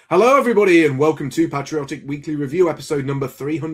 Hello, everybody, and welcome to Patriotic Weekly Review, episode number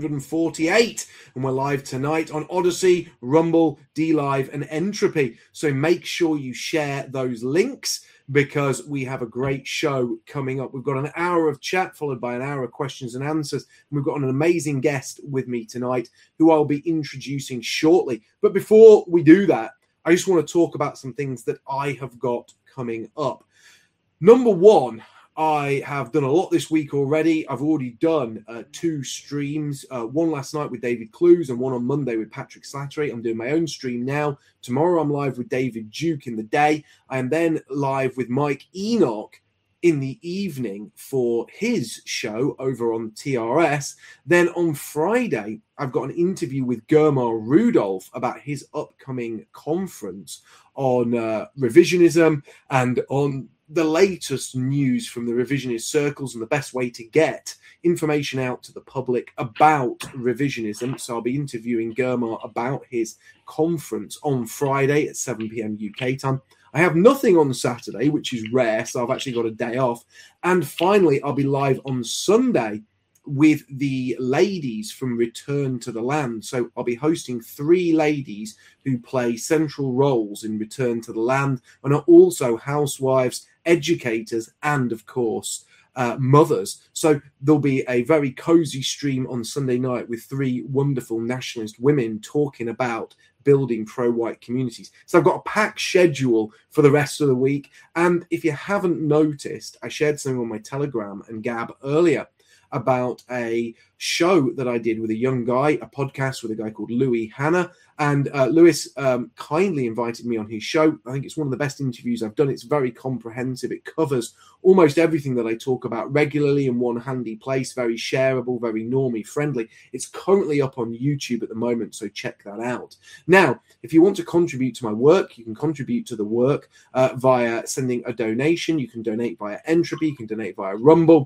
348. And we're live tonight on Odyssey, Rumble, DLive, and Entropy. So make sure you share those links because we have a great show coming up. We've got an hour of chat followed by an hour of questions and answers. And we've got an amazing guest with me tonight who I'll be introducing shortly. But before we do that, I just want to talk about some things that I have got coming up. Number one, I have done a lot this week already. I've already done 2 streams, one last night with David Clues and one on Monday with Patrick Slattery. I'm doing my own stream now. Tomorrow I'm live with David Duke in the day. I am then live with Mike Enoch in the evening for his show over on TRS. Then on Friday, I've got an interview with Germar Rudolph about his upcoming conference on revisionism and on the latest news from the revisionist circles and the best way to get information out to the public about revisionism. So I'll be interviewing Germar about his conference on Friday at 7 p.m. UK time. I have nothing on Saturday, which is rare, so I've actually got a day off. And finally, I'll be live on Sunday with the ladies from Return to the Land. So I'll be hosting 3 ladies who play central roles in Return to the Land and are also housewives, educators, and of course, mothers. So there'll be a very cozy stream on Sunday night with 3 wonderful nationalist women talking about building pro-white communities. So I've got a packed schedule for the rest of the week. And if you haven't noticed, I shared something on my Telegram and Gab earlier about a show that I did with a young guy, a podcast with a guy called Louis Hanna. And Louis kindly invited me on his show. I think it's one of the best interviews I've done. It's very comprehensive. It covers almost everything that I talk about regularly in one handy place, very shareable, very normie friendly. It's currently up on YouTube at the moment, so check that out. Now, if you want to contribute to my work, you can contribute to the work via sending a donation. You can donate via Entropy, you can donate via Rumble,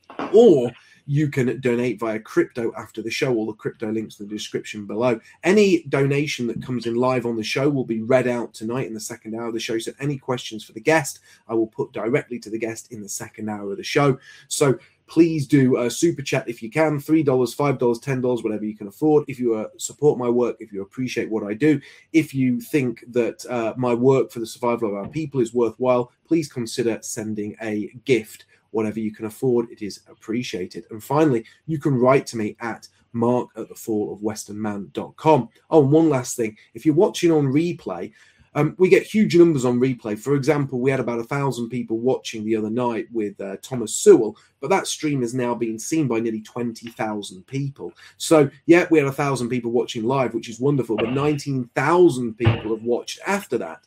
or you can donate via crypto after the show. All the crypto links in the description below. Any donation that comes in live on the show will be read out tonight in the second hour of the show. So any questions for the guest, I will put directly to the guest in the second hour of the show. So please do super chat if you can. $3, $5, $10, whatever you can afford. If you support my work, if you appreciate what I do, if you think that my work for the survival of our people is worthwhile, please consider sending a gift. Whatever you can afford, it is appreciated. And finally, you can write to me at mark@thefallofwesternman.com. Oh, and one last thing. If you're watching on replay, we get huge numbers on replay. For example, we had about 1,000 people watching the other night with Thomas Sewell, but that stream has now been seen by nearly 20,000 people. So, yeah, we had 1,000 people watching live, which is wonderful, but 19,000 people have watched after that.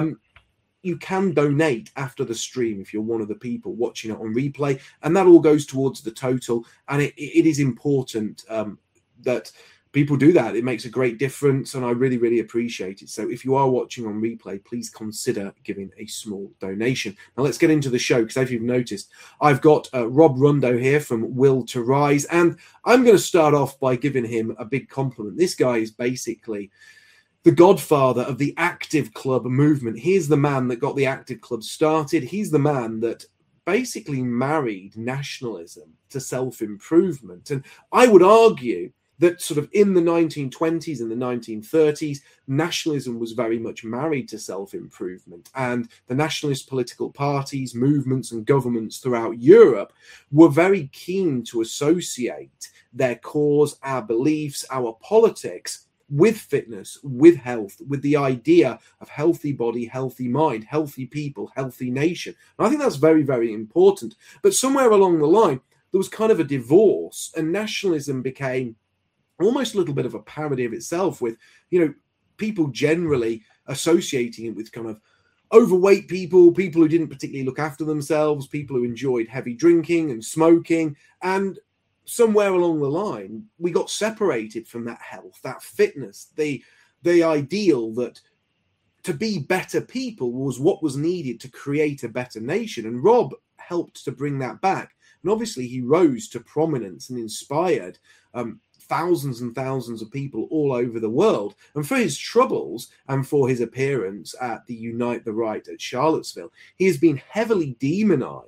You can donate after the stream if you're one of the people watching it on replay, and that all goes towards the total. And it is important that people do that. It makes a great difference, and I really, really appreciate it. So if you are watching on replay, please consider giving a small donation. Now let's get into the show, because as you've noticed, I've got Rob Rundo here from Will to Rise, and I'm going to start off by giving him a big compliment. This guy is basically the godfather of the Active Club movement. He's the man that got the Active Club started. He's the man that basically married nationalism to self-improvement. And I would argue that sort of in the 1920s and the 1930s, nationalism was very much married to self-improvement. And the nationalist political parties, movements, and governments throughout Europe were very keen to associate their cause, our beliefs, our politics with fitness, with health, with the idea of healthy body, healthy mind, healthy people, healthy nation. And I think that's very, very important. But somewhere along the line, there was kind of a divorce, and nationalism became almost a little bit of a parody of itself, with, you know, people generally associating it with kind of overweight people, people who didn't particularly look after themselves, people who enjoyed heavy drinking and smoking. And somewhere along the line, we got separated from that health, that fitness, the ideal that to be better people was what was needed to create a better nation. And Rob helped to bring that back. And obviously he rose to prominence and inspired thousands and thousands of people all over the world. And for his troubles and for his appearance at the Unite the Right at Charlottesville, he has been heavily demonized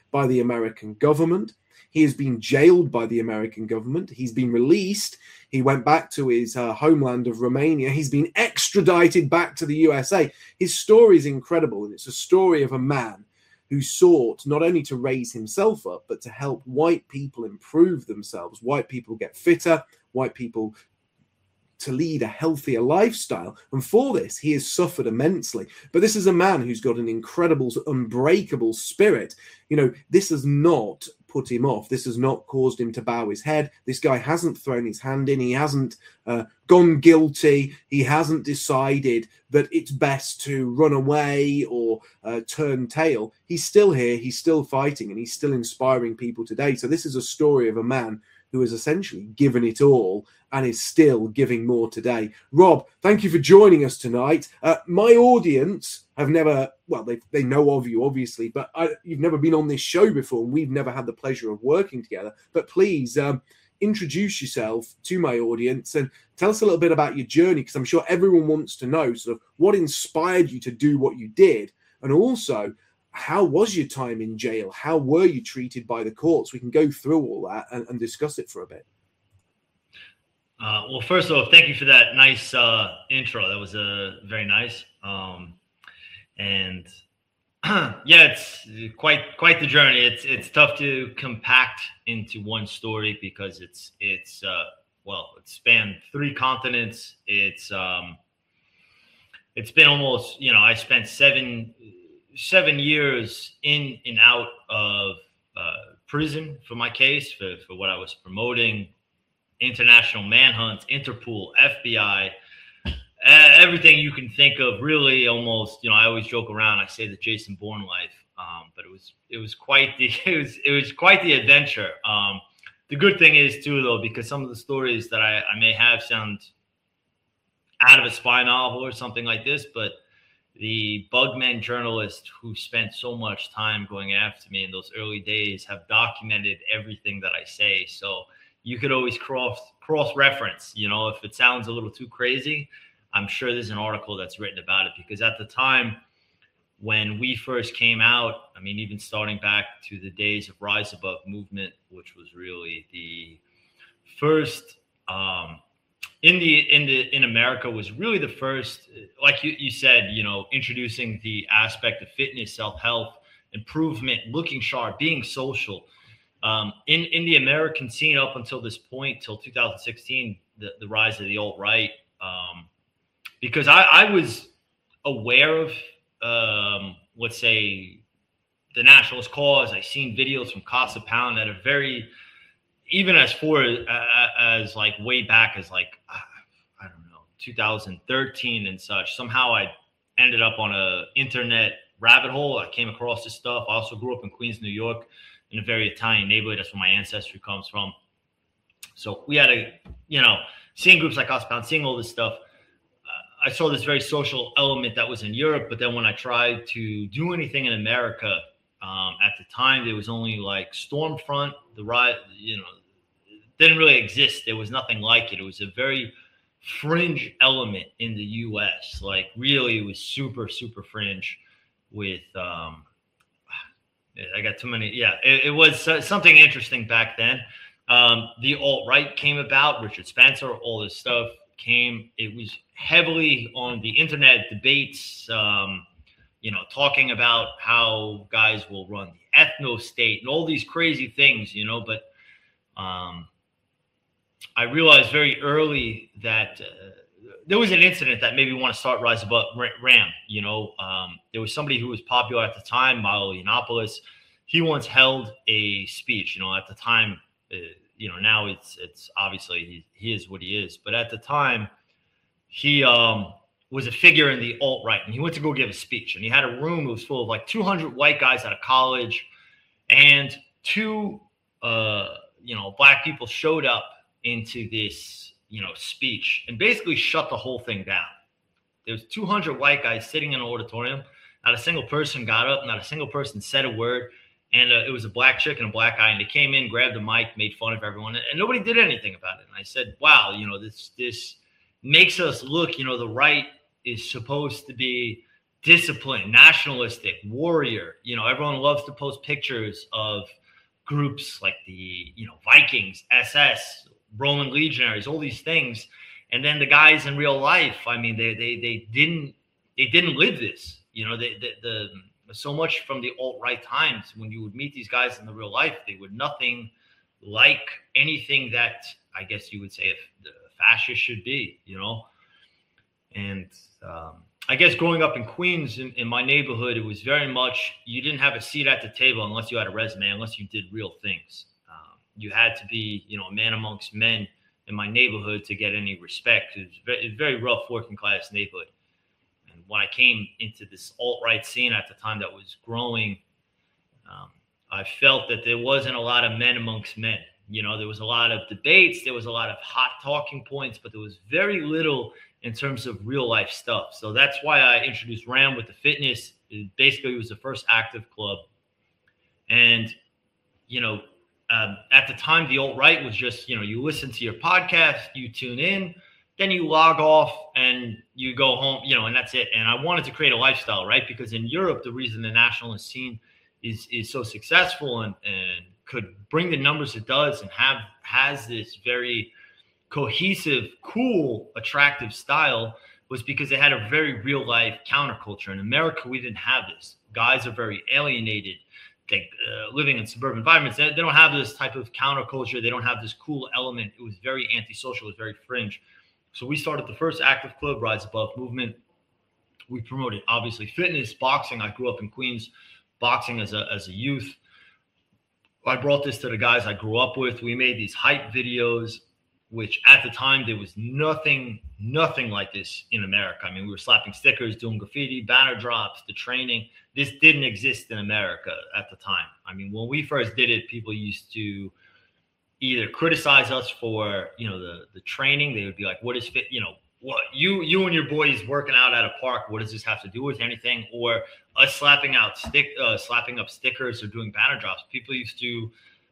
by the American government. He has been jailed by the American government. He's been released. He went back to his homeland of Romania. He's been extradited back to the USA. His story is incredible, and it's a story of a man who sought not only to raise himself up, but to help white people improve themselves, white people get fitter, white people to lead a healthier lifestyle. And for this, he has suffered immensely. But this is a man who's got an incredible, unbreakable spirit. You know, this has not put him off. This has not caused him to bow his head. This guy hasn't thrown his hand in. He hasn't gone guilty. He hasn't decided that it's best to run away or turn tail. He's still here. He's still fighting, and he's still inspiring people today. So this is a story of a man who has essentially given it all and is still giving more today. Rob, thank you for joining us tonight. My audience have never, well, they know of you, obviously, but you've never been on this show before, and we've never had the pleasure of working together. But please introduce yourself to my audience and tell us a little bit about your journey, because I'm sure everyone wants to know sort of what inspired you to do what you did, and also how was your time in jail? How were you treated by the courts? We can go through all that and discuss it for a bit. Well, first of all, thank you for that nice intro. That was very nice. And yeah, it's quite the journey. It's tough to compact into one story because it's spanned 3 continents. It's been almost, I spent 7 years in and out of prison for my case, for what I was promoting, international manhunts, Interpol, FBI, everything you can think of, really almost, I always joke around, I say the Jason Bourne life, but it was quite the adventure. The good thing is too, though, because some of the stories that I may have sound out of a spy novel or something like this, but the Bugman journalists who spent so much time going after me in those early days have documented everything that I say. So you could always cross-reference, if it sounds a little too crazy, I'm sure there's an article that's written about it, because at the time when we first came out, I mean, even starting back to the days of Rise Above movement, which was really the first, in America was really the first, like you said, introducing the aspect of fitness, self-health, improvement, looking sharp, being social. In the American scene up until this point, till 2016, the rise of the alt-right, because I was aware of, let's say, the nationalist cause. I seen videos from Casa Pound that are very, even as far as like way back as like, I don't know, 2013 and such. Somehow I ended up on a internet rabbit hole. I came across this stuff. I also grew up in Queens, New York, in a very Italian neighborhood. That's where my ancestry comes from. So we had seeing groups like Casa Pound, seeing all this stuff. I saw this very social element that was in Europe, but then when I tried to do anything in America, at the time there was only like Stormfront, the riot, didn't really exist. There was nothing like it. It was a very fringe element in the U.S. Like really, it was super, super fringe. With I got too many. Yeah, it was something interesting back then. The alt-right came about. Richard Spencer, all this stuff came. It was heavily on the internet debates, talking about how guys will run the ethno state and all these crazy things, but I realized very early that there was an incident that made me want to start Rise Above RAM. There was somebody who was popular at the time, Milo Yiannopoulos. He once held a speech, at the time, now it's obviously he is what he is. But at the time, he was a figure in the alt-right, and he went to go give a speech, and he had a room that was full of like 200 white guys out of college, and 2 black people showed up into this speech and basically shut the whole thing down. There's 200 white guys sitting in an auditorium. Not a single person got up. Not a single person said a word. And it was a black chick and a black guy. And they came in, grabbed the mic, made fun of everyone. And nobody did anything about it. And I said, wow, this makes us look, the right is supposed to be disciplined, nationalistic, warrior. Everyone loves to post pictures of groups like the, Vikings, SS, Roman legionaries, all these things. And then the guys in real life, I mean, they didn't live this. The so much from the alt-right times, when you would meet these guys in the real life, they were nothing like anything that I guess you would say if the fascist should be, And I guess growing up in Queens, in my neighborhood, it was very much, you didn't have a seat at the table unless you had a resume, unless you did real things. You had to be, a man amongst men in my neighborhood to get any respect. It was a very rough working class neighborhood. And when I came into this alt-right scene at the time that was growing, I felt that there wasn't a lot of men amongst men. There was a lot of debates, there was a lot of hot talking points, but there was very little in terms of real life stuff. So that's why I introduced RAM with the fitness. Basically, it was the first active club. And, at the time, the alt-right was just, you listen to your podcast, you tune in, then you log off and you go home, and that's it. And I wanted to create a lifestyle, right? Because in Europe, the reason the nationalist scene is so successful and could bring the numbers it does and has this very cohesive, cool, attractive style was because they had a very real life counterculture. In America, we didn't have this. Guys are very alienated. They living in suburban environments. They don't have this type of counterculture. They don't have this cool element. It was very antisocial. It was very fringe. So we started the first active club, Rise Above Movement. We promoted, obviously, fitness, boxing. I grew up in Queens, boxing as a youth. I brought this to the guys I grew up with. We made these hype videos, which at the time, there was nothing like this in America. I mean, we were slapping stickers, doing graffiti, banner drops, the training. This didn't exist in America at the time. I mean, when we first did it, people used to either criticize us for, the training. They would be like, what is fit? What you and your boys working out at a park, what does this have to do with anything? Or us slapping up stickers or doing banner drops. People used to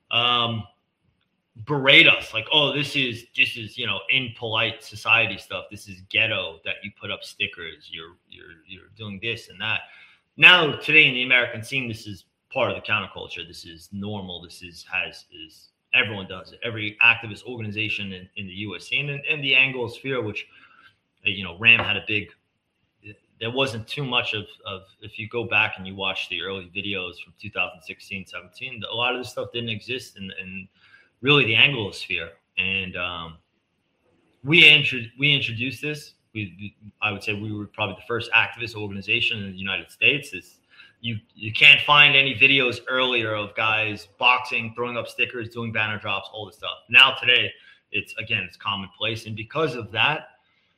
berate us like, oh, this is impolite society stuff. This is ghetto that you put up stickers. You're doing this and that. Now today in the American scene, this is part of the counterculture. This is normal. This is everyone does it. Every activist organization in the U.S. scene and the Anglosphere, which RAM had a big. There wasn't too much of if you go back and you watch the early videos from 2016, 17, a lot of this stuff didn't exist in really the Anglosphere. And we introduced this. I would say we were probably the first activist organization in the United States. You can't find any videos earlier of guys boxing, throwing up stickers, doing banner drops, all this stuff. Now today, it's commonplace. And because of that,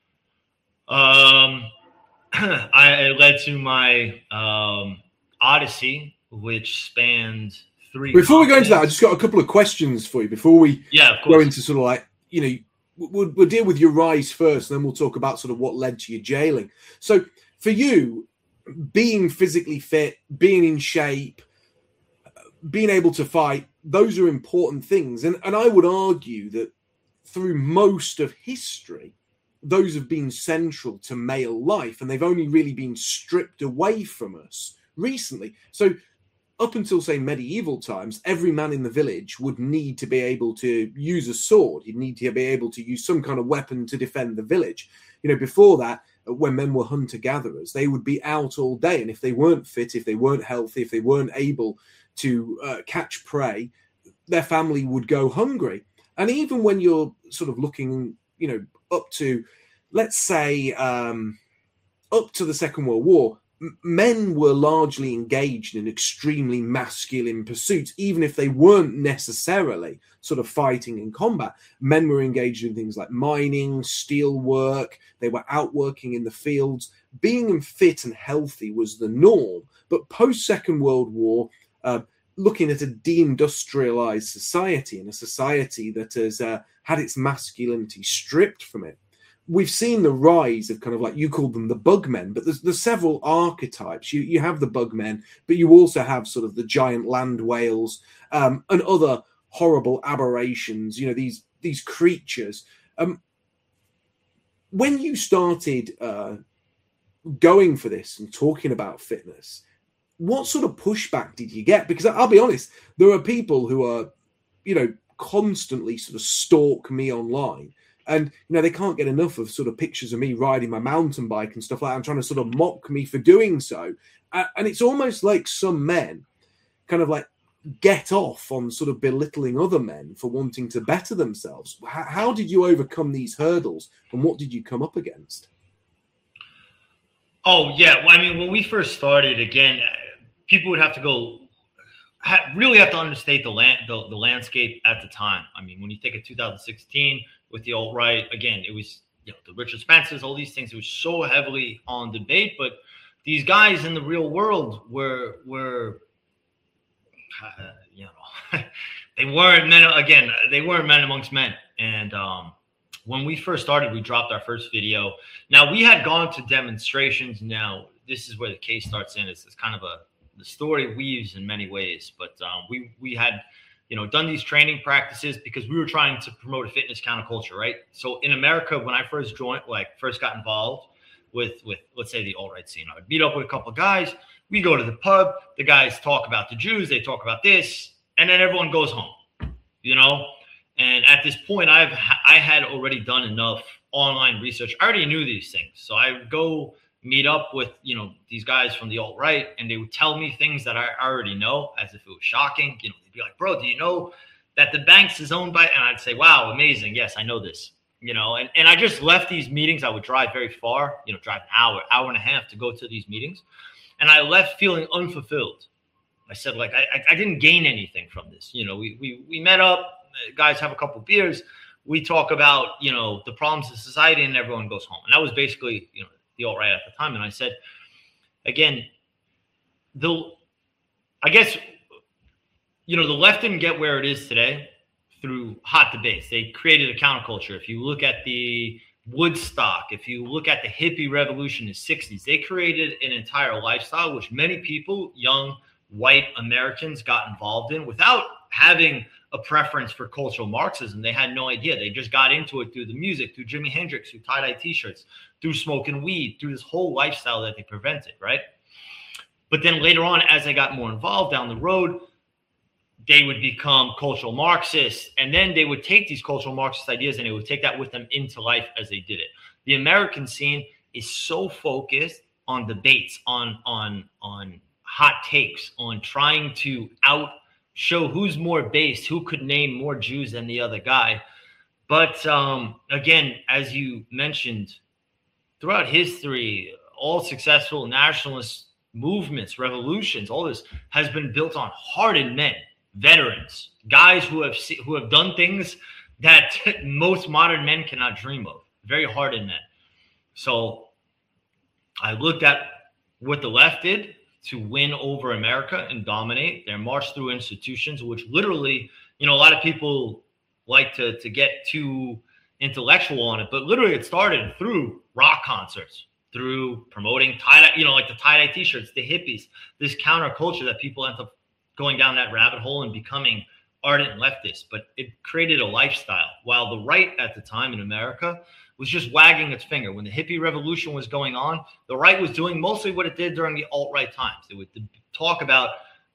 it led to my Odyssey, which spanned 3 Before we go into that, I just got a couple of questions for you before we go into sort of like, we'll deal with your rise first, and then we'll talk about sort of what led to your jailing. So for you, being physically fit, being in shape, being able to fight, those are important things. And I would argue that through most of history, those have been central to male life, and they've only really been stripped away from us recently. So up until, say, medieval times, every man in the village would need to be able to use a sword. You'd need to be able to use some kind of weapon to defend the village. Before that, when men were hunter-gatherers, they would be out all day. And if they weren't fit, if they weren't healthy, if they weren't able to catch prey, their family would go hungry. And even when you're sort of looking, up to, let's say, up to the Second World War, men were largely engaged in extremely masculine pursuits, even if they weren't necessarily sort of fighting in combat. Men were engaged in things like mining, steel work. They were out working in the fields. Being fit and healthy was the norm. But post-Second World War, looking at a deindustrialized society and a society that has had its masculinity stripped from it, we've seen the rise of kind of like, you call them the bugmen, but there's several archetypes. You have the bugmen, but you also have sort of the giant land whales and other horrible aberrations, these creatures. When you started going for this and talking about fitness, what sort of pushback did you get? Because I'll be honest, there are people who are, constantly sort of stalk me online. And, they can't get enough of sort of pictures of me riding my mountain bike and stuff like that, and trying to sort of mock me for doing so. And it's almost like some men kind of like get off on sort of belittling other men for wanting to better themselves. How did you overcome these hurdles, and what did you come up against? Oh, yeah. Well, I mean, when we first started, again, people would have to really have to understand the landscape at the time. I mean, when you think of 2016 with the alt-right, again, it was the Richard Spencers, all these things. It was so heavily on debate, but these guys in the real world were they weren't men. Again, they weren't men amongst men. And when we first started, we dropped our first video. Now, we had gone to demonstrations. Now, this is where the case starts in. It's kind of the story weaves in many ways, but we had, done these training practices because we were trying to promote a fitness counterculture, right? So in America, when I first got involved with let's say the alt-right scene, I would meet up with a couple of guys. We go to the pub. The guys talk about the Jews. They talk about this, and then everyone goes home, And at this point, I had already done enough online research. I already knew these things, so I would go meet up with these guys from the alt-right, and they would tell me things that I already know, as if it was shocking. They'd be like, "Bro, do you know that the Banks is owned by?" And I'd say, "Wow, amazing! Yes, I know this." And I just left these meetings. I would drive very far, drive an hour and a half to go to these meetings, and I left feeling unfulfilled. I said, like, I didn't gain anything from this. We met up, guys have a couple beers, we talk about the problems of society, and everyone goes home. And that was basically the alt-right at the time. And I said, again, the left didn't get where it is today through hot debates. They created a counterculture. If you look at the Woodstock, if you look at the hippie revolution in the 60s, they created an entire lifestyle which many people, young white Americans, got involved in without having a preference for cultural Marxism. They had no idea. They just got into it through the music, through Jimi Hendrix, through tie-dye t-shirts, through smoking weed, through this whole lifestyle that they prevented, right? But then later on, as they got more involved down the road, they would become cultural Marxists, and then they would take these cultural Marxist ideas and they would take that with them into life as they did it. The American scene is so focused on debates, on hot takes, on trying to show who's more based, who could name more Jews than the other guy. But again, as you mentioned, throughout history, all successful nationalist movements, revolutions, all this has been built on hardened men, veterans, guys who have done things that most modern men cannot dream of. Very hardened men. So I looked at what the left did to win over America and dominate. Their march through institutions, which literally, a lot of people like to get too intellectual on it, but literally it started through rock concerts, through promoting tie-dye, like the tie-dye t-shirts, the hippies, this counterculture that people end up going down that rabbit hole and becoming ardent leftists. But it created a lifestyle, while the right at the time in America was just wagging its finger. When the hippie revolution was going on, the right was doing mostly what it did during the alt-right times. They would talk about,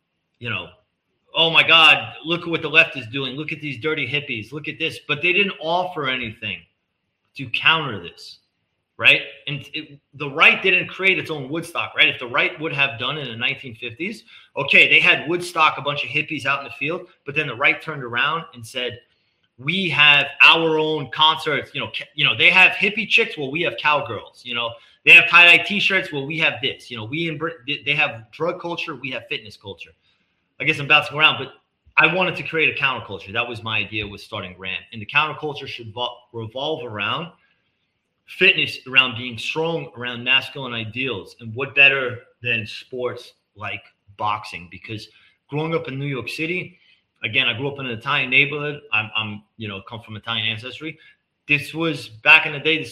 oh my God, look at what the left is doing. Look at these dirty hippies. Look at this. But they didn't offer anything to counter this, right? And the right didn't create its own Woodstock, right? If the right would have done it in the 1950s, okay, they had Woodstock, a bunch of hippies out in the field, but then the right turned around and said, we have our own concerts, they have hippie chicks. Well, we have cowgirls, they have tie-dye t-shirts. Well, we have this, they have drug culture. We have fitness culture. I guess I'm bouncing around, but I wanted to create a counterculture. That was my idea with starting RAND. And the counterculture should revolve around fitness, around being strong, around masculine ideals. And what better than sports like boxing? Because growing up in New York City, again, I grew up in an Italian neighborhood. I'm come from Italian ancestry. This was back in the day.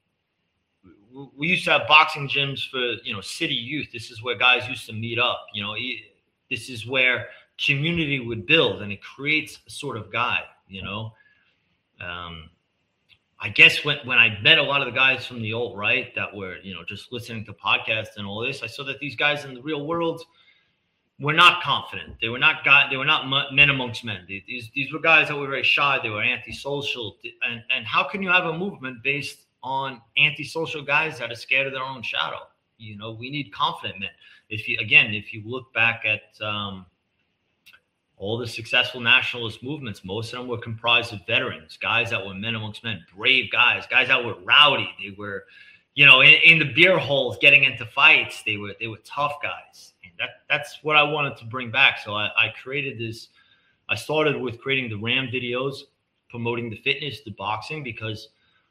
We used to have boxing gyms for, city youth. This is where guys used to meet up. This is where community would build, and it creates a sort of guy, I guess when I met a lot of the guys from the alt-right that were, just listening to podcasts and all this, I saw that these guys in the real world were not confident. They were not men amongst men. These were guys that were very shy. They were antisocial. And how can you have a movement based on antisocial guys that are scared of their own shadow? We need confident men. If you look back at all the successful nationalist movements, most of them were comprised of veterans, guys that were men amongst men, brave guys that were rowdy. They were, in the beer halls getting into fights. They were tough guys. And that's what I wanted to bring back. So I created this. I started with creating the RAM videos, promoting the fitness, the boxing, because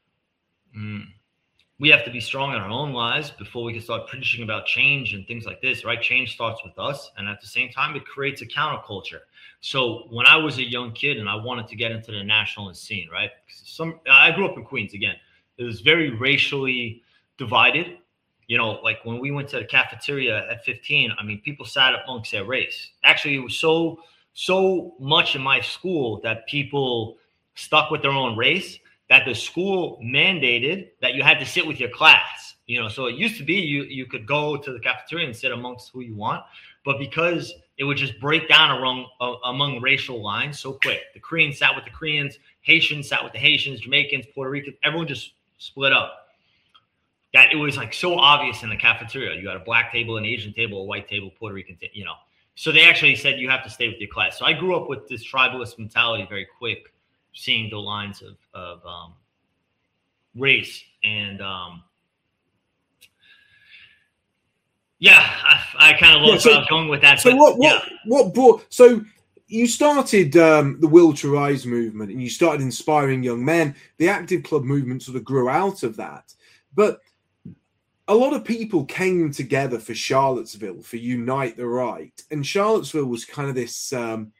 we have to be strong in our own lives before we can start preaching about change and things like this, right? Change starts with us. And at the same time, it creates a counterculture. So when I was a young kid and I wanted to get into the nationalist scene, right? I grew up in Queens, again. It was very racially divided. Like when we went to the cafeteria at 15, people sat amongst their race. Actually, it was so much in my school that people stuck with their own race that the school mandated that you had to sit with your class. So it used to be you could go to the cafeteria and sit amongst who you want, but because it would just break down among racial lines so quick. The Koreans sat with the Koreans, Haitians sat with the Haitians, Jamaicans, Puerto Ricans, everyone just split up. That it was like so obvious in the cafeteria. You had a black table, an Asian table, a white table, Puerto Rican, So they actually said you have to stay with your class. So I grew up with this tribalist mentality very quick, seeing the lines of race. And I kind of lost where I was going with that. So what brought? So you started the Will to Rise movement, and you started inspiring young men. The Active Club movement sort of grew out of that, but a lot of people came together for Charlottesville, for Unite the Right, and Charlottesville was kind of this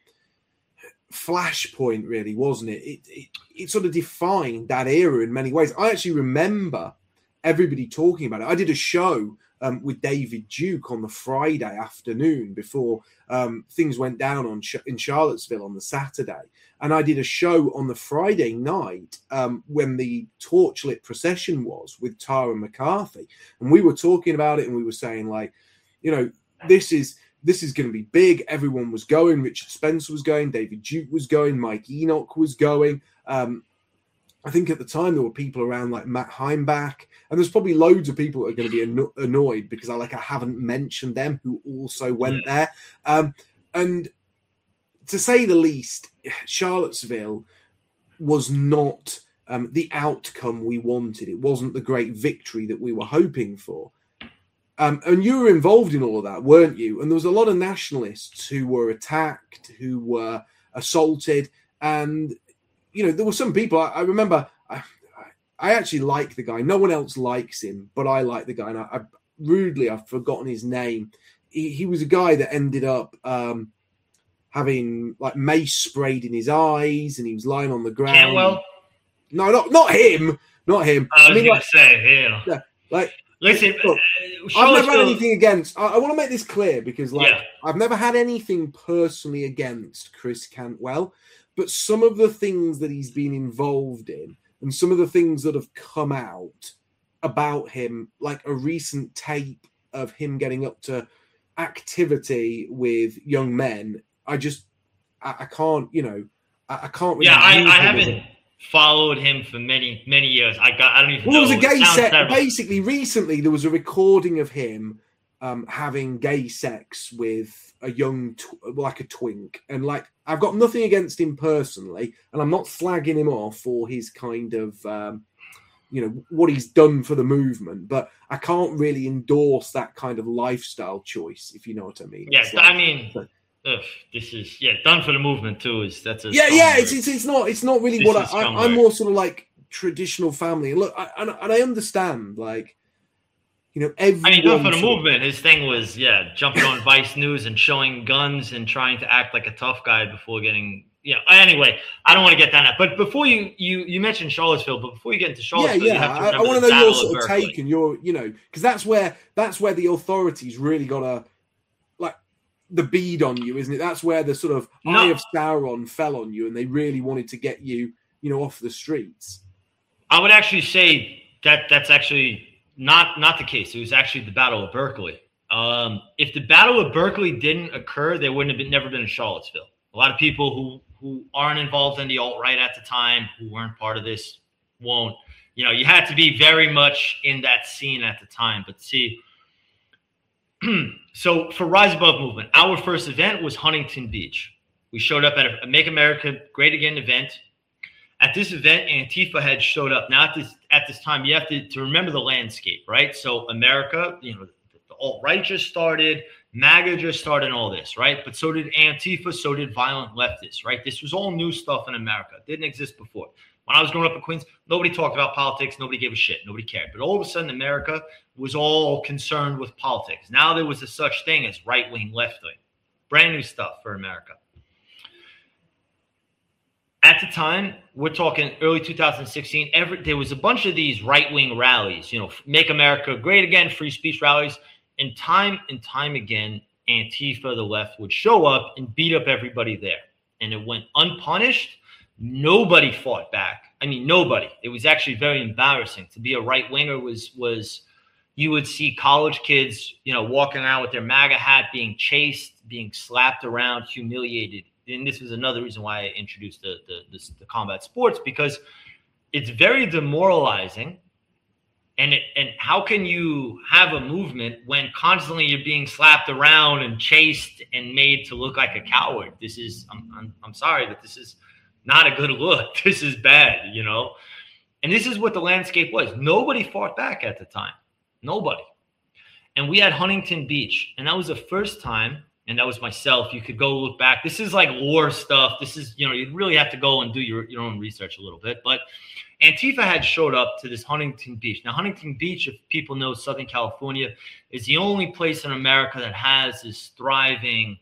flashpoint, really, wasn't it? It sort of defined that era in many ways. I actually remember everybody talking about it. I did a show with David Duke on the Friday afternoon before things went down in Charlottesville on the Saturday. And I did a show on the Friday night when the torchlit procession was with Tara McCarthy. And we were talking about it, and we were saying, like, this is going to be big. Everyone was going. Richard Spencer was going. David Duke was going. Mike Enoch was going. I think at the time there were people around like Matt Heimbach, and there's probably loads of people that are going to be annoyed because I haven't mentioned them who also went there. And to say the least, Charlottesville was not the outcome we wanted. It wasn't the great victory that we were hoping for. And you were involved in all of that, weren't you? And there was a lot of nationalists who were attacked, who were assaulted. And, there were some people, I remember, I actually like the guy. No one else likes him, but I like the guy. And I've forgotten his name. He was a guy that ended up having like mace sprayed in his eyes, and he was lying on the ground. Cantwell? No, not him. Not him. I was going to say, listen, look, I've never had anything against. I want to make this clear because, I've never had anything personally against Chris Cantwell, but some of the things that he's been involved in, and some of the things that have come out about him, like a recent tape of him getting up to activity with young men, I can't, I can't. Really I haven't followed him for many years. I don't even know. There was a gay sex. Basically, recently there was a recording of him having gay sex with a young, like a twink, and like I've got nothing against him personally, and I'm not slagging him off for his kind of, what he's done for the movement, but I can't really endorse that kind of lifestyle choice, if you know what I mean. Yes, this is done for the movement too. It's not really what I'm more sort of like traditional family. And look, I understand, like, everyone. Done for the movement. His thing was jumping on Vice News and showing guns and trying to act like a tough guy before getting. Anyway, I don't want to get down that. But before you mentioned Charlottesville, but before you get into Charlottesville, you have to remember I want to know your sort of take and your, because that's where the authorities really got a. The bead on you, isn't it? That's where the sort of eye of Sauron fell on you, and they really wanted to get you, off the streets. I would actually say that that's actually not the case. It was actually the Battle of Berkeley. If the Battle of Berkeley didn't occur, there wouldn't have never been in Charlottesville. A lot of people who aren't involved in the alt-right at the time, who weren't part of this, won't. You had to be very much in that scene at the time. But see, so for Rise Above Movement, our first event was Huntington Beach. We showed up at a Make America Great Again event. At this event, Antifa had showed up. Now, at this time, you have to remember the landscape, right? So America, the alt-right just started, MAGA just started, and all this, right? But so did Antifa, so did violent leftists, right? This was all new stuff in America. It didn't exist before. When I was growing up in Queens, nobody talked about politics. Nobody gave a shit. Nobody cared. But all of a sudden, America was all concerned with politics. Now there was a such thing as right-wing, left-wing. Brand new stuff for America. At the time, we're talking early 2016, there was a bunch of these right-wing rallies, Make America Great Again, free speech rallies. And time again, Antifa, the left, would show up and beat up everybody there. And it went unpunished. Nobody fought back. I mean, nobody. It was actually very embarrassing. To be a right-winger was you would see college kids, walking around with their MAGA hat, being chased, being slapped around, humiliated. And this was another reason why I introduced the combat sports, because it's very demoralizing. And how can you have a movement when constantly you're being slapped around and chased and made to look like a coward? This is, I'm sorry, but this is not a good look. This is bad, And this is what the landscape was. Nobody fought back at the time. Nobody. And we had Huntington Beach, and that was the first time. And that was myself. You could go look back. This is like war stuff. This is, you'd really have to go and do your own research a little bit. But Antifa had showed up to this Huntington Beach. Now, Huntington Beach, if people know Southern California, is the only place in America that has this thriving.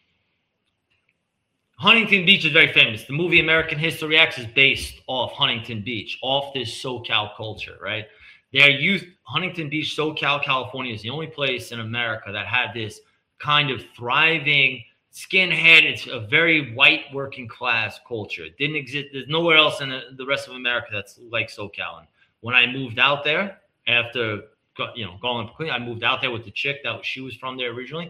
Huntington Beach is very famous. The movie American History X is based off Huntington Beach, off this SoCal culture, right? Their youth, Huntington Beach, SoCal, California is the only place in America that had this kind of thriving skinhead. It's a very white working class culture. It didn't exist. There's nowhere else in the rest of America that's like SoCal. And when I moved out there after, going up, I moved out there with the chick she was from there originally.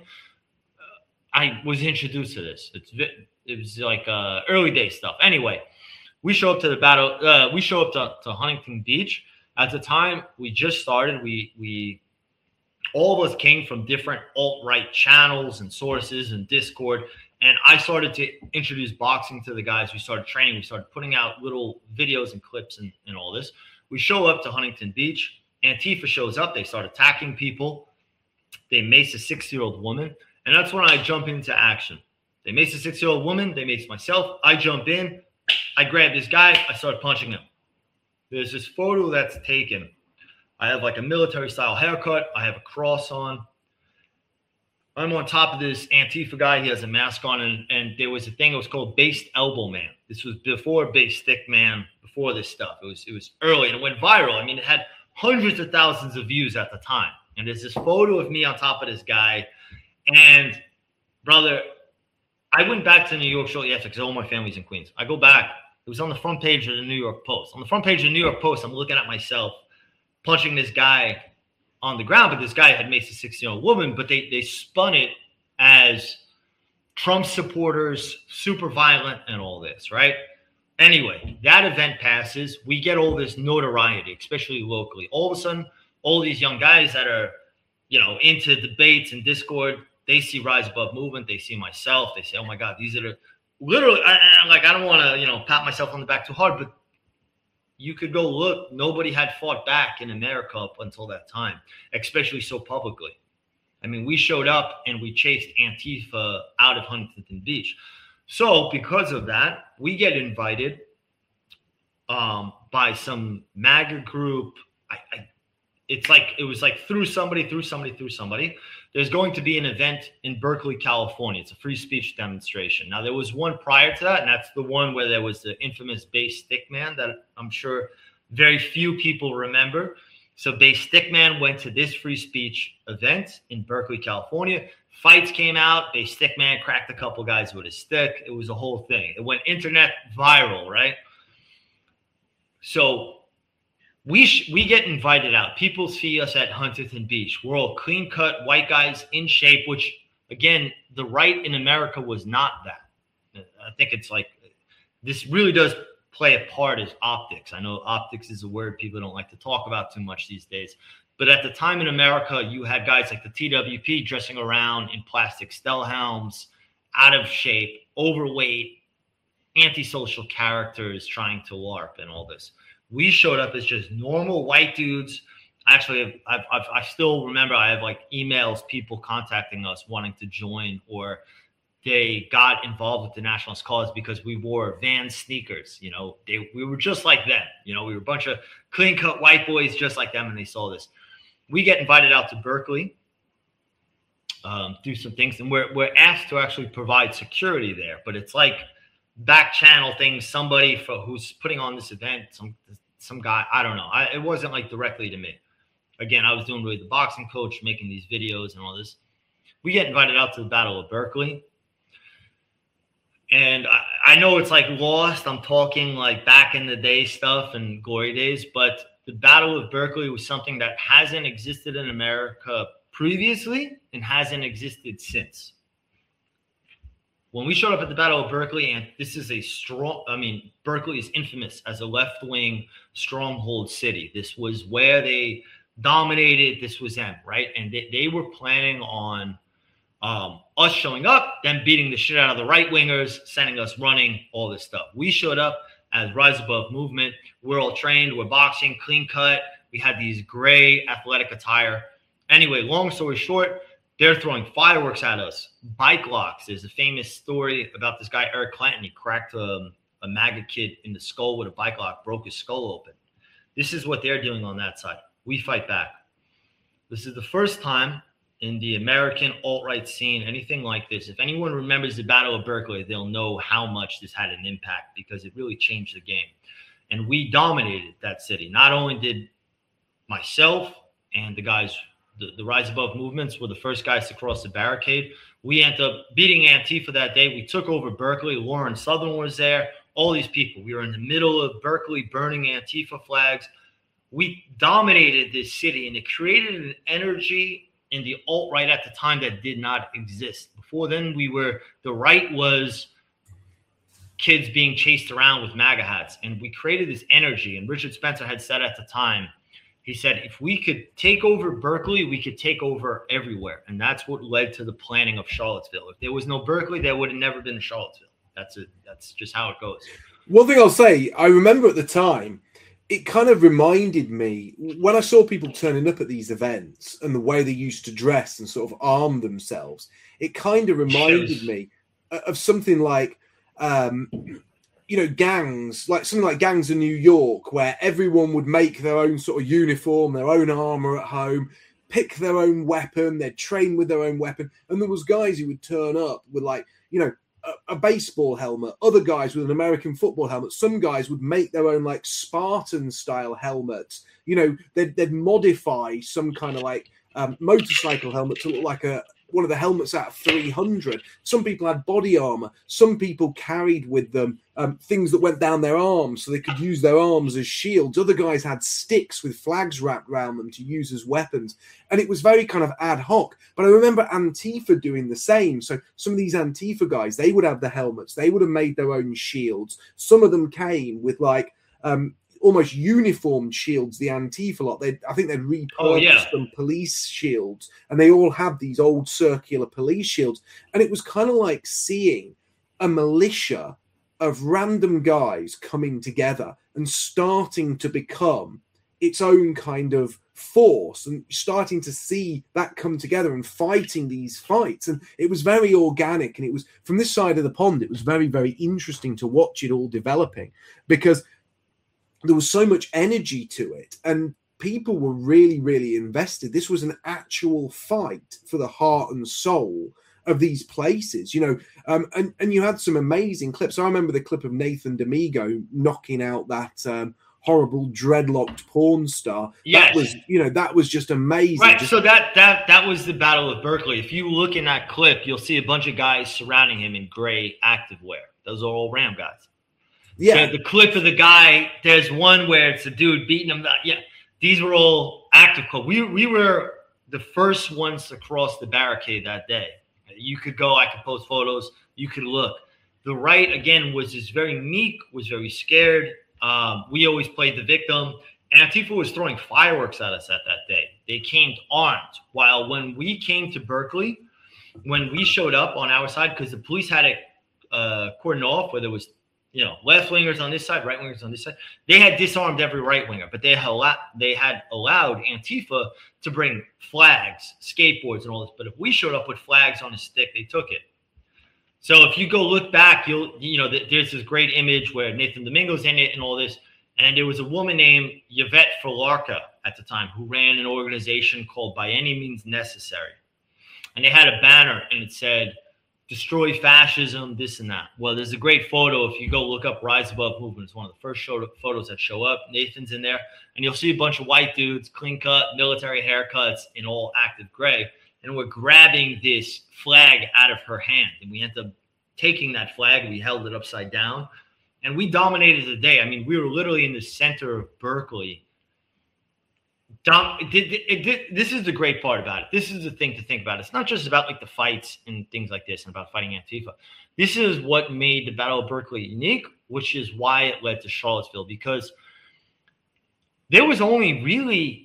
I was introduced to this. It was like early day stuff. Anyway, we show up to the battle. We show up to Huntington Beach. At the time, we just started. We all of us came from different alt-right channels and sources and Discord. And I started to introduce boxing to the guys. We started training. We started putting out little videos and clips and all this. We show up to Huntington Beach. Antifa shows up. They start attacking people. They mace a 6-year-old woman. And that's when I jump into action. They mace a 6-year-old woman. They mace myself. I jump in. I grab this guy. I start punching him. There's this photo that's taken. I have like a military style haircut. I have a cross on. I'm on top of this Antifa guy. He has a mask on, and there was a thing. It was called Based Elbow Man. This was before Based Stick Man, before this stuff. It was early, and it went viral. I mean, it had hundreds of thousands of views at the time. And there's this photo of me on top of this guy. And brother, I went back to New York shortly after because all my family's in Queens. I go back. It was on the front page of the New York Post. On the front page of the New York Post, I'm looking at myself punching this guy on the ground, but this guy had maced a 6-year-old woman, but they spun it as Trump supporters, super violent, and all this, right? Anyway, that event passes. We get all this notoriety, especially locally. All of a sudden, all these young guys that are, into debates and Discord, they see Rise Above Movement. They see myself. They say, oh, my God, these are the literally, I don't want to, pat myself on the back too hard, but you could go look. Nobody had fought back in America up until that time, especially so publicly. I mean, we showed up and we chased Antifa out of Huntington Beach. So because of that, we get invited by some MAGA group. It was like through somebody. There's going to be an event in Berkeley, California. It's a free speech demonstration. Now, there was one prior to that, and that's the one where there was the infamous Based Stick Man that I'm sure very few people remember. So Based Stick Man went to this free speech event in Berkeley, California. Fights came out. Based Stick Man cracked a couple guys with a stick. It was a whole thing. It went internet viral, right? So we get invited out. People see us at Huntington Beach. We're all clean-cut white guys in shape, which, again, the right in America was not that. I think it's like this really does play a part as optics. I know optics is a word people don't like to talk about too much these days. But at the time in America, you had guys like the TWP dressing around in plastic Stella helms, out of shape, overweight, antisocial characters trying to LARP and all this. We showed up as just normal white dudes. Actually, I still remember I have like emails, people contacting us wanting to join, or they got involved with the nationalist cause because we wore Vans sneakers. You know, we were just like them. You know, we were a bunch of clean-cut white boys just like them, and they saw this. We get invited out to Berkeley, do some things, and we're asked to actually provide security there. But it's like back channel things. Somebody who's putting on this event, some guy, I don't know. It wasn't like directly to me. Again, I was doing really the boxing coach, making these videos and all this. We get invited out to the Battle of Berkeley. And I know it's like lost. I'm talking like back in the day stuff and glory days, but the Battle of Berkeley was something that hasn't existed in America previously and hasn't existed since. When we showed up at the Battle of Berkeley, and this is Berkeley is infamous as a left-wing stronghold city. This was where they dominated. This was them, right? And they were planning on us showing up, then beating the shit out of the right-wingers, sending us running, all this stuff. We showed up as Rise Above Movement. We're all trained. We're boxing, clean cut. We had these gray athletic attire. Anyway, long story short, they're throwing fireworks at us, bike locks. There's a famous story about this guy, Eric Clanton. He cracked a MAGA kid in the skull with a bike lock, broke his skull open. This is what they're doing on that side. We fight back. This is the first time in the American alt-right scene, anything like this. If anyone remembers the Battle of Berkeley, they'll know how much this had an impact because it really changed the game. And we dominated that city. Not only did myself and the guys, the Rise Above movements were the first guys to cross the barricade. We ended up beating Antifa that day. We took over Berkeley. Lauren Southern was there. All these people. We were in the middle of Berkeley burning Antifa flags. We dominated this city, and it created an energy in the alt-right at the time that did not exist. Before then, the right was kids being chased around with MAGA hats, and we created this energy. And Richard Spencer had said at the time, he said, if we could take over Berkeley, we could take over everywhere. And that's what led to the planning of Charlottesville. If there was no Berkeley, there would have never been Charlottesville. That's just how it goes. One thing I'll say, I remember at the time, it kind of reminded me, when I saw people turning up at these events and the way they used to dress and sort of arm themselves, it kind of reminded me of something like, gangs, like something like Gangs of New York, where everyone would make their own sort of uniform, their own armor at home, pick their own weapon, they'd train with their own weapon. And there was guys who would turn up with a baseball helmet, other guys with an American football helmet. Some guys would make their own like Spartan style helmets. They'd modify some kind of motorcycle helmet to look like one of the helmets out of 300. Some people had body armor. Some people carried with them things that went down their arms so they could use their arms as shields. Other guys had sticks with flags wrapped around them to use as weapons. And it was very kind of ad hoc. But I remember Antifa doing the same. So some of these Antifa guys, they would have the helmets. They would have made their own shields. Some of them came with almost uniformed shields, the Antifa lot. I think they'd repurposed some police shields, and they all have these old circular police shields. And it was kind of like seeing a militia of random guys coming together and starting to become its own kind of force, and starting to see that come together and fighting these fights. And it was very organic, and it was, from this side of the pond, it was very, very interesting to watch it all developing, because there was so much energy to it, and people were really, really invested. This was an actual fight for the heart and soul of these places, and you had some amazing clips. I remember the clip of Nathan D'Amigo knocking out that horrible dreadlocked porn star. Yes. That was just amazing. Right. So that was the Battle of Berkeley. If you look in that clip, you'll see a bunch of guys surrounding him in gray activewear. Those are all Ram guys. Yeah. The clip of the guy, there's one where it's a dude beating him. Yeah, these were all active code. We were the first ones to cross the barricade that day. You could go, I could post photos, you could look. The right, again, was just very meek, was very scared. We always played the victim. Antifa was throwing fireworks at us at that day. They came armed. While when we came to Berkeley, when we showed up on our side, because the police had it cordoned off where there was, left wingers on this side, right wingers on this side. They had disarmed every right winger, but they had allowed Antifa to bring flags, skateboards, and all this. But if we showed up with flags on a stick, they took it. So if you go look back, there's this great image where Nathan Domingo's in it and all this. And there was a woman named Yvette Falarka at the time who ran an organization called By Any Means Necessary. And they had a banner and it said, destroy fascism, this and that. Well, there's a great photo. If you go look up Rise Above Movement, it's one of the first photos that show up. Nathan's in there. And you'll see a bunch of white dudes, clean cut, military haircuts, in all active gray. And we're grabbing this flag out of her hand. And we ended up taking that flag. We held it upside down. And we dominated the day. I mean, we were literally in the center of Berkeley. This is the great part about it. This is the thing to think about. It's not just about like the fights and things like this and about fighting Antifa. This is what made the Battle of Berkeley unique, which is why it led to Charlottesville, because there was only really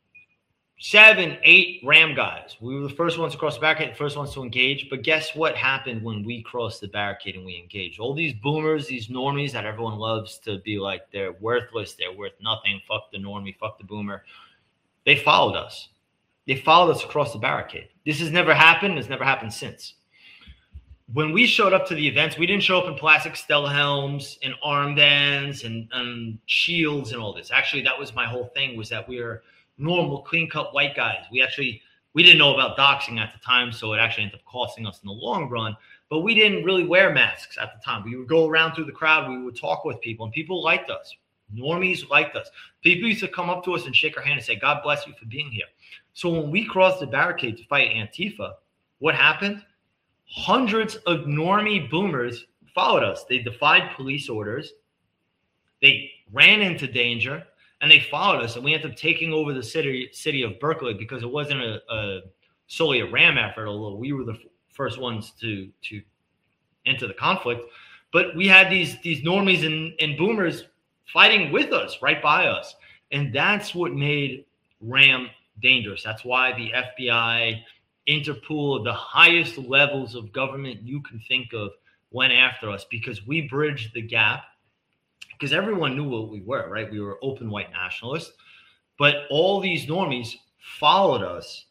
7, 8 Ram guys. We were the first ones to cross the barricade, the first ones to engage. But guess what happened when we crossed the barricade and we engaged? All these boomers, these normies that everyone loves to be like, they're worthless, they're worth nothing, fuck the normie, fuck the boomer. They followed us. They followed us across the barricade. This has never happened. It's never happened since. When we showed up to the events, we didn't show up in plastic Stella helms and armbands and shields and all this. Actually, that was my whole thing, was that we were normal, clean-cut white guys. We didn't know about doxing at the time, so it actually ended up costing us in the long run. But we didn't really wear masks at the time. We would go around through the crowd. We would talk with people, and people liked us. Normies liked us. People used to come up to us and shake our hand and say, God bless you for being here. So when we crossed the barricade to fight Antifa, what happened? Hundreds of normie boomers followed us. They defied police orders. They ran into danger. And they followed us, and we ended up taking over the city of Berkeley, because it wasn't solely a Ram effort, although we were the first ones to enter the conflict. But we had these normies and boomers fighting with us, right by us. And that's what made Ram dangerous. That's why the FBI, Interpol, the highest levels of government you can think of went after us, because we bridged the gap. Because everyone knew what we were, right? We were open white nationalists. But all these normies followed us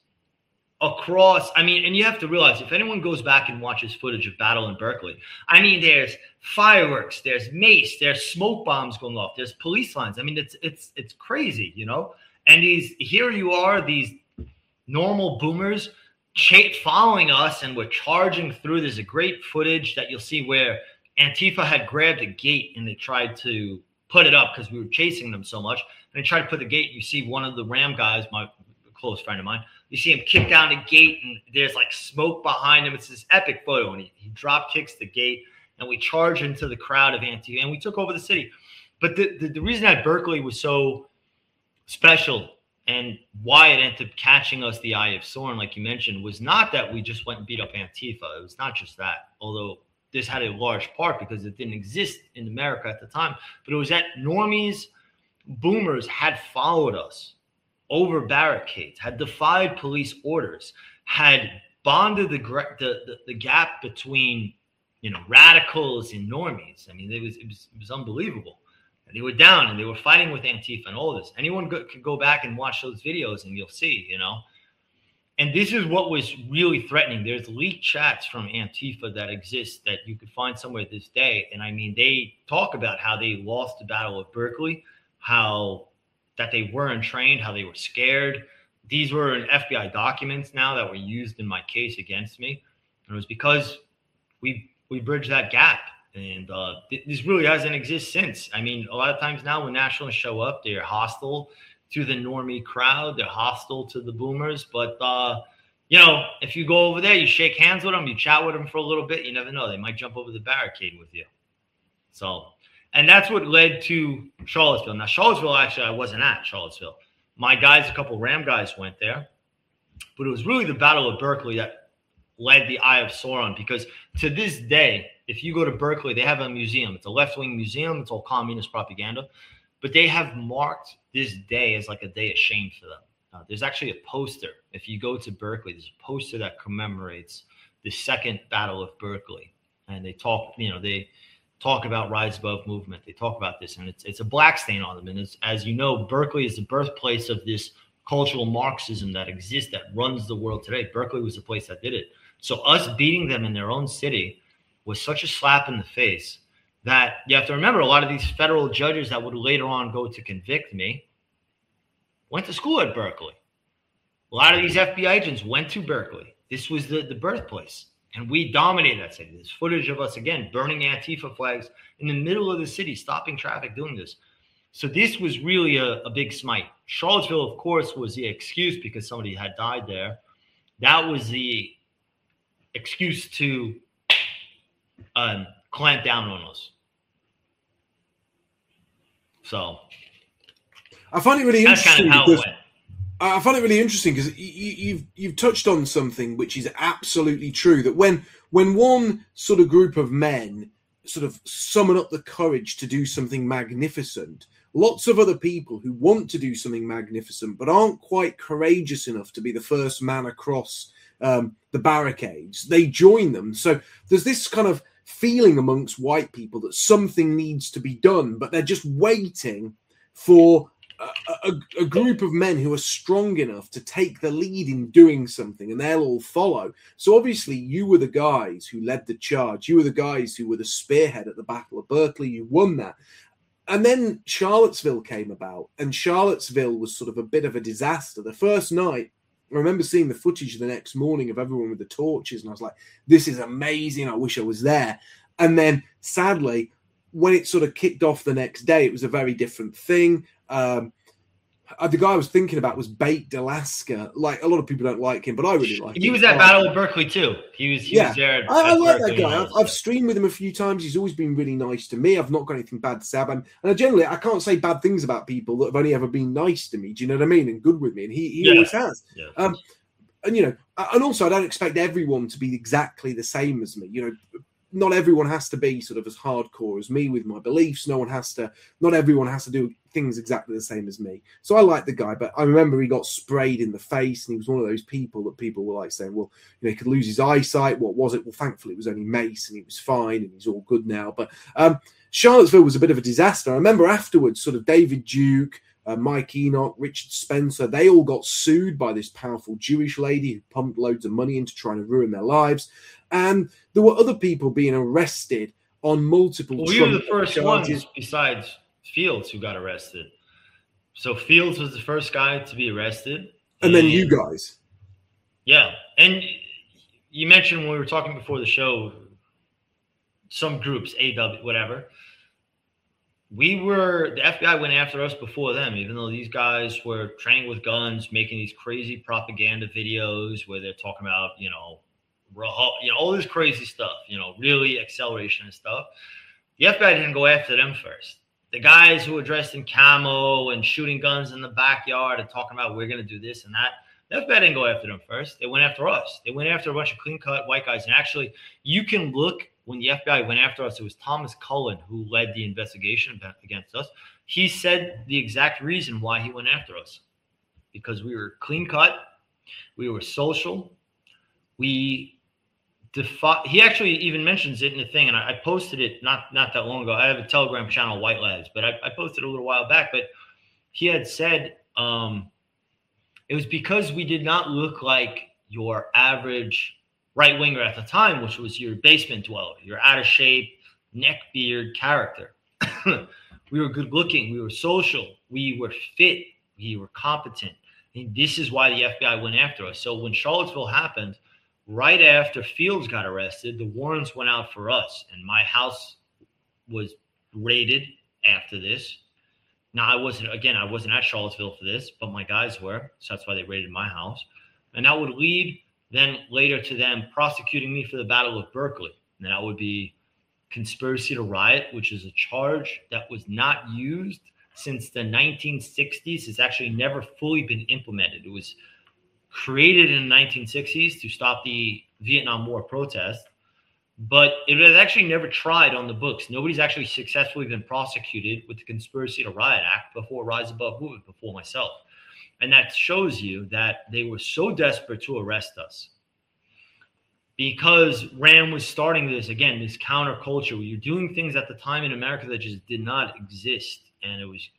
across. I mean, and you have to realize, if anyone goes back and watches footage of Battle in Berkeley, I mean, there's fireworks, there's mace, there's smoke bombs going off, there's police lines. I mean, it's crazy, And here you are, these normal boomers following us, and we're charging through. There's a great footage that you'll see where Antifa had grabbed a gate and they tried to put it up because we were chasing them so much. And they tried to put the gate. You see one of the Ram guys, my close friend of mine, you see him kick down the gate and there's like smoke behind him. It's this epic photo. And he drop kicks the gate and we charge into the crowd of Antifa and we took over the city. But the reason that Berkeley was so special and why it ended up catching us the eye of Sauron, like you mentioned, was not that we just went and beat up Antifa. It was not just that, although this had a large part because it didn't exist in America at the time. But it was that normies, boomers had followed us over barricades, had defied police orders, had bonded the gap between, radicals and normies. I mean, it was unbelievable. And they were down and they were fighting with Antifa and all this. Anyone could go back and watch those videos and you'll see, And this is what was really threatening. There's leaked chats from Antifa that exist that you could find somewhere this day. And I mean, they talk about how they lost the Battle of Berkeley, that they weren't trained, how they were scared. These were in FBI documents now that were used in my case against me. And it was because we bridged that gap. And this really hasn't existed since. I mean, a lot of times now when nationalists show up, they're hostile to the normie crowd. They're hostile to the boomers. But, if you go over there, you shake hands with them, you chat with them for a little bit, you never know. They might jump over the barricade with you. So, And that's what led to Charlottesville. Now, Charlottesville, actually, I wasn't at Charlottesville. My guys, a couple Ram guys went there. But it was really the Battle of Berkeley that led the Eye of Sauron, because to this day, if you go to Berkeley, they have a museum. It's a left-wing museum. It's all communist propaganda. But they have marked this day as like a day of shame for them. There's actually a poster. If you go to Berkeley, there's a poster that commemorates the second Battle of Berkeley. And they talk about Rise Above movement. They talk about this, and it's a black stain on them. And it's, as you know, Berkeley is the birthplace of this cultural Marxism that exists, that runs the world today. Berkeley was the place that did it. So us beating them in their own city was such a slap in the face that you have to remember, a lot of these federal judges that would later on go to convict me went to school at Berkeley. A lot of these FBI agents went to Berkeley. This was the birthplace. And we dominated that city. There's footage of us, again, burning Antifa flags in the middle of the city, stopping traffic, doing this. So this was really a big smite. Charlottesville, of course, was the excuse because somebody had died there. That was the excuse to clamp down on us. So I find it really interesting. That's kind of how it went. I find it really interesting because you've touched on something which is absolutely true, that when one sort of group of men sort of summon up the courage to do something magnificent, lots of other people who want to do something magnificent but aren't quite courageous enough to be the first man across the barricades, they join them. So there's this kind of feeling amongst white people that something needs to be done, but they're just waiting for a group of men who are strong enough to take the lead in doing something, and they'll all follow. So obviously you were the guys who led the charge. You were the guys who were the spearhead at the Battle of Berkeley. You won that. And then Charlottesville came about, and Charlottesville was sort of a bit of a disaster. The first night, I remember seeing the footage the next morning of everyone with the torches, and I was like, this is amazing. I wish I was there. And then sadly, when it sort of kicked off the next day, it was a very different thing. The guy I was thinking about was Baked Alaska. Like, a lot of people don't like him, but I really like him. He was at Battle of Berkeley too. He was there. I like that guy. I've streamed with him a few times. He's always been really nice to me. I've not got anything bad to say about him. And I can't say bad things about people that have only ever been nice to me. Do you know what I mean? And good with me. And he always has. Yeah. And also I don't expect everyone to be exactly the same as me. Not everyone has to be sort of as hardcore as me with my beliefs. Not everyone has to do things exactly the same as me. So I like the guy, but I remember he got sprayed in the face, and he was one of those people that people were like saying, well, he could lose his eyesight. What was it? Well, thankfully it was only mace, and he was fine, and he's all good now. But Charlottesville was a bit of a disaster. I remember afterwards, sort of David Duke, Mike Enoch, Richard Spencer, they all got sued by this powerful Jewish lady who pumped loads of money into trying to ruin their lives. And there were other people being arrested on multiple charges. We were the first ones besides Fields who got arrested. So Fields was the first guy to be arrested. And then you guys. Yeah. And you mentioned when we were talking before the show, some groups, AW, whatever. The FBI went after us before them, even though these guys were training with guns, making these crazy propaganda videos where they're talking about, all this crazy stuff, really acceleration and stuff. The FBI didn't go after them first. The guys who were dressed in camo and shooting guns in the backyard and talking about we're going to do this and that, the FBI didn't go after them first. They went after us. They went after a bunch of clean-cut white guys. And actually, you can look, when the FBI went after us, it was Thomas Cullen who led the investigation against us. He said the exact reason why he went after us. Because we were clean-cut. We were social. He actually even mentions it in the thing, and I posted it not that long ago. I have a Telegram channel, White Lads, but I posted a little while back. But he had said it was because we did not look like your average right-winger at the time, which was your basement dweller, your out-of-shape, neck-beard character. We were good-looking. We were social. We were fit. We were competent. And this is why the FBI went after us. So when Charlottesville happened, right after Fields got arrested, the warrants went out for us, and my house was raided after this. Now, I wasn't at Charlottesville for this, but my guys were, so that's why they raided my house. And that would lead then later to them prosecuting me for the Battle of Berkeley. And that would be conspiracy to riot, which is a charge that was not used since the 1960s. It's actually never fully been implemented. It was created in the 1960s to stop the Vietnam War protests, but it was actually never tried on the books. Nobody's actually successfully been prosecuted with the Conspiracy to Riot Act before Rise Above Movement, before myself. And that shows you that they were so desperate to arrest us because Ram was starting this counterculture where you're doing things at the time in America that just did not exist. And it was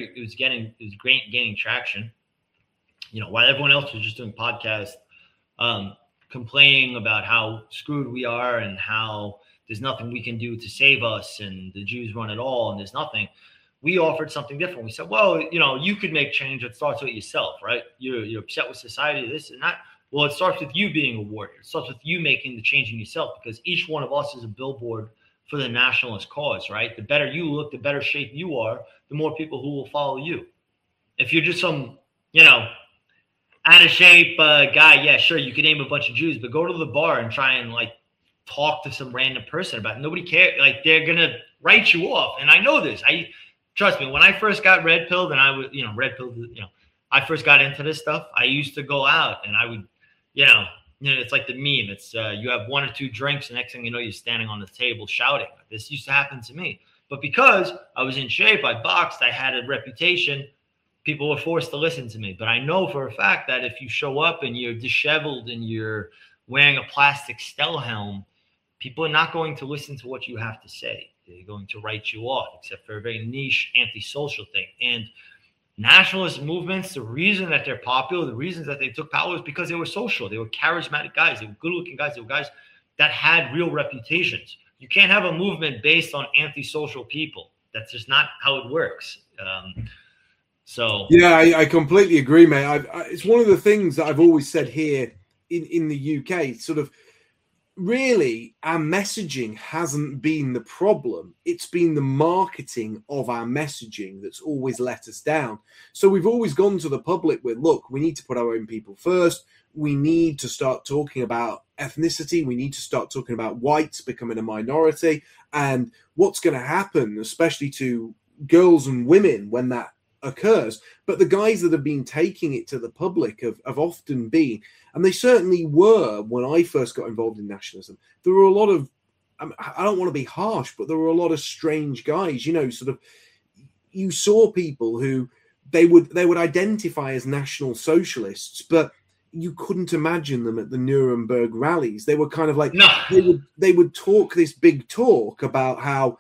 gaining traction. You know, while everyone else was just doing podcasts, complaining about how screwed we are and how there's nothing we can do to save us and the Jews run it all and there's nothing. We offered something different. We said, well, you know, you could make change. It starts with yourself, right? You're upset with society, this and that. Well, it starts with you being a warrior. It starts with you making the change in yourself, because each one of us is a billboard for the nationalist cause, right? The better you look, the better shape you are, the more people who will follow you. If you're just some, you know, out of shape guy, yeah, sure, you can name a bunch of Jews, but go to the bar and try and like talk to some random person about it. Nobody cares. Like, they're gonna write you off. And I know this. Trust me, when I first got red pilled and I first got into this stuff, I used to go out and I would, it's like the meme. It's you have one or two drinks, the next thing you know, you're standing on the table shouting. This used to happen to me. But because I was in shape, I boxed, I had a reputation, people were forced to listen to me. But I know for a fact that if you show up and you're disheveled and you're wearing a plastic Stell helm, people are not going to listen to what you have to say. They're going to write you off, except for a very niche antisocial thing. And nationalist movements, the reason that they're popular, the reasons that they took power is because they were social. They were charismatic guys. They were good-looking guys. They were guys that had real reputations. You can't have a movement based on antisocial people. That's just not how it works. Yeah, I completely agree, mate. It's one of the things that I've always said here in the UK, sort of, really, our messaging hasn't been the problem. It's been the marketing of our messaging that's always let us down. So we've always gone to the public with, look, we need to put our own people first. We need to start talking about ethnicity. We need to start talking about whites becoming a minority and what's going to happen, especially to girls and women when that occurs. But the guys that have been taking it to the public have often been, and they certainly were when I first got involved in nationalism, there were a lot of, I don't want to be harsh, but there were a lot of strange guys, sort of, you saw people who they would identify as National Socialists, but you couldn't imagine them at the Nuremberg rallies. They were kind of like, no. they would talk this big talk about how,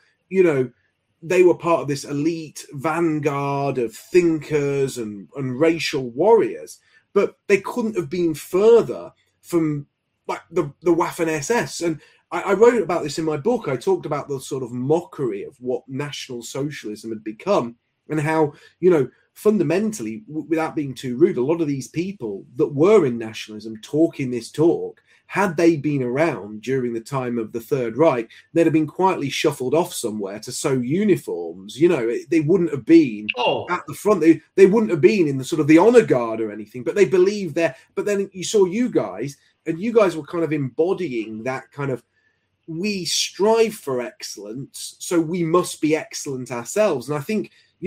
they were part of this elite vanguard of thinkers and racial warriors, but they couldn't have been further from like the Waffen-SS. And I wrote about this in my book. I talked about the sort of mockery of what National Socialism had become and how, fundamentally, without being too rude, a lot of these people that were in nationalism talking this talk, had they been around during the time of the Third Reich, they'd have been quietly shuffled off somewhere to sew uniforms. They wouldn't have been at the front. They wouldn't have been in the sort of the honor guard or anything, but they believed there. But then you saw you guys, and you guys were kind of embodying that kind of, we strive for excellence, so we must be excellent ourselves. And I think,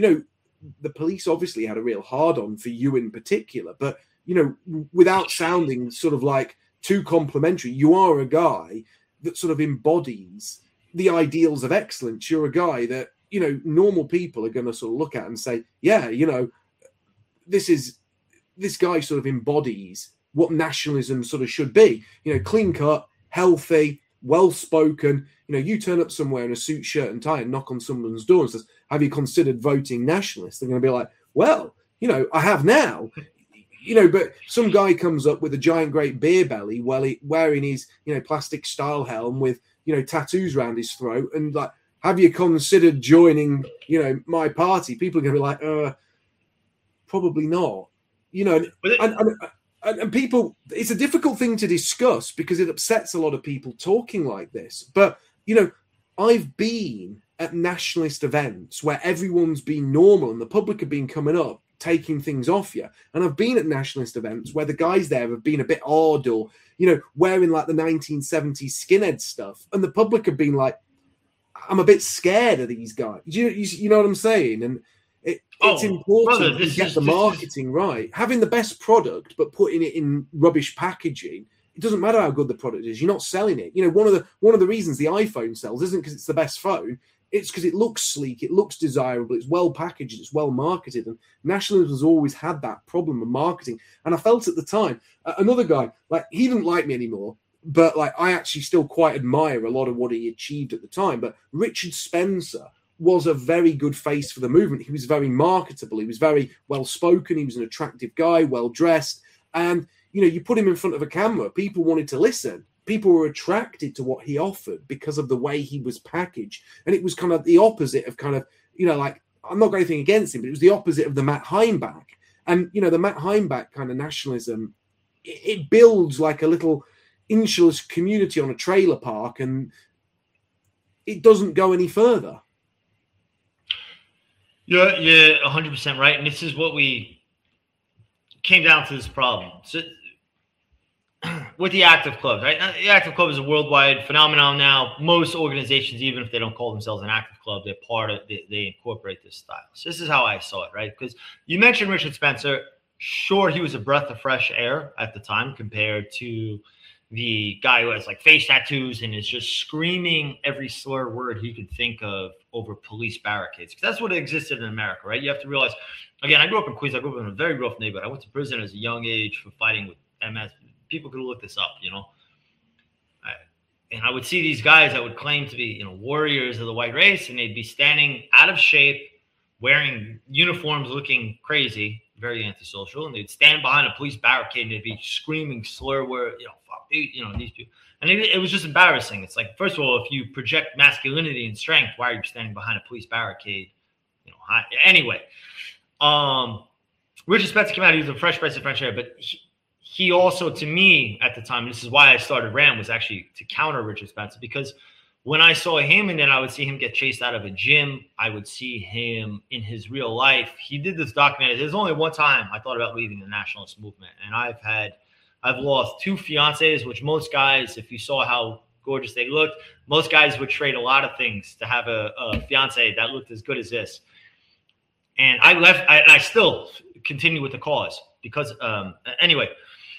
the police obviously had a real hard-on for you in particular, but, without sounding sort of like too complimentary, you are a guy that sort of embodies the ideals of excellence. You're a guy that, normal people are going to sort of look at and say, yeah, this guy sort of embodies what nationalism sort of should be, clean cut, healthy, well-spoken. You turn up somewhere in a suit, shirt and tie and knock on someone's door and says, have you considered voting nationalist? They're going to be like, well, I have now. But some guy comes up with a giant great beer belly wearing his, plastic style helm with, tattoos around his throat and like, have you considered joining, my party? People are going to be like, probably not, and people, it's a difficult thing to discuss because it upsets a lot of people talking like this. But, I've been at nationalist events where everyone's been normal and the public have been coming up, taking things off you. And I've been at nationalist events where the guys there have been a bit odd or, wearing like the 1970s skinhead stuff. And the public have been like, I'm a bit scared of these guys. You know what I'm saying? And it's important to get the marketing right. Having the best product, but putting it in rubbish packaging, it doesn't matter how good the product is. You're not selling it. You know, one of the reasons the iPhone sells isn't because it's the best phone. It's because it looks sleek, it looks desirable, it's well packaged, it's well marketed. And nationalism has always had that problem of marketing. And I felt at the time, another guy, like, he didn't like me anymore, but like, I actually still quite admire a lot of what he achieved at the time. But Richard Spencer was a very good face for the movement. He was very marketable. He was very well spoken. He was an attractive guy, well dressed. And, you know, you put him in front of a camera, people wanted to listen. People were attracted to what he offered because of the way he was packaged. And it was kind of the opposite of kind of, you know, like, I'm not got anything against him, but it was the opposite of the Matt Heimbach. And, you know, the Matt Heimbach kind of nationalism, it builds like a little insular community on a trailer park, and it doesn't go any further. You're 100% right. And this is what we came down to, this problem. So, with the active club, right? Now, the active club is a worldwide phenomenon now. Most organizations, even if they don't call themselves an active club, they're part of they incorporate this style. So this is how I saw it, right? Because you mentioned Richard Spencer. Sure, he was a breath of fresh air at the time compared to the guy who has like face tattoos and is just screaming every slur word he could think of over police barricades. Because that's what existed in America, right? You have to realize, again, I grew up in Queens. I grew up in a very rough neighborhood. I went to prison at a young age for fighting with MS. People could look this up, you know. And I would see these guys that would claim to be, you know, warriors of the white race, and they'd be standing out of shape, wearing uniforms, looking crazy, very antisocial, and they'd stand behind a police barricade and they'd be screaming slur word, you know, fuck, you know, these people. And it was just embarrassing. It's like, first of all, if you project masculinity and strength, why are you standing behind a police barricade? You know, anyway. Richard Spencer came out, he was a fresh breath of fresh air, but he also, to me at the time, this is why I started RAM, was actually to counter Richard Spencer, because when I saw him and then I would see him get chased out of a gym, I would see him in his real life. He did this documentary. There's only one time I thought about leaving the nationalist movement, and I've lost 2 fiancés, which most guys, if you saw how gorgeous they looked, most guys would trade a lot of things to have a fiancé that looked as good as this. And I left, and I still continue with the cause because, anyway,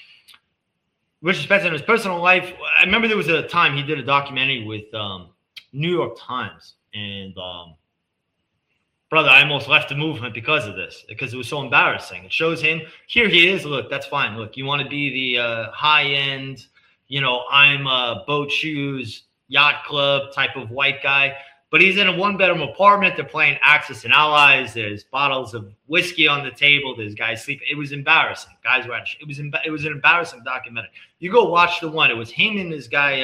Richard Spencer in his personal life, I remember there was a time he did a documentary with New York Times, and brother, I almost left the movement because of this, because it was so embarrassing. It shows him, here he is, look, that's fine. Look, you want to be the high-end, you know, I'm a boat shoes, yacht club type of white guy, but he's in a one-bedroom apartment. They're playing Axis and Allies. There's bottles of whiskey on the table. There's guys sleeping. It was embarrassing. Guys were it was an embarrassing documentary. You go watch the one. It was him and this guy.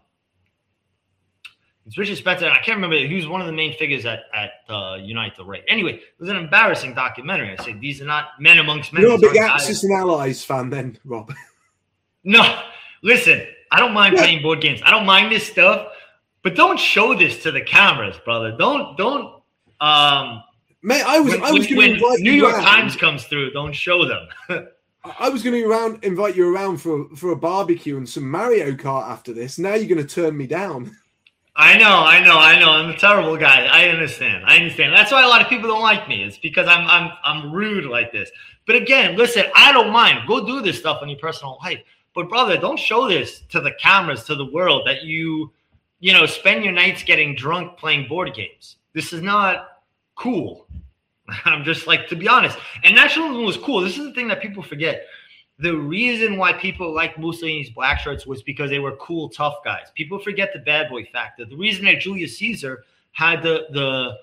It's Richard Spencer. And I can't remember. He was one of the main figures at Unite the Right. Anyway, it was an embarrassing documentary. I said, these are not men amongst men. You're a big Axis and Allies fan then, Rob. No, listen. I don't mind playing board games. I don't mind this stuff. But don't show this to the cameras, brother. Don't. Mate, I was going to invite New York Times comes through. Don't show them. I was going to invite you around for a barbecue and some Mario Kart after this. Now you're going to turn me down. I know. I'm a terrible guy. I understand. That's why a lot of people don't like me. It's because I'm rude like this. But again, listen, I don't mind. Go do this stuff in your personal life. But brother, don't show this to the cameras, to the world, that you know, spend your nights getting drunk playing board games. This is not cool. I'm just like, to be honest. And nationalism was cool. This is the thing that people forget. The reason why people like Mussolini's black shirts was because they were cool, tough guys. People forget the bad boy factor. The reason that Julius Caesar had the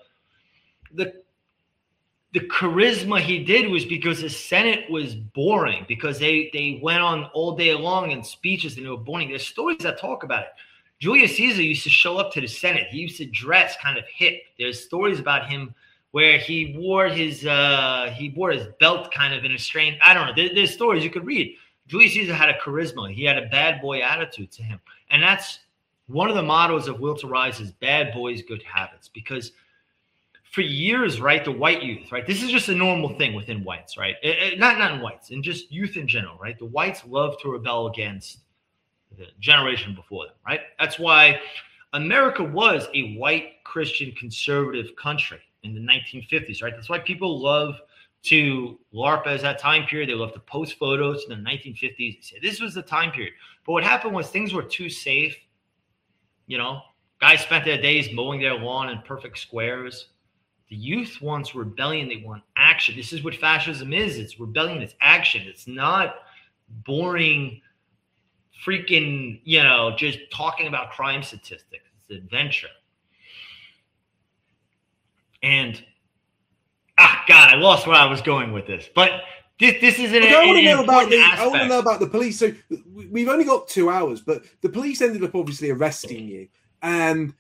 charisma he did was because the Senate was boring, because they went on all day long in speeches and they were boring. There's stories that talk about it. Julius Caesar used to show up to the Senate. He used to dress kind of hip. There's stories about him where he wore his belt kind of in a strange, I don't know. There's stories you could read. Julius Caesar had a charisma. He had a bad boy attitude to him. And that's one of the mottos of Will to Rise is bad boys, good habits. Because for years, right, the white youth, right, this is just a normal thing within whites, right? Not in whites, and just youth in general, right? The whites love to rebel against the generation before them, right? That's why America was a white Christian conservative country in the 1950s, right? That's why people love to LARP as that time period. They love to post photos in the 1950s. They say this was the time period. But what happened was things were too safe. Guys spent their days mowing their lawn in perfect squares. The youth wants rebellion. They want action. This is what fascism is. It's rebellion. It's action. It's not boring freaking, just talking about crime statistics. It's adventure. And, God, I lost where I was going with this. But this is an important aspect. I want to know about the police. So we've only got 2 hours, but the police ended up obviously arresting you. And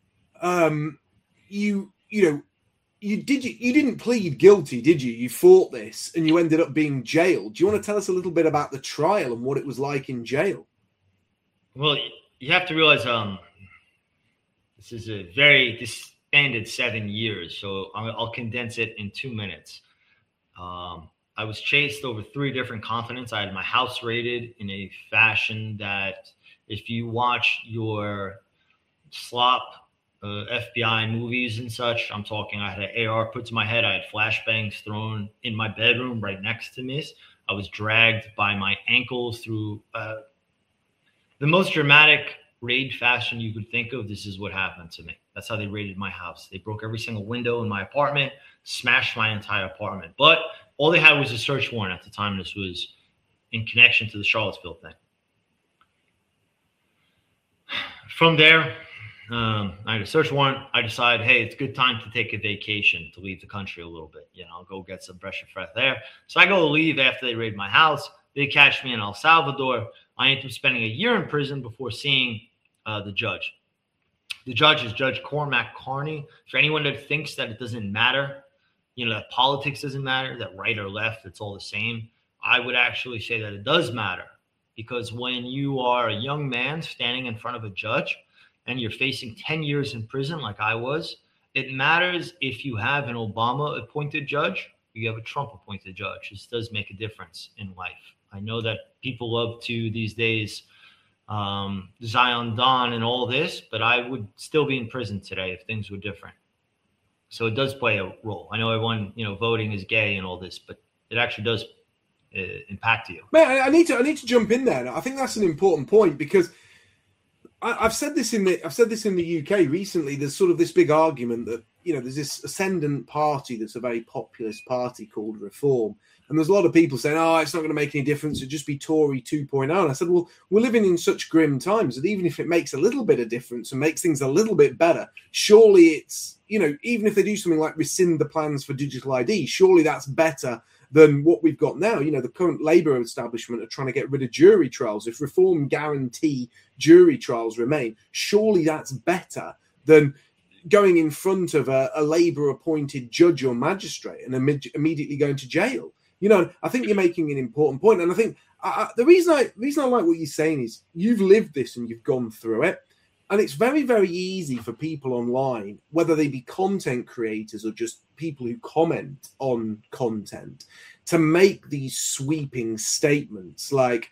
you didn't plead guilty, did you? You fought this and you ended up being jailed. Do you want to tell us a little bit about the trial and what it was like in jail? Well, you have to realize this is a very disbanded 7 years, so I'll condense it in 2 minutes. I was chased over 3 different continents. I had my house raided in a fashion that if you watch your slop FBI movies and such, I'm talking I had an AR put to my head. I had flashbangs thrown in my bedroom right next to me. I was dragged by my ankles through the most dramatic raid fashion you could think of. This is what happened to me. That's how they raided my house. They broke every single window in my apartment, smashed my entire apartment. But all they had was a search warrant at the time. This was in connection to the Charlottesville thing. From there, I had a search warrant. I decided, hey, it's a good time to take a vacation, to leave the country a little bit. I'll go get some fresh air. So I go to leave after they raid my house. They catch me in El Salvador. I ended up spending a year in prison before seeing the judge. The judge is Judge Cormac Carney. For anyone that thinks that it doesn't matter, that politics doesn't matter, that right or left, it's all the same, I would actually say that it does matter. Because when you are a young man standing in front of a judge and you're facing 10 years in prison like I was, it matters if you have an Obama-appointed judge or you have a Trump-appointed judge. This does make a difference in life. I know that people love to these days Zion Dawn and all this, but I would still be in prison today if things were different. So it does play a role. I know everyone, voting is gay and all this, but it actually does impact you. Man, I need to jump in there. I think that's an important point because I've said this in the UK recently. There's sort of this big argument that there's this ascendant party that's a very populist party called Reform. And there's a lot of people saying, it's not going to make any difference. It'll just be Tory 2.0. And I said, well, we're living in such grim times that even if it makes a little bit of difference and makes things a little bit better, surely it's, even if they do something like rescind the plans for digital ID, surely that's better than what we've got now. The current Labour establishment are trying to get rid of jury trials. If Reform guarantee jury trials remain, surely that's better than going in front of a Labour-appointed judge or magistrate and immediately going to jail. I think you're making an important point. And I think the reason I like what you're saying is you've lived this and you've gone through it. And it's very, very easy for people online, whether they be content creators or just people who comment on content, to make these sweeping statements like,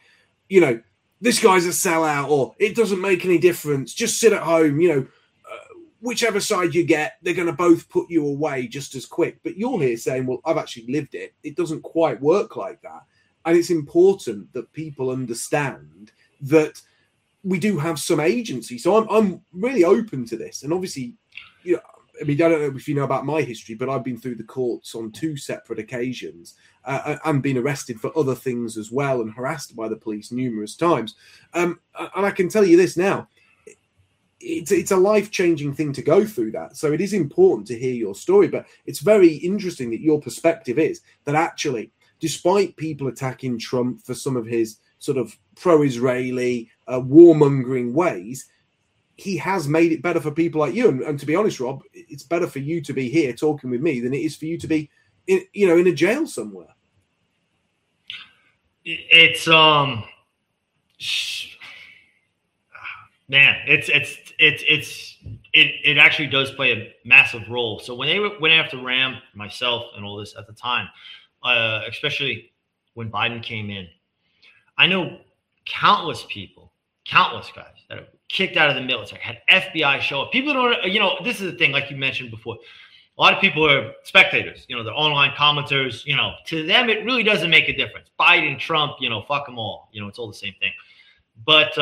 this guy's a sellout, or it doesn't make any difference, just sit at home, whichever side you get, they're going to both put you away just as quick. But you're here saying, well, I've actually lived it. It doesn't quite work like that. And it's important that people understand that we do have some agency. So I'm really open to this. And obviously, I don't know if you know about my history, but I've been through the courts on 2 separate occasions and been arrested for other things as well and harassed by the police numerous times. And I can tell you this now. It's a life-changing thing to go through that. So it is important to hear your story, but it's very interesting that your perspective is that actually, despite people attacking Trump for some of his sort of pro-Israeli, warmongering ways, he has made it better for people like you. And to be honest, Rob, it's better for you to be here talking with me than it is for you to be in a jail somewhere. It's man, it actually does play a massive role. So when they went after Ram, myself, and all this at the time, especially when Biden came in, I know countless people countless guys that are kicked out of the military, had FBI show up. People don't, you know, this is the thing, like you mentioned before. A lot of people are spectators, you know, they're online commenters, you know, to them, it really doesn't make a difference. Biden, Trump, you know, fuck them all. You know, it's all the same thing. But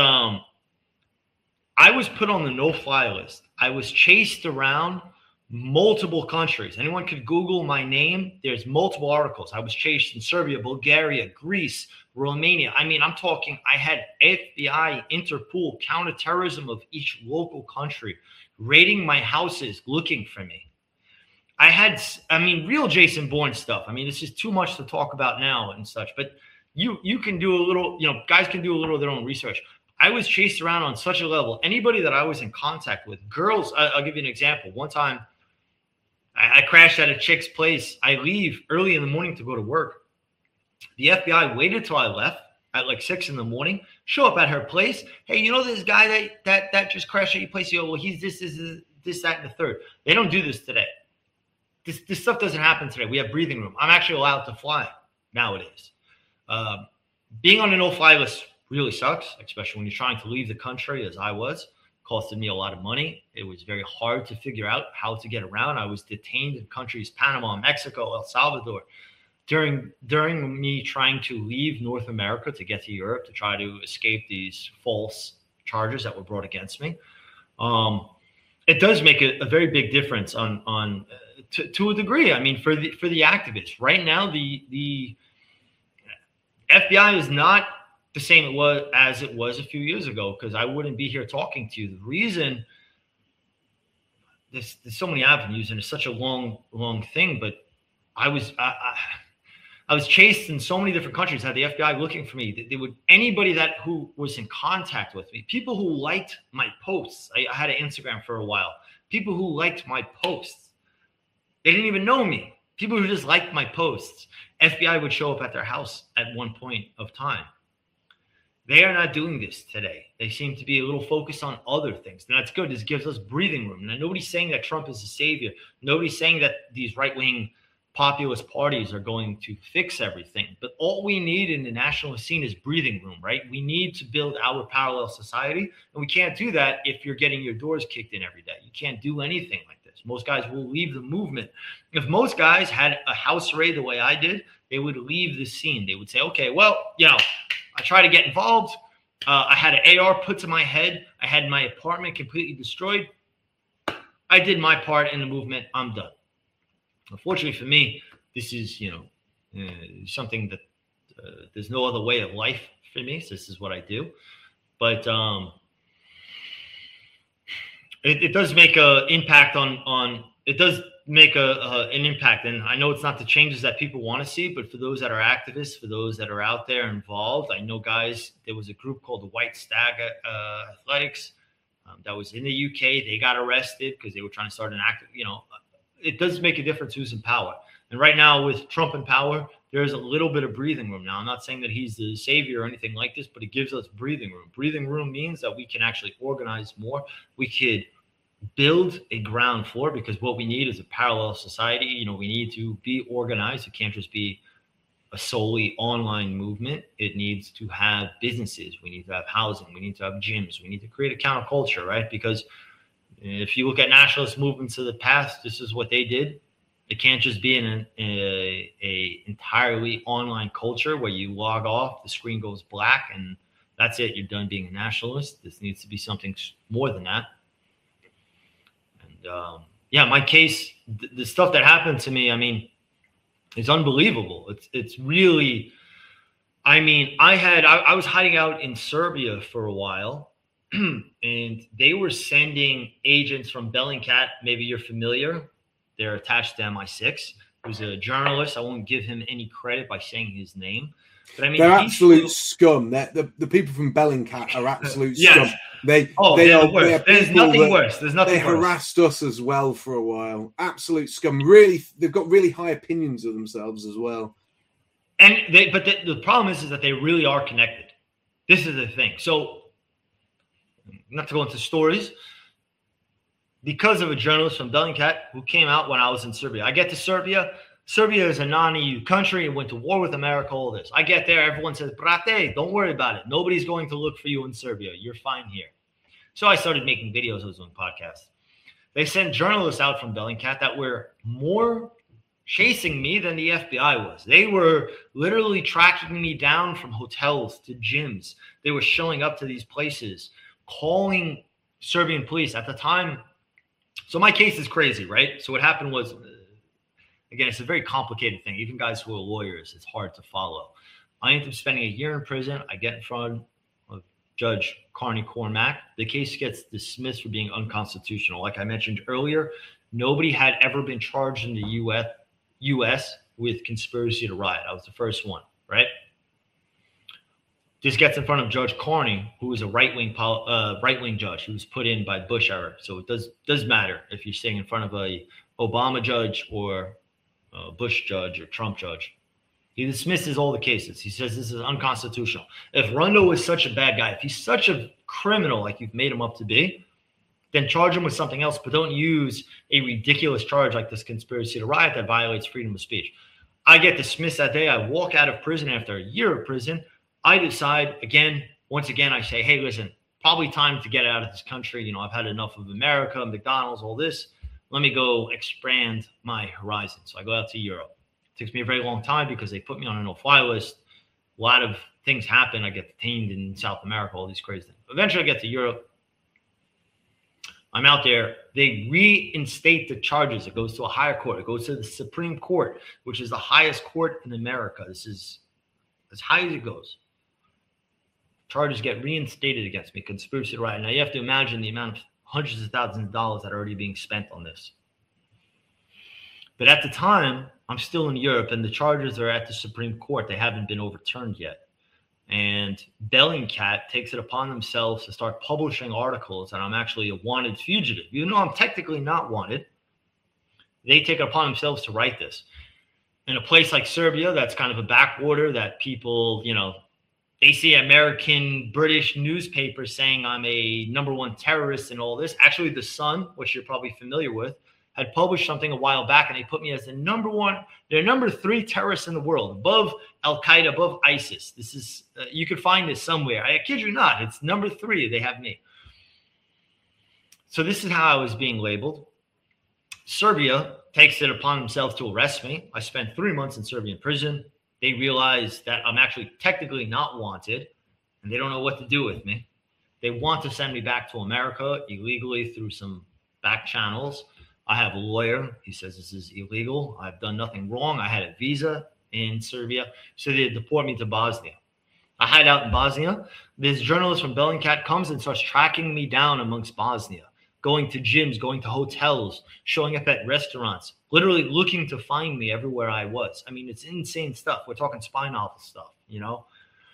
I was put on the no-fly list. I was chased around multiple countries. Anyone could Google my name. There's multiple articles. I was chased in Serbia, Bulgaria, Greece, Romania. I mean, I'm talking, I had FBI, Interpol, counterterrorism of each local country raiding my houses looking for me. I had, I mean, real Jason Bourne stuff. I mean, this is too much to talk about now and such, but you can do a little, you know, guys can do a little of their own research. I was chased around on such a level. Anybody that I was in contact with, girls, I'll give you an example. One time I crashed at a chick's place. I leave early in the morning to go to work. The FBI waited till I left at like 6 in the morning, show up at her place. Hey, you know this guy that just crashed at your place? You go, well, he's this, that, and the third. They don't do this today. This stuff doesn't happen today. We have breathing room. I'm actually allowed to fly nowadays. Being on a no-fly list really sucks, especially when you're trying to leave the country, as I was. Costed me a lot of money. It was very hard to figure out how to get around. I was detained in countries, Panama, Mexico, El Salvador. During me trying to leave North America to get to Europe to try to escape these false charges that were brought against me. It does make a very big difference on to a degree. I mean, for the activists right now, the FBI is not the same as it was a few years ago, because I wouldn't be here talking to you. The reason there's so many avenues and it's such a long thing, but I was chased in so many different countries. Had the FBI looking for me. They would, anybody who was in contact with me, people who liked my posts. I had an Instagram for a while. People who liked my posts. They didn't even know me. People who just liked my posts. FBI would show up at their house at one point of time. They are not doing this today. They seem to be a little focused on other things. And that's good. This gives us breathing room. Now, nobody's saying that Trump is a savior. Nobody's saying that these right-wing populist parties are going to fix everything. But all we need in the nationalist scene is breathing room, right? We need to build our parallel society. And we can't do that if you're getting your doors kicked in every day. You can't do anything like this. Most guys will leave the movement. If most guys had a house raid the way I did, they would leave the scene. They would say, okay, well, you know, I tried to get involved. I had an AR put to my head. I had my apartment completely destroyed. I did my part in the movement. I'm done. Unfortunately for me, this is, you know, something that there's no other way of life for me. So this is what I do. But it does make an impact on it does make an impact. And I know it's not the changes that people want to see, but for those that are activists, for those that are out there involved, I know guys, there was a group called the White Stag Athletics that was in the UK. They got arrested because they were trying to start an active, you know, it does make a difference who's in power. And right now with Trump in power, there's a little bit of breathing room. Now, I'm not saying that he's the savior or anything like this, but it gives us breathing room. Breathing room means that we can actually organize more. We could build a ground floor, because what we need is a parallel society. You know, we need to be organized. It can't just be a solely online movement. It needs to have businesses. We need to have housing. We need to have gyms. We need to create a counterculture, right? Because if you look at nationalist movements of the past, this is what they did. It can't just be an entirely online culture where you log off, the screen goes black, and that's it. You're done being a nationalist. This needs to be something more than that. And yeah, my case, the stuff that happened to me, I mean, it's unbelievable. It's really, I mean, I was hiding out in Serbia for a while. And they were sending agents from Bellingcat. Maybe you're familiar. They're attached to MI6. Who's a journalist. I won't give him any credit by saying his name. But I mean, they're absolute scum. The people from Bellingcat are absolute scum. They are worse. There's nothing worse. There's nothing worse. They harassed us as well for a while. Absolute scum. Really, they've got really high opinions of themselves as well. And the problem is that they really are connected. This is the thing. So, not to go into stories, because of a journalist from Bellingcat who came out when I was in Serbia. I get to Serbia. Serbia is a non-EU country and went to war with America, all this. I get there, everyone says, brate, don't worry about it. Nobody's going to look for you in Serbia. You're fine here. So I started making videos. I was doing podcasts. They sent journalists out from Bellingcat that were more chasing me than the FBI was. They were literally tracking me down from hotels to gyms. They were showing up to these places, calling Serbian police at the time. So my case is crazy, right? So what happened was, again, it's a very complicated thing. Even guys who are lawyers, it's hard to follow. I ended up spending a year in prison. I get in front of Judge Carney Cormack. The case gets dismissed for being unconstitutional. Like I mentioned earlier, nobody had ever been charged in the U.S. with conspiracy to riot. I was the first one, right? This gets in front of Judge Carney, who is a right-wing judge who was put in by Bush era. So it does matter if you're sitting in front of a Obama judge or Bush judge or Trump judge. He dismisses all the cases. He says this is unconstitutional. If Rondo is such a bad guy, if he's such a criminal like you've made him up to be, then charge him with something else, but don't use a ridiculous charge like this conspiracy to riot that violates freedom of speech. I get dismissed that day. I walk out of prison after a year of prison. I decide, once again, I say, hey, listen, probably time to get out of this country. You know, I've had enough of America, McDonald's, all this. Let me go expand my horizon. So I go out to Europe. It takes me a very long time because they put me on a no-fly list. A lot of things happen. I get detained in South America, all these crazy things. Eventually I get to Europe. I'm out there. They reinstate the charges. It goes to a higher court. It goes to the Supreme Court, which is the highest court in America. This is as high as it goes. Charges get reinstated against me, conspiracy to riot. Now you have to imagine the amount of hundreds of thousands of dollars that are already being spent on this. But at the time, I'm still in Europe, and the charges are at the Supreme Court. They haven't been overturned yet. And Bellingcat takes it upon themselves to start publishing articles that I'm actually a wanted fugitive. Even though I'm technically not wanted, they take it upon themselves to write this. In a place like Serbia, that's kind of a backwater that people, you know, they see American, British newspapers saying I'm a #1 terrorist and all this. Actually, The Sun, which you're probably familiar with, had published something a while back, and they put me as the number 3 terrorist in the world, above Al-Qaeda, above ISIS. This is, you could find this somewhere. I kid you not. It's number 3. They have me. So this is how I was being labeled. Serbia takes it upon themselves to arrest me. I spent 3 months in Serbian prison. They realize that I'm actually technically not wanted, and they don't know what to do with me. They want to send me back to America illegally through some back channels. I have a lawyer. He says this is illegal. I've done nothing wrong. I had a visa in Serbia, so they deport me to Bosnia. I hide out in Bosnia. This journalist from Bellingcat comes and starts tracking me down amongst Bosnia, going to gyms, going to hotels, showing up at restaurants, literally looking to find me everywhere I was. I mean, it's insane stuff. We're talking spy novel stuff, you know?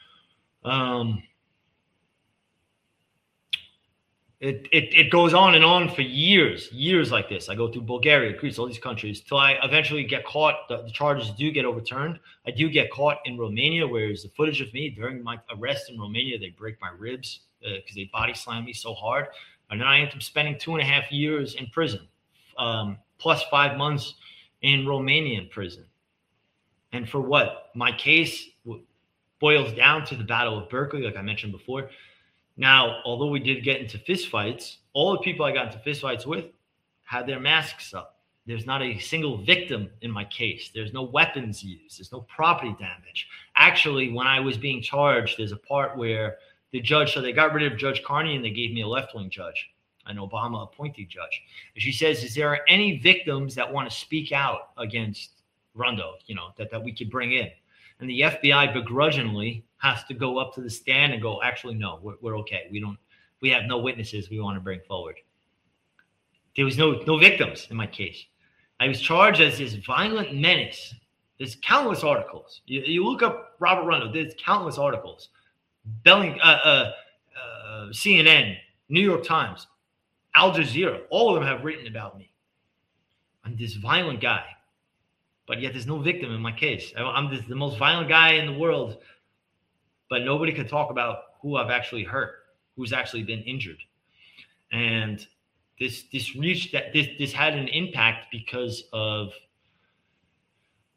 It goes on and on for years like this. I go through Bulgaria, Greece, all these countries till I eventually get caught. The charges do get overturned. I do get caught in Romania, where there's the footage of me during my arrest in Romania. They break my ribs because they body slam me so hard. And then I ended up spending 2.5 years in prison, plus 5 months in Romanian prison. And for what? My case boils down to the Battle of Berkeley, like I mentioned before. Now, although we did get into fistfights, all the people I got into fistfights with had their masks up. There's not a single victim in my case. There's no weapons used. There's no property damage. Actually, when I was being charged, there's a part where the judge, so they got rid of Judge Carney and they gave me a left-wing judge, an Obama appointed judge. And she says, is there any victims that want to speak out against Rondo, you know, that we could bring in? And the FBI begrudgingly has to go up to the stand and go, actually, no, we're okay. We have no witnesses we want to bring forward. There was no victims in my case. I was charged as this violent menace. There's countless articles. You look up Robert Rondo, there's countless articles. CNN, New York Times, Al Jazeera, all of them have written about me. I'm this violent guy. But yet there's no victim in my case. I'm the most violent guy in the world, but nobody can talk about who I've actually hurt, who's actually been injured. And this had an impact because of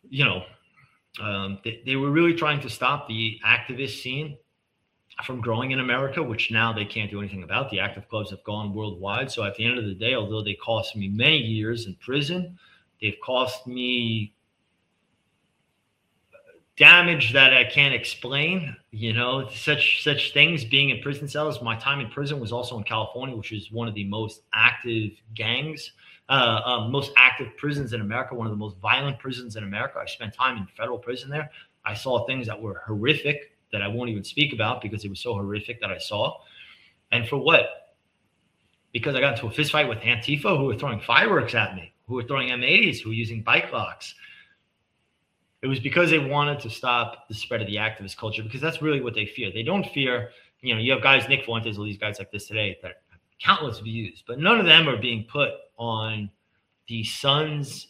they were really trying to stop the activist scene from growing in America, which now they can't do anything about. The active clubs have gone worldwide. So at the end of the day, although they cost me many years in prison, they've cost me damage that I can't explain. Such things. Being in prison cells, my time in prison was also in California, which is one of the most active gangs, most active prisons in America, one of the most violent prisons in America. I spent time in federal prison there. I saw things that were horrific that I won't even speak about because it was so horrific that I saw. And for what? Because I got into a fist fight with Antifa, who were throwing fireworks at me, who were throwing M80s, who were using bike locks. It was because they wanted to stop the spread of the activist culture, because that's really what they fear. They don't fear, you have guys, Nick Fuentes, all these guys like this today that have countless views, but none of them are being put on the Sun's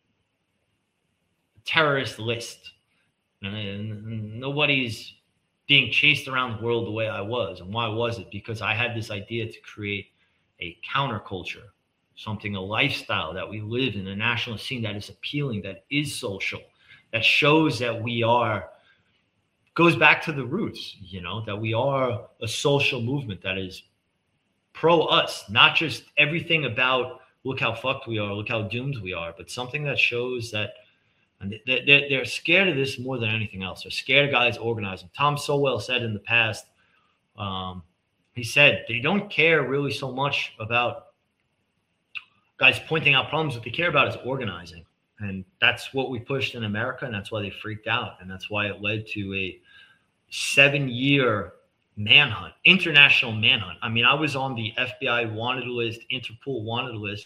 terrorist list. And nobody's being chased around the world the way I was. And why was it? Because I had this idea to create a counterculture, a lifestyle that we live in, a national scene that is appealing, that is social, that shows that goes back to the roots, that we are a social movement that is pro us, not just everything about look how fucked we are, look how doomed we are, but something that shows that. And they're scared of this more than anything else. They're scared of guys organizing. Tom Sowell said in the past, he said they don't care really so much about guys pointing out problems. What they care about is organizing. And that's what we pushed in America, and that's why they freaked out. And that's why it led to a 7-year manhunt, international manhunt. I mean, I was on the FBI wanted list, Interpol wanted list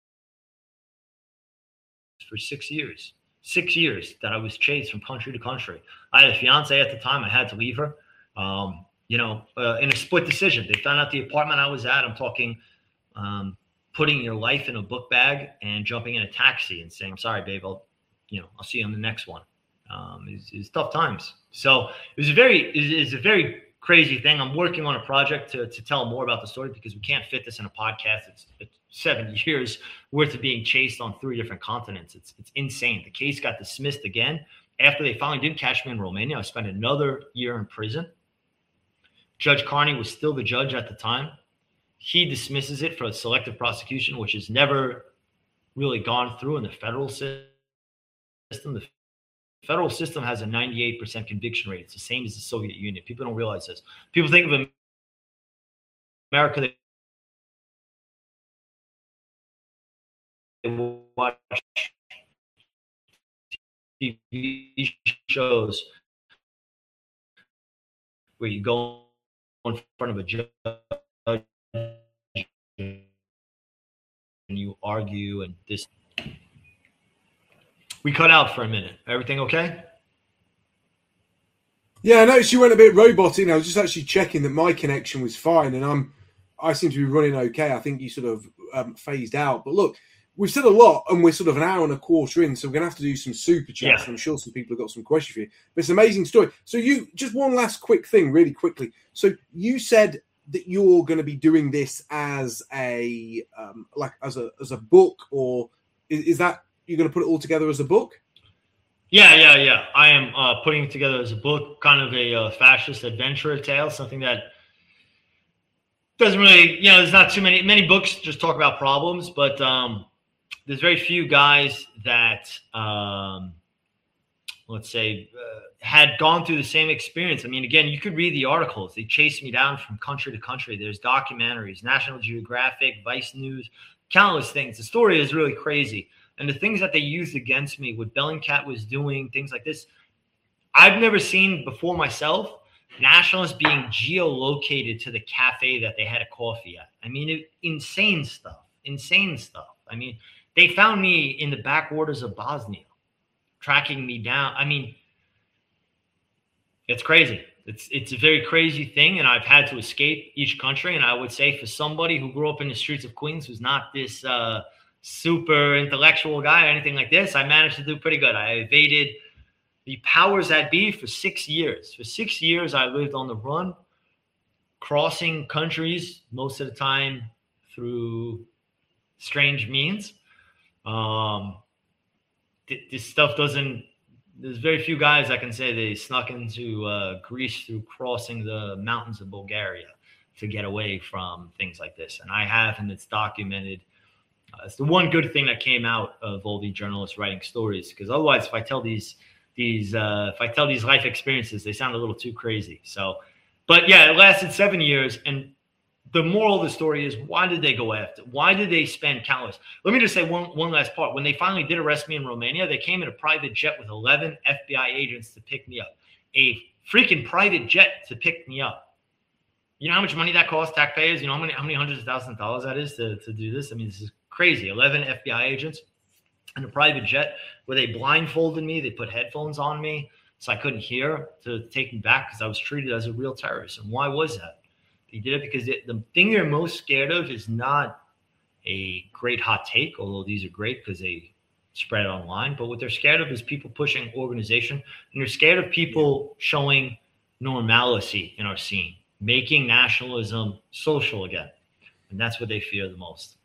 for 6 years. 6 years that I was chased from country to country. I had a fiance at the time. I had to leave her, in a split decision. They found out the apartment I was at. I'm talking putting your life in a book bag and jumping in a taxi and saying, I'm sorry, babe, I'll see you on the next one. It's tough times. So it's a very crazy thing. I'm working on a project to tell more about the story, because we can't fit this in a podcast. It's 7 years worth of being chased on 3 different continents. It's insane. The case got dismissed again after they finally did catch me in Romania. I spent another year in prison. Judge Carney was still the judge at the time. He dismisses it for a selective prosecution, which has never really gone through in the federal system. The federal system has a 98% conviction rate. It's the same as the Soviet Union. People don't realize this. People think of America, they watch TV shows where you go in front of a judge and you argue, and this. We cut out for a minute. Everything okay? Yeah, I noticed you went a bit robotic. I was just actually checking that my connection was fine, and I seem to be running okay. I think you sort of phased out. But look, we've said a lot, and we're sort of an hour and a quarter in, so we're going to have to do some super chats. Yeah. I'm sure some people have got some questions for you. But it's an amazing story. So just one last quick thing, really quickly. So you said that you're going to be doing this as a as a book, or is that you're going to put it all together as a book? Yeah. I am putting it together as a book, kind of a fascist adventure tale, something that doesn't really, there's not too many books just talk about problems, but there's very few guys that, had gone through the same experience. I mean, again, you could read the articles. They chased me down from country to country. There's documentaries, National Geographic, Vice News, countless things. The story is really crazy. And the things that they used against me, what Bellingcat was doing, things like this, I've never seen before myself. Nationalists being geolocated to the cafe that they had a coffee at. I mean, insane stuff. I mean, they found me in the backwaters of Bosnia, tracking me down. I mean, it's crazy. It's a very crazy thing, and I've had to escape each country. And I would say for somebody who grew up in the streets of Queens, who's not this super intellectual guy or anything like this, I managed to do pretty good. I evaded the powers that be for 6 years. For 6 years, I lived on the run, crossing countries most of the time through strange means. This stuff doesn't there's very few guys that can say they snuck into Greece through crossing the mountains of Bulgaria to get away from things like this. And I have, and it's documented. It's the one good thing that came out of all the journalists writing stories, because otherwise, if I tell these life experiences, they sound a little too crazy. So, but yeah, it lasted 7 years. And the moral of the story is, why did they go after? Why did they spend countless? Let me just say one last part. When they finally did arrest me in Romania, they came in a private jet with 11 FBI agents to pick me up. A freaking private jet to pick me up. You know how much money that costs, taxpayers? You know how many hundreds of thousands of dollars that is to do this? I mean, this is crazy. 11 FBI agents in a private jet where they blindfolded me. They put headphones on me so I couldn't hear, to take me back because I was treated as a real terrorist. And why was that? They did it because the thing they're most scared of is not a great hot take, although these are great because they spread it online. But what they're scared of is people pushing organization. And they're scared of people showing normalcy in our scene, making nationalism social again. And that's what they fear the most.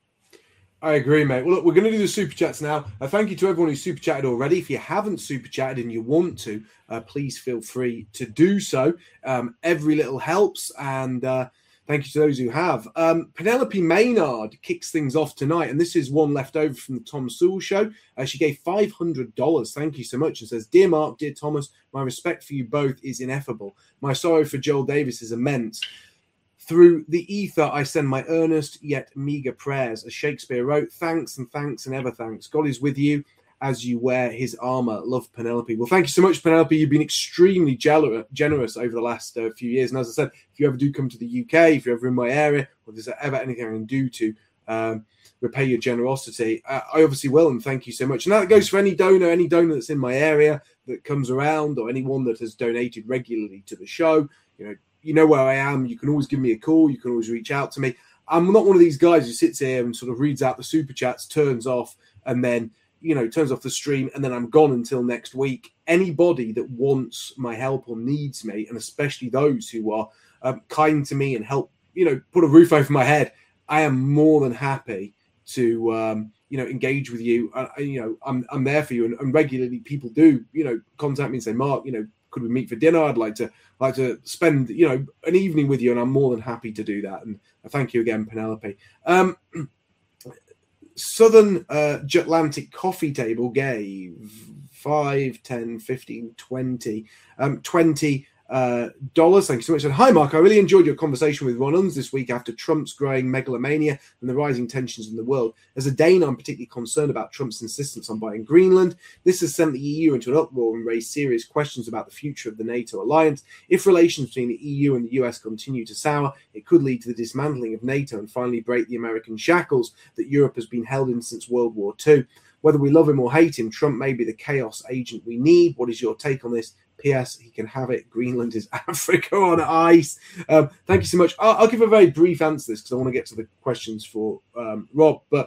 I agree, mate. Well, look, we're going to do the super chats now. Thank you to everyone who's super chatted already. If you haven't super chatted and you want to, please feel free to do so. Every little helps, and thank you to those who have. Penelope Maynard kicks things off tonight, and this is one left over from the Tom Sewell show. She gave $500. Thank you so much, and says, "Dear Mark, dear Thomas, my respect for you both is ineffable. My sorrow for Joel Davis is immense. Through the ether, I send my earnest yet meager prayers." As Shakespeare wrote, "Thanks and thanks and ever thanks. God is with you as you wear his armor." Love, Penelope. Well, thank you so much, Penelope. You've been extremely generous over the last few years. And as I said, if you ever do come to the UK, if you're ever in my area, or there's ever anything I can do to repay your generosity, I obviously will. And thank you so much. And that goes for any donor that's in my area that comes around, or anyone that has donated regularly to the show. You know where I am. You can always give me a call. You can always reach out to me. I'm not one of these guys who sits here and sort of reads out the super chats, turns off, and then, turns off the stream, and then I'm gone until next week. Anybody that wants my help or needs me, and especially those who are kind to me and help, put a roof over my head, I am more than happy to, engage with you. I'm there for you. And regularly people do, contact me and say, "Mark, could we meet for dinner? I'd like to spend, an evening with you," and I'm more than happy to do that. And thank you again, Penelope. Southern Jutlantic Coffee Table gave 5, 10, 15, 20, $20. Thank you so much. And hi, Mark. I really enjoyed your conversation with Ron Unz this week after Trump's growing megalomania and the rising tensions in the world. As a Dane, I'm particularly concerned about Trump's insistence on buying Greenland. This has sent the EU into an uproar and raised serious questions about the future of the NATO alliance. If relations between the EU and the US continue to sour, it could lead to the dismantling of NATO and finally break the American shackles that Europe has been held in since World War II. Whether we love him or hate him, Trump may be the chaos agent we need. What is your take on this? P.S. He can have it. Greenland is Africa on ice. Thank you so much. I'll give a very brief answer to this because I want to get to the questions for Rob. But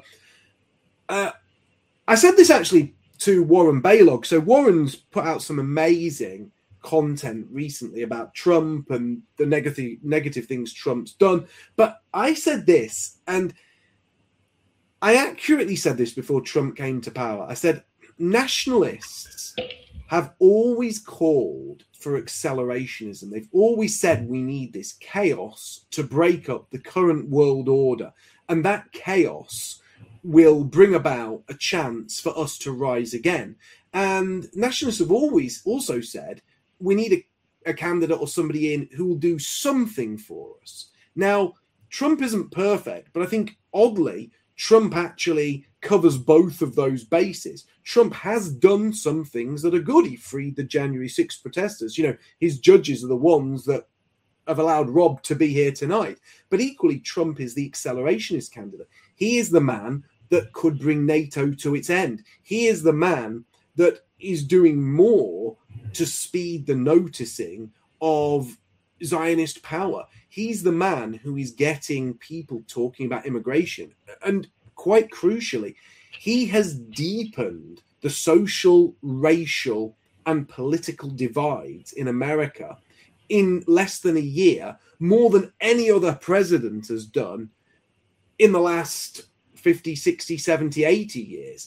I said this actually to Warren Baylog. So Warren's put out some amazing content recently about Trump and the negative things Trump's done. But I said this, and I accurately said this before Trump came to power. I said nationalists have always called for accelerationism. They've always said we need this chaos to break up the current world order. And that chaos will bring about a chance for us to rise again. And nationalists have always also said we need a candidate or somebody in who will do something for us. Now, Trump isn't perfect, but I think oddly, Trump actually covers both of those bases. Trump has done some things that are good. He freed the January 6th protesters. His judges are the ones that have allowed Rob to be here tonight. But equally, Trump is the accelerationist candidate. He is the man that could bring NATO to its end. He is the man that is doing more to speed the noticing of Zionist power. He's the man who is getting people talking about immigration. And quite crucially, he has deepened the social, racial, and political divides in America in less than a year, more than any other president has done in the last 50, 60, 70, 80 years.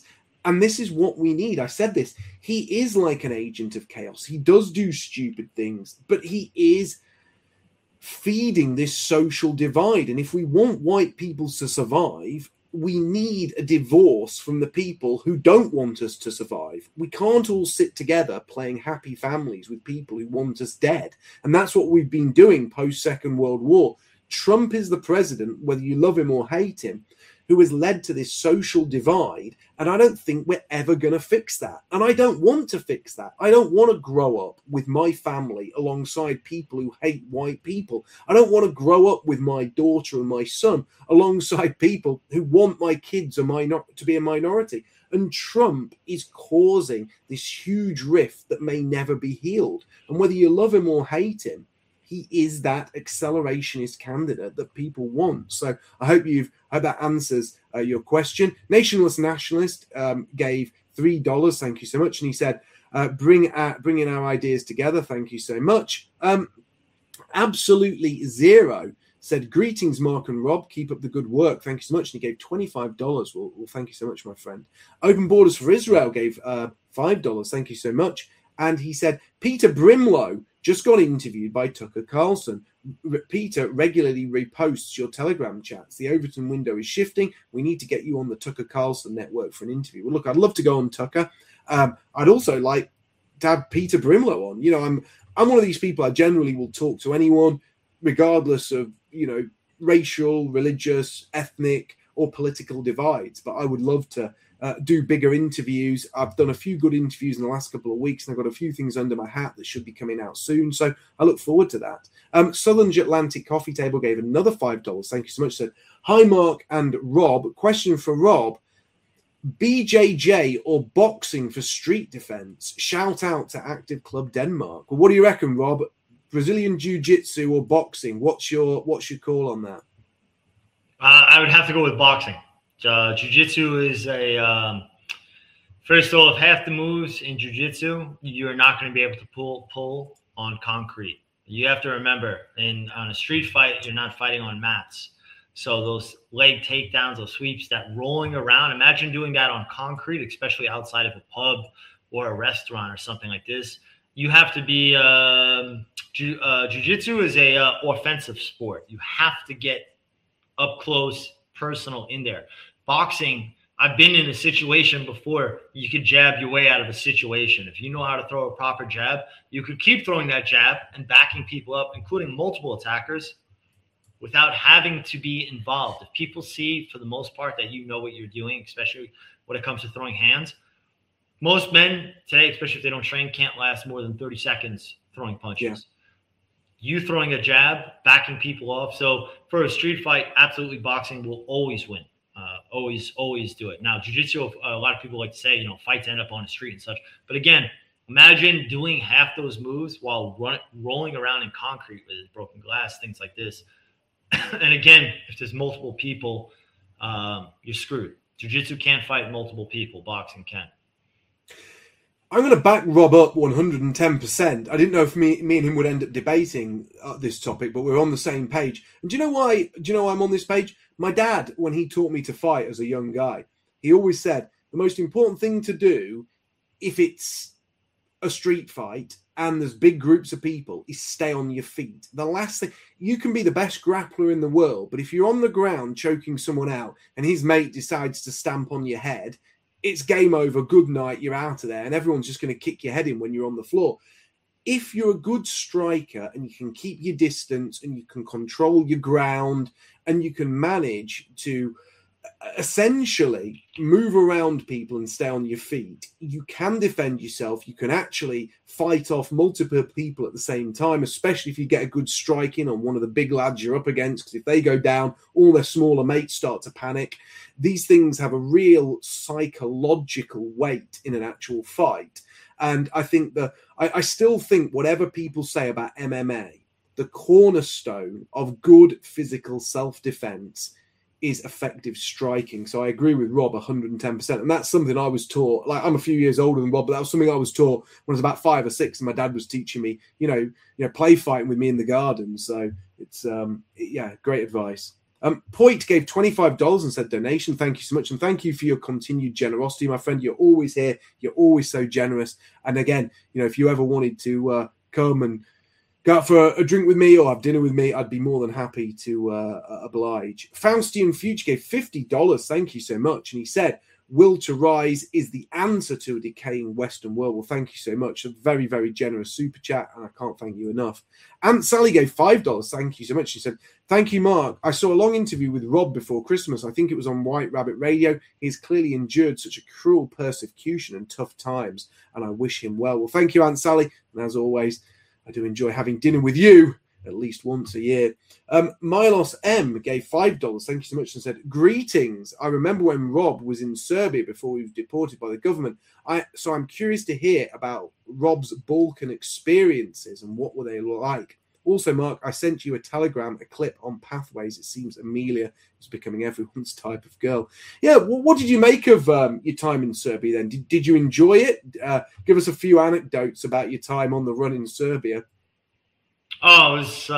And this is what we need. I said this. He is like an agent of chaos. He does do stupid things, but he is feeding this social divide. And if we want white people to survive, we need a divorce from the people who don't want us to survive. We can't all sit together playing happy families with people who want us dead. And that's what we've been doing post Second World War. Trump is the president, whether you love him or hate him, who has led to this social divide. And I don't think we're ever going to fix that. And I don't want to fix that. I don't want to grow up with my family alongside people who hate white people. I don't want to grow up with my daughter and my son alongside people who want my kids to be a minority. And Trump is causing this huge rift that may never be healed. And whether you love him or hate him, he is that accelerationist candidate that people want. So I hope that answers your question. Nationalist Nationalist gave $3. Thank you so much. And he said, bringing our ideas together. Thank you so much. Absolutely Zero said, greetings, Mark and Rob. Keep up the good work. Thank you so much. And he gave $25. Well, thank you so much, my friend. Open Borders for Israel gave $5. Thank you so much. And he said, Peter Brimlow just got interviewed by Tucker Carlson. Peter regularly reposts your Telegram chats. The Overton window is shifting. We need to get you on the Tucker Carlson network for an interview. Well, look, I'd love to go on Tucker. I'd also like to have Peter Brimlow on. You know, I'm one of these people. I generally will talk to anyone, regardless of, you know, racial, religious, ethnic, or political divides. But I would love to do bigger interviews. I've done a few good interviews in the last couple of weeks, and I've got a few things under my hat that should be coming out soon. So I look forward to that. Southern Atlantic Coffee Table gave another $5. Thank you so much. Said, hi, Mark and Rob. Question for Rob. BJJ or boxing for street defense? Shout out to Active Club Denmark. Well, what do you reckon, Rob? Brazilian Jiu-Jitsu or boxing? What's your call on that? I would have to go with boxing. Jiu-Jitsu is first of all, if half the moves in Jiu-Jitsu, you're not going to be able to pull on concrete. You have to remember, on a street fight, you're not fighting on mats. So those leg takedowns, those sweeps, that rolling around, imagine doing that on concrete, especially outside of a pub or a restaurant or something like this. You have to be Jiu-Jitsu is a offensive sport. You have to get up close, personal in there. Boxing, I've been in a situation before. You could jab your way out of a situation. If you know how to throw a proper jab, you could keep throwing that jab and backing people up, including multiple attackers, without having to be involved. If people see, for the most part, that you know what you're doing, especially when it comes to throwing hands, most men today, especially if they don't train, can't last more than 30 seconds throwing punches. Yeah. You throwing a jab, backing people off. So for a street fight, absolutely boxing will always win. Always do it. Now, jiu-jitsu, a lot of people like to say, you know, fights end up on the street and such. But again, imagine doing half those moves while rolling around in concrete with broken glass, things like this. And again, if there's multiple people, you're screwed. Jiu-jitsu can't fight multiple people. Boxing can. I'm going to back Rob up 110%. I didn't know if me and him would end up debating this topic, but we're on the same page. And do you know why? Do you know why I'm on this page? My dad, when he taught me to fight as a young guy, he always said the most important thing to do, if it's a street fight and there's big groups of people, is stay on your feet. The last thing, you can be the best grappler in the world, but if you're on the ground choking someone out and his mate decides to stamp on your head, it's game over, good night, you're out of there, and everyone's just going to kick your head in when you're on the floor. If you're a good striker and you can keep your distance and you can control your ground and you can manage to essentially move around people and stay on your feet, you can defend yourself. You can actually fight off multiple people at the same time, especially if you get a good strike in on one of the big lads you're up against, because if they go down, all their smaller mates start to panic. These things have a real psychological weight in an actual fight. And I think that I still think whatever people say about MMA, the cornerstone of good physical self-defense is effective striking. So I agree with Rob 110%. And that's something I was taught. Like, I'm a few years older than Rob, but that was something I was taught when I was about 5 or 6. And my dad was teaching me, you know, play fighting with me in the garden. So it's, great advice. Poit gave $25 and said donation. Thank you so much. And thank you for your continued generosity, my friend. You're always here. You're always so generous. And again, if you ever wanted to come and go out for a drink with me or have dinner with me, I'd be more than happy to oblige. Faustian Future gave $50. Thank you so much. And he said, will to rise is the answer to a decaying Western world. Well, thank you so much. A very, very generous super chat, and I can't thank you enough. Aunt Sally gave $5. Thank you so much. She said, thank you, Mark. I saw a long interview with Rob before Christmas. I think it was on White Rabbit Radio. He's clearly endured such a cruel persecution and tough times, and I wish him well. Well, thank you, Aunt Sally. And as always, I do enjoy having dinner with you at least once a year. Milos M gave $5. Thank you so much, and said, greetings. I remember when Rob was in Serbia before he was deported by the government. So I'm curious to hear about Rob's Balkan experiences and what were they like. Also, Mark, I sent you a telegram, a clip on Pathways. It seems Amelia is becoming everyone's type of girl. Yeah, what did you make of your time in Serbia then? Did you enjoy it? Give us a few anecdotes about your time on the run in Serbia. Oh, it was,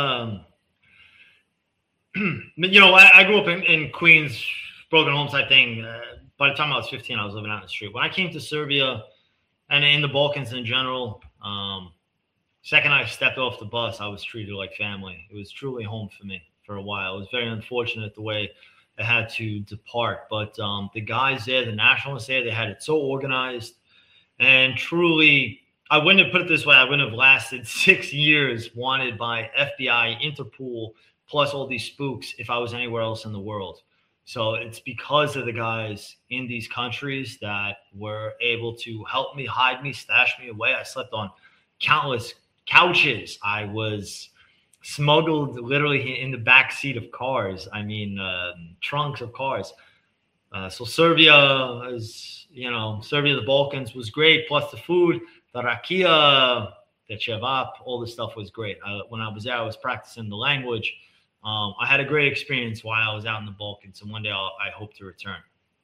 I grew up in Queens, broken home type thing. By the time I was 15, I was living out in the street. When I came to Serbia and in the Balkans in general, second I stepped off the bus, I was treated like family. It was truly home for me for a while. It was very unfortunate the way I had to depart. But the guys there, the nationalists there, they had it so organized. And truly, I wouldn't have put it this way. I wouldn't have lasted 6 years wanted by FBI, Interpol, plus all these spooks if I was anywhere else in the world. So it's because of the guys in these countries that were able to help me, hide me, stash me away. I slept on countless couches. I was smuggled literally in the back seat of cars. I mean, trunks of cars. So Serbia, the Balkans was great. Plus the food. The rakia, the chevap, all this stuff was great. When I was there, I was practicing the language. I had a great experience while I was out in the Balkans, and one day I hope to return.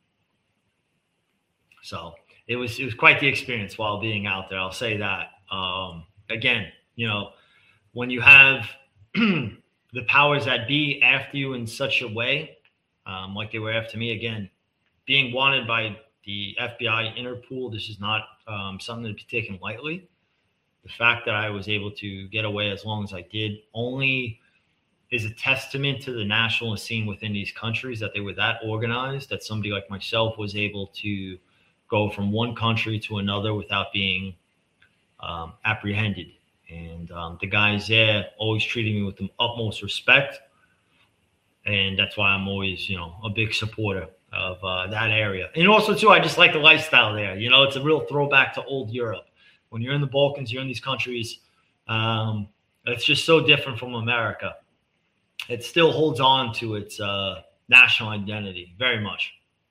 So it was quite the experience while being out there. I'll say that. Again, when you have the powers that be after you in such a way, like they were after me, again, being wanted by the FBI, Interpol, this is not something to be taken lightly. The fact that I was able to get away as long as I did only is a testament to the nationalist scene within these countries, that they were that organized, that somebody like myself was able to go from one country to another without being apprehended. And the guys there always treated me with the utmost respect. And that's why I'm always, a big supporter of that area. And also, too, I just like the lifestyle there. It's a real throwback to old Europe. When you're in the Balkans, you're in these countries, it's just so different from America. It still holds on to its national identity very much.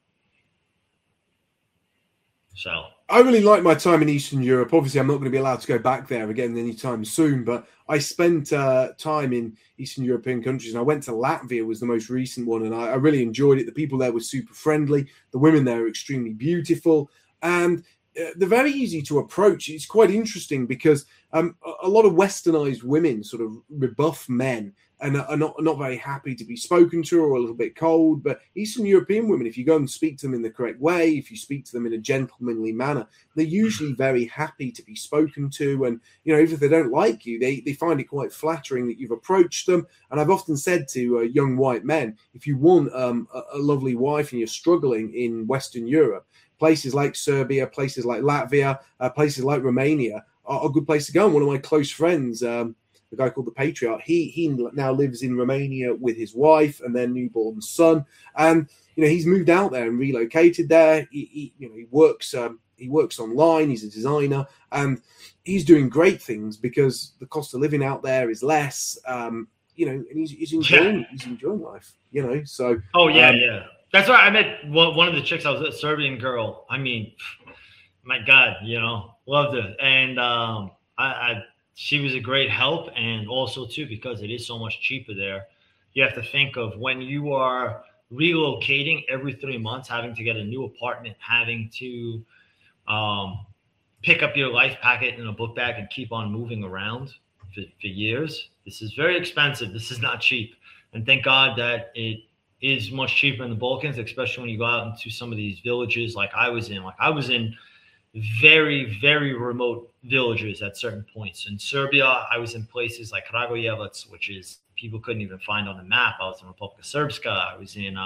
So I really like my time in Eastern Europe. Obviously, I'm not going to be allowed to go back there again anytime soon, but I spent time in Eastern European countries, and I went to Latvia, was the most recent one, and I really enjoyed it. The people there were super friendly. The women there are extremely beautiful, and they're very easy to approach. It's quite interesting because a lot of westernized women sort of rebuff men and are not very happy to be spoken to, or a little bit cold. But Eastern European women, if you go and speak to them in the correct way, if you speak to them in a gentlemanly manner, they're usually very happy to be spoken to. And, even if they don't like you, they find it quite flattering that you've approached them. And I've often said to young white men, if you want a lovely wife and you're struggling in Western Europe, places like Serbia, places like Latvia, places like Romania are a good place to go. And one of my close friends, a guy called the Patriarch, he now lives in Romania with his wife and their newborn son. And, he's moved out there and relocated there. He works online. He's a designer, and he's doing great things because the cost of living out there is less. And he's enjoying life. So. Oh yeah, yeah. That's why I met one of the chicks. I was a Serbian girl. I mean, my God, loved it, and she was a great help. And also too, because it is so much cheaper there, you have to think of when you are relocating every 3 months, having to get a new apartment, having to pick up your life packet in a book bag and keep on moving around for years. This is very expensive. This is not cheap. And thank God that it is much cheaper in the Balkans, especially when you go out into some of these villages like I was in. Like I was in very, very remote villages at certain points. In Serbia, I was in places like Kragujevac, which is people couldn't even find on the map. I was in Republika Srpska. I was in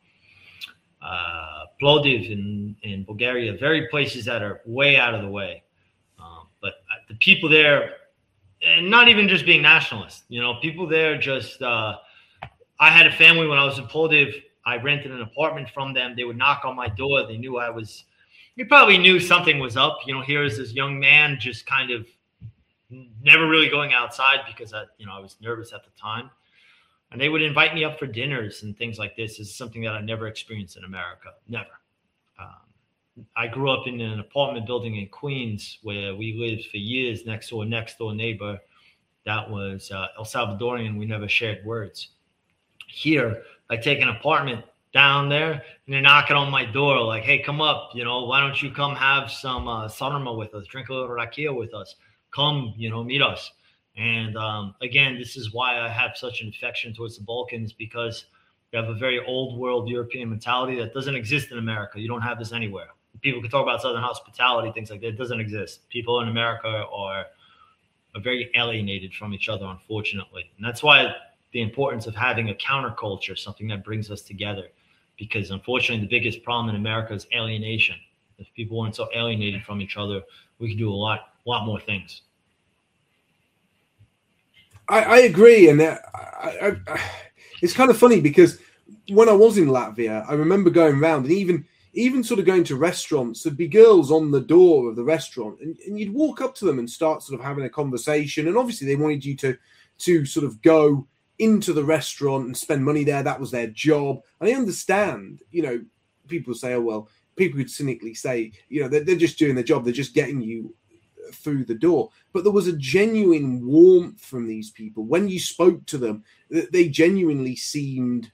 Plovdiv in Bulgaria, very places that are way out of the way. But the people there, and not even just being nationalist, people there just, I had a family when I was in Plovdiv. I rented an apartment from them. They would knock on my door. They knew they probably knew something was up. Here's this young man just kind of never really going outside because I was nervous at the time. And they would invite me up for dinners and things like this. Is something that I never experienced in America. Never. I grew up in an apartment building in Queens where we lived for years next to a next-door neighbor that was El Salvadorian. We never shared words. Here, I take an apartment down there, and they're knocking on my door like, hey, come up. Why don't you come have some sarma with us, drink a little rakia with us. Come, meet us. And again, this is why I have such an affection towards the Balkans, because you have a very old world European mentality that doesn't exist in America. You don't have this anywhere. People can talk about Southern hospitality, things like that. It doesn't exist. People in America are very alienated from each other, unfortunately. And that's why the importance of having a counterculture, something that brings us together, because unfortunately, the biggest problem in America is alienation. If people weren't so alienated from each other, we could do a lot more things. I agree, and it's kind of funny because when I was in Latvia, I remember going around and even sort of going to restaurants. There'd be girls on the door of the restaurant, and you'd walk up to them and start sort of having a conversation. And obviously, they wanted you to sort of go into the restaurant and spend money there. That was their job. And I understand, people say, oh well, people could cynically say, they're just doing their job. They're just getting you through the door. But there was a genuine warmth from these people when you spoke to them. They genuinely seemed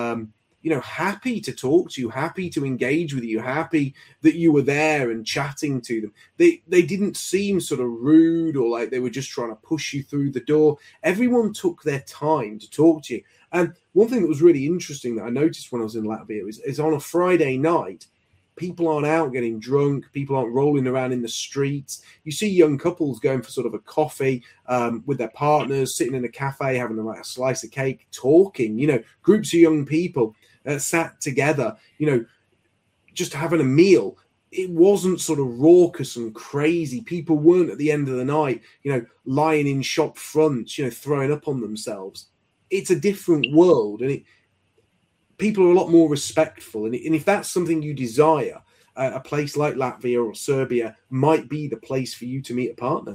happy to talk to you, happy to engage with you, happy that you were there and chatting to them. They didn't seem sort of rude or like they were just trying to push you through the door. Everyone took their time to talk to you. And one thing that was really interesting that I noticed when I was in Latvia is on a Friday night, people aren't out getting drunk. People aren't rolling around in the streets. You see young couples going for sort of a coffee with their partners, sitting in a cafe, having a slice of cake, talking, groups of young people sat together, just having a meal. It wasn't sort of raucous and crazy. People weren't at the end of the night, lying in shop fronts, throwing up on themselves. It's a different world, and people are a lot more respectful. And if that's something you desire, a place like Latvia or Serbia might be the place for you to meet a partner.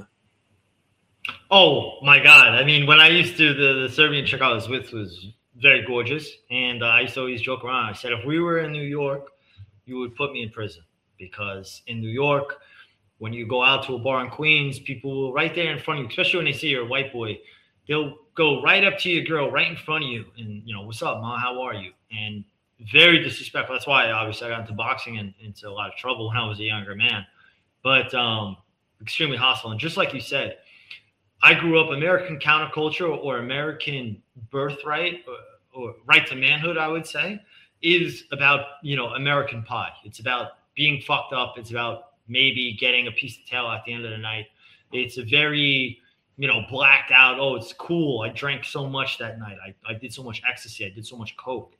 Oh, my God. I mean, when I used to, the Serbian chick I was with was very gorgeous. And I used to always joke around. I said, if we were in New York, you would put me in prison. Because in New York, when you go out to a bar in Queens, people will right there in front of you, especially when they see you're a white boy, they'll go right up to your girl right in front of you and, what's up, Ma? How are you? And very disrespectful. That's why, obviously, I got into boxing and into a lot of trouble when I was a younger man. But extremely hostile. And just like you said, I grew up American counterculture or American birthright or right to manhood, I would say, is about, American pie. It's about being fucked up. It's about maybe getting a piece of tail at the end of the night. It's a very, blacked out. Oh, it's cool. I drank so much that night. I did so much ecstasy. I did so much coke.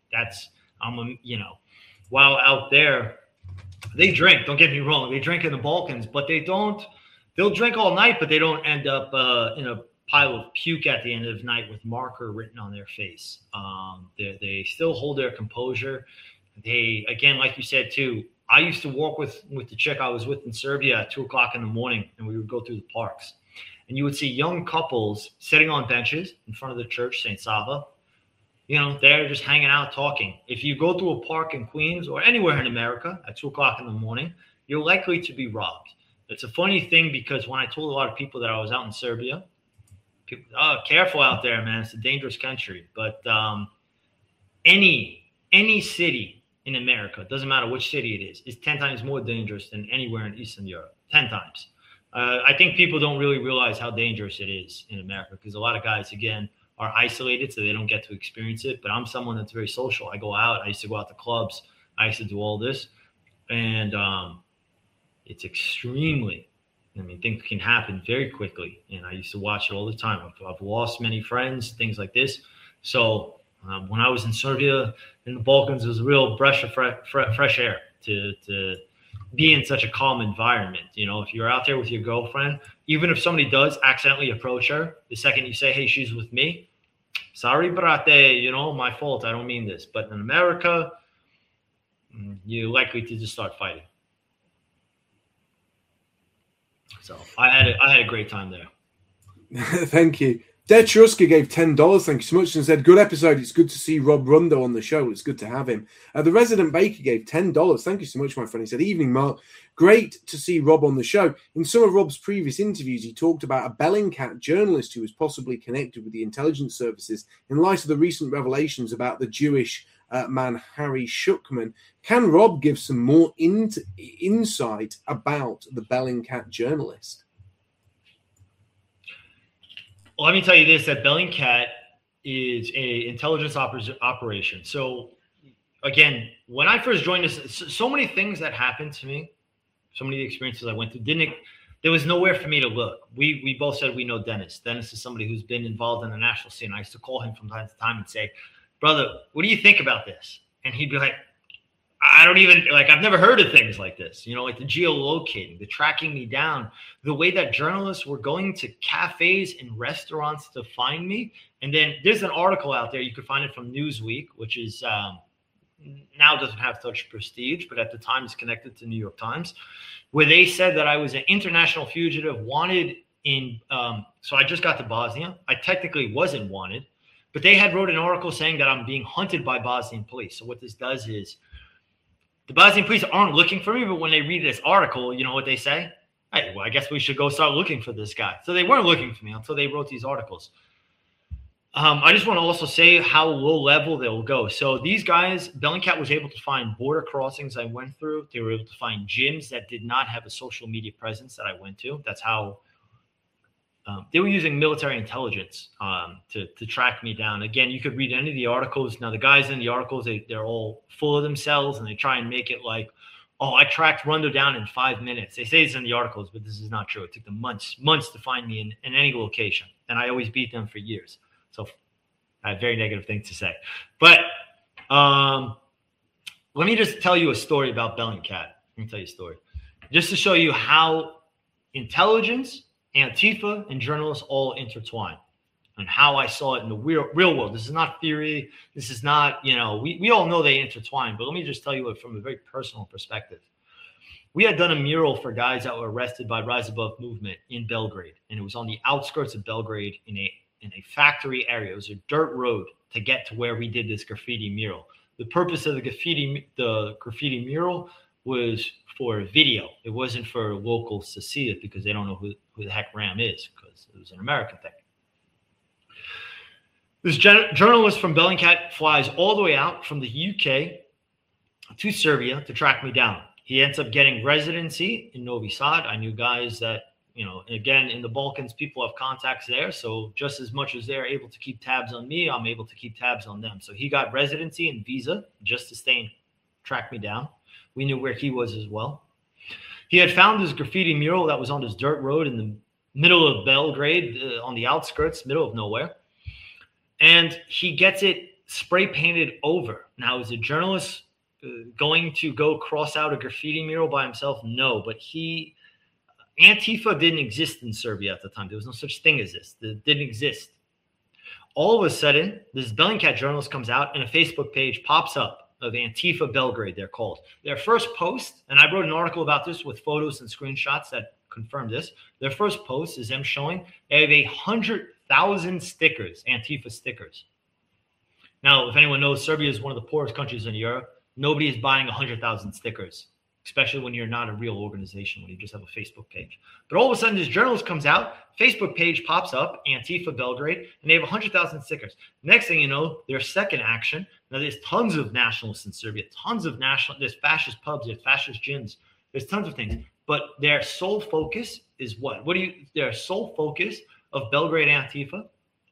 While out there, they drink. Don't get me wrong. They drink in the Balkans, but they'll drink all night, but they don't end up in a pile of puke at the end of the night with marker written on their face. They still hold their composure. They, again, like you said too, I used to walk with the chick I was with in Serbia at 2:00 in the morning, and we would go through the parks. And you would see young couples sitting on benches in front of the church, St. Sava. They're just hanging out, talking. If you go to a park in Queens or anywhere in America at 2:00 in the morning, you're likely to be robbed. It's a funny thing because when I told a lot of people that I was out in Serbia, people, oh, careful out there, man. It's a dangerous country. But any city in America, doesn't matter which city it is 10 times more dangerous than anywhere in Eastern Europe. 10 times. I think people don't really realize how dangerous it is in America because a lot of guys, again, are isolated, so they don't get to experience it. But I'm someone that's very social. I go out. I used to go out to clubs. I used to do all this. And it's extremely, things can happen very quickly. And I used to watch it all the time. I've lost many friends, things like this. So when I was in Serbia, in the Balkans, it was a real breath of fresh air to be in such a calm environment. If you're out there with your girlfriend, even if somebody does accidentally approach her, the second you say, hey, she's with me, sorry, brate, my fault. I don't mean this. But in America, you're likely to just start fighting. So I had a great time there. Thank you. Detruska gave $10. Thank you so much, and said, good episode. It's good to see Rob Rundo on the show. It's good to have him. The Resident Baker gave $10. Thank you so much, my friend. He said, evening, Mark. Great to see Rob on the show. In some of Rob's previous interviews, he talked about a Bellingcat journalist who was possibly connected with the intelligence services in light of the recent revelations about the Jewish man Harry Shukman. Can Rob give some more insight about the Bellingcat journalist? Well, let me tell you this, that Bellingcat is a intelligence operation. So, again, when I first joined this, so many things that happened to me, so many experiences I went through, there was nowhere for me to look. We both said we know Dennis. Dennis is somebody who's been involved in the national scene. I used to call him from time to time and say, brother, what do you think about this? And he'd be like, I don't even, I've never heard of things like this, like the geolocating, the tracking me down, the way that journalists were going to cafes and restaurants to find me. And then there's an article out there, you could find it from Newsweek, which is now doesn't have such prestige, but at the time is connected to New York Times, where they said that I was an international fugitive wanted in, so I just got to Bosnia. I technically wasn't wanted, but they had wrote an article saying that I'm being hunted by Bosnian police. So what this does is, the Bosnian police aren't looking for me, but when they read this article, you know what they say? Hey, well, I guess we should go start looking for this guy. So they weren't looking for me until they wrote these articles. I just want to also say how low level they'll go. So these guys, Bellingcat was able to find border crossings I went through. They were able to find gyms that did not have a social media presence that I went to. That's how they were using military intelligence to track me down. Again, you could read any of the articles. Now, the guys in the articles, they're all full of themselves, and they try and make it like, oh, I tracked Rundo down in 5 minutes. They say this in the articles, but this is not true. It took them months to find me in any location, and I always beat them for years. So I have very negative things to say. But let me just tell you a story about Bellingcat. Let me tell you a story. Just to show you how intelligence, Antifa, and journalists all intertwine, and how I saw it in the real world. This is not theory. This is not, we all know they intertwine, but let me just tell you it from a very personal perspective. We had done a mural for guys that were arrested by Rise Above movement in Belgrade, and it was on the outskirts of Belgrade in a factory area. It was a dirt road to get to where we did this graffiti mural. The purpose of the graffiti mural was for video. It wasn't for locals to see it because they don't know who the heck Ram is, because it was an American thing. This journalist from Bellingcat flies all the way out from the UK to Serbia to track me down. He ends up getting residency in Novi Sad. I knew guys that, again, in the Balkans, people have contacts there. So just as much as they're able to keep tabs on me, I'm able to keep tabs on them. So he got residency and visa just to stay and track me down. We knew where he was as well. He had found this graffiti mural that was on this dirt road in the middle of Belgrade, on the outskirts, middle of nowhere. And he gets it spray painted over. Now, is a journalist going to go cross out a graffiti mural by himself? No, but Antifa didn't exist in Serbia at the time. There was no such thing as this. It didn't exist. All of a sudden, this Bellingcat journalist comes out and a Facebook page pops up of Antifa Belgrade, they're called. Their first post, and I wrote an article about this with photos and screenshots that confirm this. Their first post is them showing they have 100,000 stickers, Antifa stickers. Now, if anyone knows, Serbia is one of the poorest countries in Europe. Nobody is buying 100,000 stickers, especially when you're not a real organization, when you just have a Facebook page. But all of a sudden, this journalist comes out, Facebook page pops up, Antifa Belgrade, and they have 100,000 stickers. Next thing you know, their second action, now there's tons of nationalists in Serbia, there's fascist pubs, there's fascist gyms, there's tons of things. But their sole focus is what? Their sole focus of Belgrade Antifa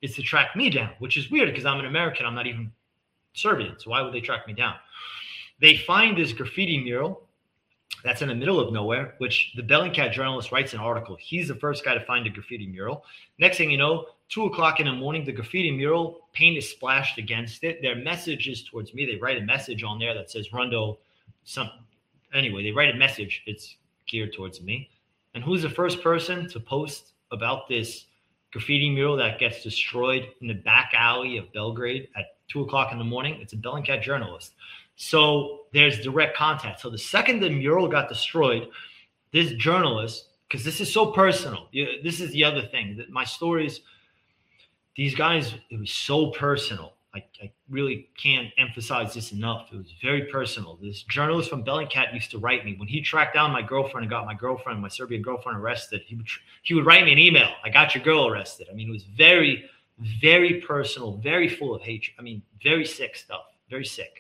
is to track me down, which is weird because I'm an American. I'm not even Serbian. So why would they track me down? They find this graffiti mural that's in the middle of nowhere, which the Bellingcat journalist writes an article. He's the first guy to find a graffiti mural. Next thing you know, 2:00 in the morning, the graffiti mural, paint is splashed against it. Their message is towards me. They write a message on there that says Rundo something. Anyway, they write a message. It's geared towards me. And who's the first person to post about this graffiti mural that gets destroyed in the back alley of Belgrade at 2:00 in the morning? It's a Bellingcat journalist. So there's direct contact. So the second the mural got destroyed, this journalist, because this is so personal. This is the other thing. That my stories, these guys, it was so personal. I really can't emphasize this enough. It was very personal. This journalist from Bellingcat used to write me. When he tracked down my girlfriend and got my Serbian girlfriend arrested, he would write me an email. I got your girl arrested. I mean, it was very, very personal, very full of hatred. I mean, very sick stuff, very sick.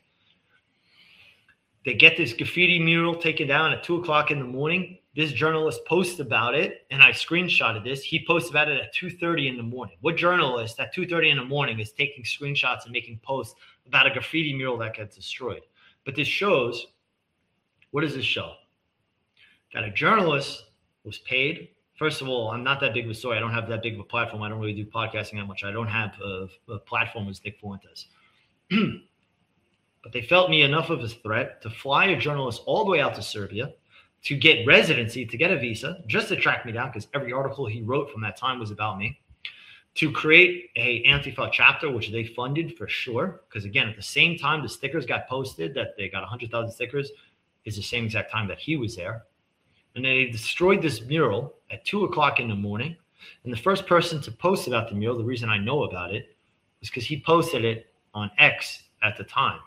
They get this graffiti mural taken down at 2:00 in the morning. This journalist posts about it, and I screenshotted this. He posts about it at 2:30 in the morning. What journalist at 2:30 in the morning is taking screenshots and making posts about a graffiti mural that gets destroyed? But this shows, what does this show? That a journalist was paid. First of all, I'm not that big of a story. I don't have that big of a platform. I don't really do podcasting that much. I don't have a platform as Nick Fuentes. But they felt me enough of a threat to fly a journalist all the way out to Serbia to get residency, to get a visa, just to track me down, because every article he wrote from that time was about me, to create a Antifa chapter, which they funded for sure. Because again, at the same time the stickers got posted, that they got 100,000 stickers, is the same exact time that he was there. And they destroyed this mural at 2:00 in the morning. And the first person to post about the mural, the reason I know about it, was because he posted it on X at the time.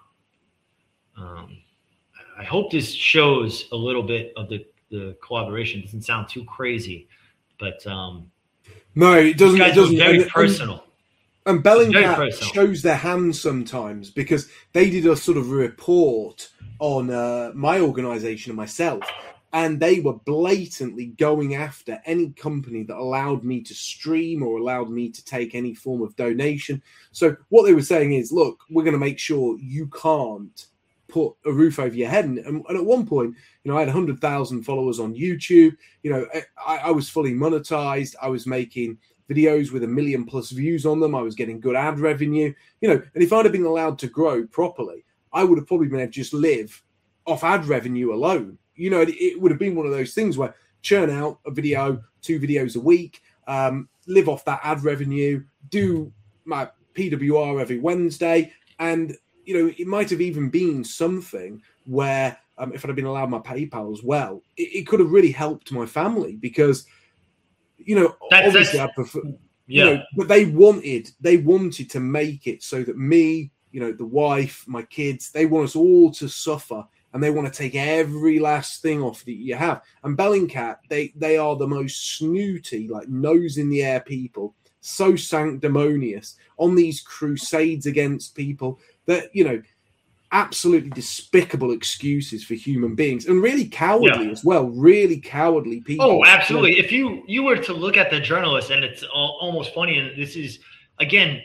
I hope this shows a little bit of the collaboration. It doesn't sound too crazy, but no, it doesn't. It doesn't. Very personal. And Bellingcat shows their hand sometimes, because they did a sort of report on my organization and myself, and they were blatantly going after any company that allowed me to stream or allowed me to take any form of donation. So what they were saying is, look, we're going to make sure you can't put a roof over your head. And at one point, I had 100,000 followers on YouTube. I was fully monetized. I was making videos with 1 million plus views on them. I was getting good ad revenue, and if I'd have been allowed to grow properly, I would have probably been able to just live off ad revenue alone. It would have been one of those things where churn out a video, 2 videos a week, live off that ad revenue, do my PWR every Wednesday, and it might have even been something where if I'd have been allowed my PayPal as well, it could have really helped my family, because, obviously I prefer, but they wanted to make it so that me, the wife, my kids, they want us all to suffer, and they want to take every last thing off that you have. And Bellingcat, they are the most snooty, like nose in the air people, so sanctimonious on these crusades against people that, absolutely despicable excuses for human beings, and really cowardly as well, really cowardly people. Oh, absolutely. If you were to look at the journalist, and it's almost funny, and this is, again,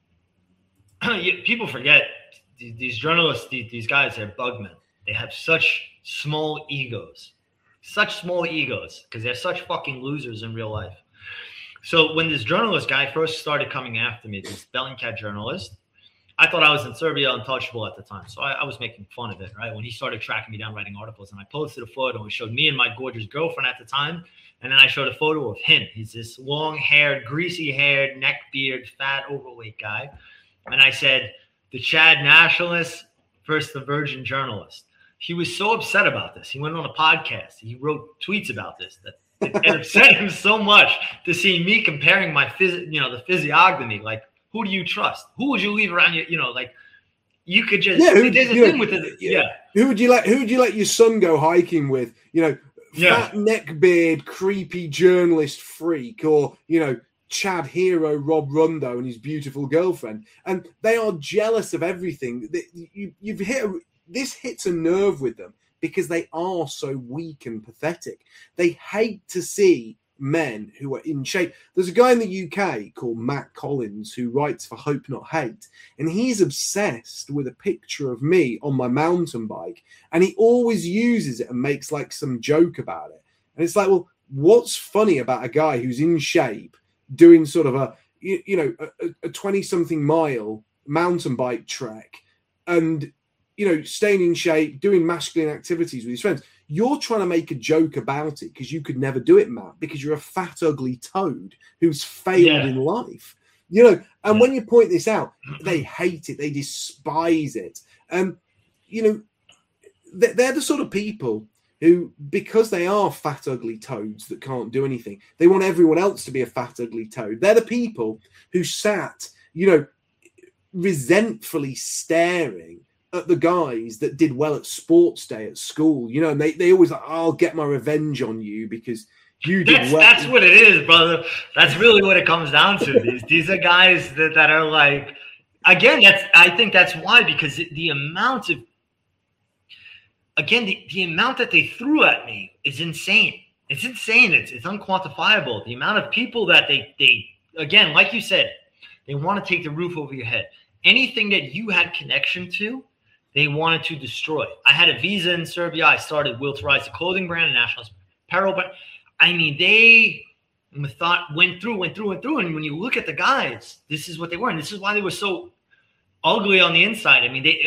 people forget these journalists, these guys are bugmen. They have such small egos, because they're such fucking losers in real life. So when this journalist guy first started coming after me, this Bellingcat journalist, I thought I was in Serbia untouchable at the time. So I was making fun of it, right? When he started tracking me down, writing articles, and I posted a photo and showed me and my gorgeous girlfriend at the time. And then I showed a photo of him. He's this long-haired, greasy-haired, neck-beard, fat, overweight guy. And I said, the Chad nationalist versus the virgin journalist. He was so upset about this. He went on a podcast. He wrote tweets about this. That it upset him so much to see me comparing my the physiognomy. Like, who do you trust? Who would you leave around you? Like, you could just there's a thing with it. Who would you let your son go hiking with? Fat neckbeard, creepy journalist freak, or Chad hero Rob Rundo and his beautiful girlfriend, and they are jealous of everything. This hits a nerve with them, because they are so weak and pathetic. They hate to see men who are in shape. There's a guy in the UK called Matt Collins who writes for Hope Not Hate, and he's obsessed with a picture of me on my mountain bike, and he always uses it and makes like some joke about it. And it's like, well, what's funny about a guy who's in shape doing sort of a 20-something mile mountain bike trek and, staying in shape, doing masculine activities with his friends? You're trying to make a joke about it because you could never do it, Matt, because you're a fat, ugly toad who's failed in life. And when you point this out, they hate it. They despise it. And, they're the sort of people who, because they are fat, ugly toads that can't do anything, they want everyone else to be a fat, ugly toad. They're the people who sat, resentfully staring at the guys that did well at sports day at school, and they always like, I'll get my revenge on you because you did well. That's what it is, brother. That's really what it comes down to. These are guys that are like, again, I think that's why, because the amount of, again, the amount that they threw at me is insane. It's insane. It's unquantifiable. The amount of people that they again, like you said, they want to take the roof over your head. Anything that you had connection to, they wanted to destroy. I had a visa in Serbia. I started Will to Rise, the clothing brand, a national apparel brand. I mean, they went through. And when you look at the guys, this is what they were. And this is why they were so ugly on the inside. I mean, they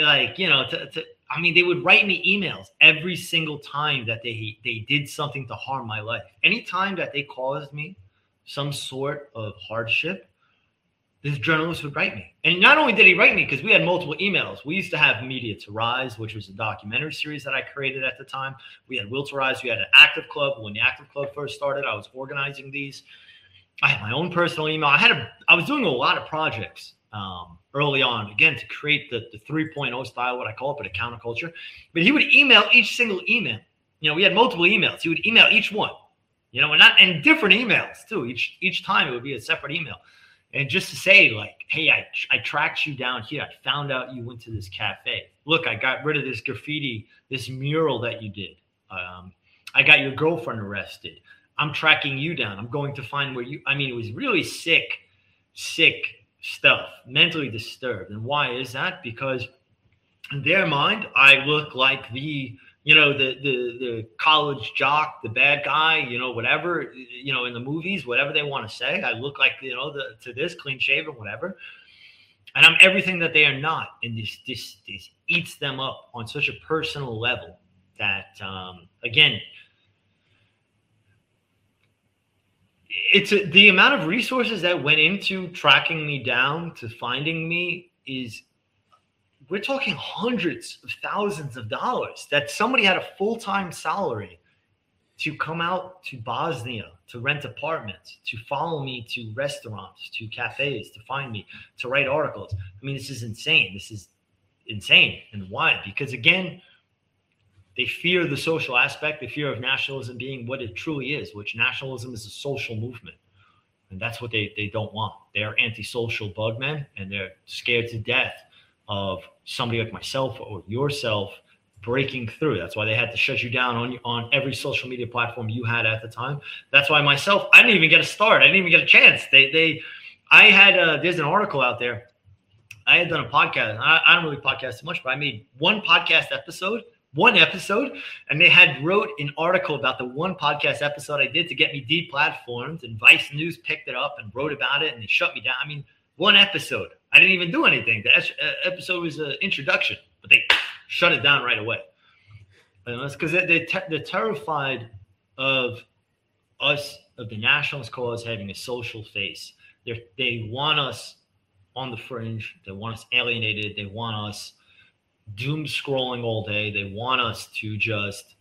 they would write me emails every single time that they did something to harm my life. Anytime that they caused me some sort of hardship, this journalist would write me. And not only did he write me, because we had multiple emails. We used to have Media to Rise, which was a documentary series that I created at the time. We had Will to Rise. We had an Active Club. When the Active Club first started, I was organizing these. I had my own personal email. I was doing a lot of projects early on, again, to create the 3.0 style, what I call it, but a counterculture. But he would email each single email. We had multiple emails. He would email each one, and different emails too. Each time it would be a separate email. And just to say, like, hey, I tracked you down here. I found out you went to this cafe. Look, I got rid of this graffiti, this mural that you did. I got your girlfriend arrested. I'm tracking you down. I'm going to find where it was really sick stuff, mentally disturbed. And why is that? Because in their mind, I look like the college jock, the bad guy, whatever, in the movies, whatever they want to say. I look like, to this clean shaven, whatever. And I'm everything that they are not. And this eats them up on such a personal level that, again, the amount of resources that went into tracking me down to finding me we're talking hundreds of thousands of dollars that somebody had a full-time salary to come out to Bosnia, to rent apartments, to follow me to restaurants, to cafes, to find me, to write articles. I mean, this is insane. This is insane. And why? Because, again, they fear the social aspect. They fear of nationalism being what it truly is, which nationalism is a social movement. And that's what they don't want. They're antisocial bugmen, and they're scared to death of somebody like myself or yourself breaking through. That's why they had to shut you down on every social media platform you had at the time. That's why myself, I didn't even get a start. I didn't even get a chance. There's an article out there. I had done a podcast. I don't really podcast too much, but I made one episode, and they had wrote an article about the one podcast episode I did to get me deplatformed, and Vice News picked it up and wrote about it, and they shut me down. I mean, one episode. I didn't even do anything. The episode was an introduction, but they shut it down right away. And that's because they're terrified of us, of the nationalist cause having a social face. They want us on the fringe. They want us alienated. They want us doom scrolling all day. They want us to just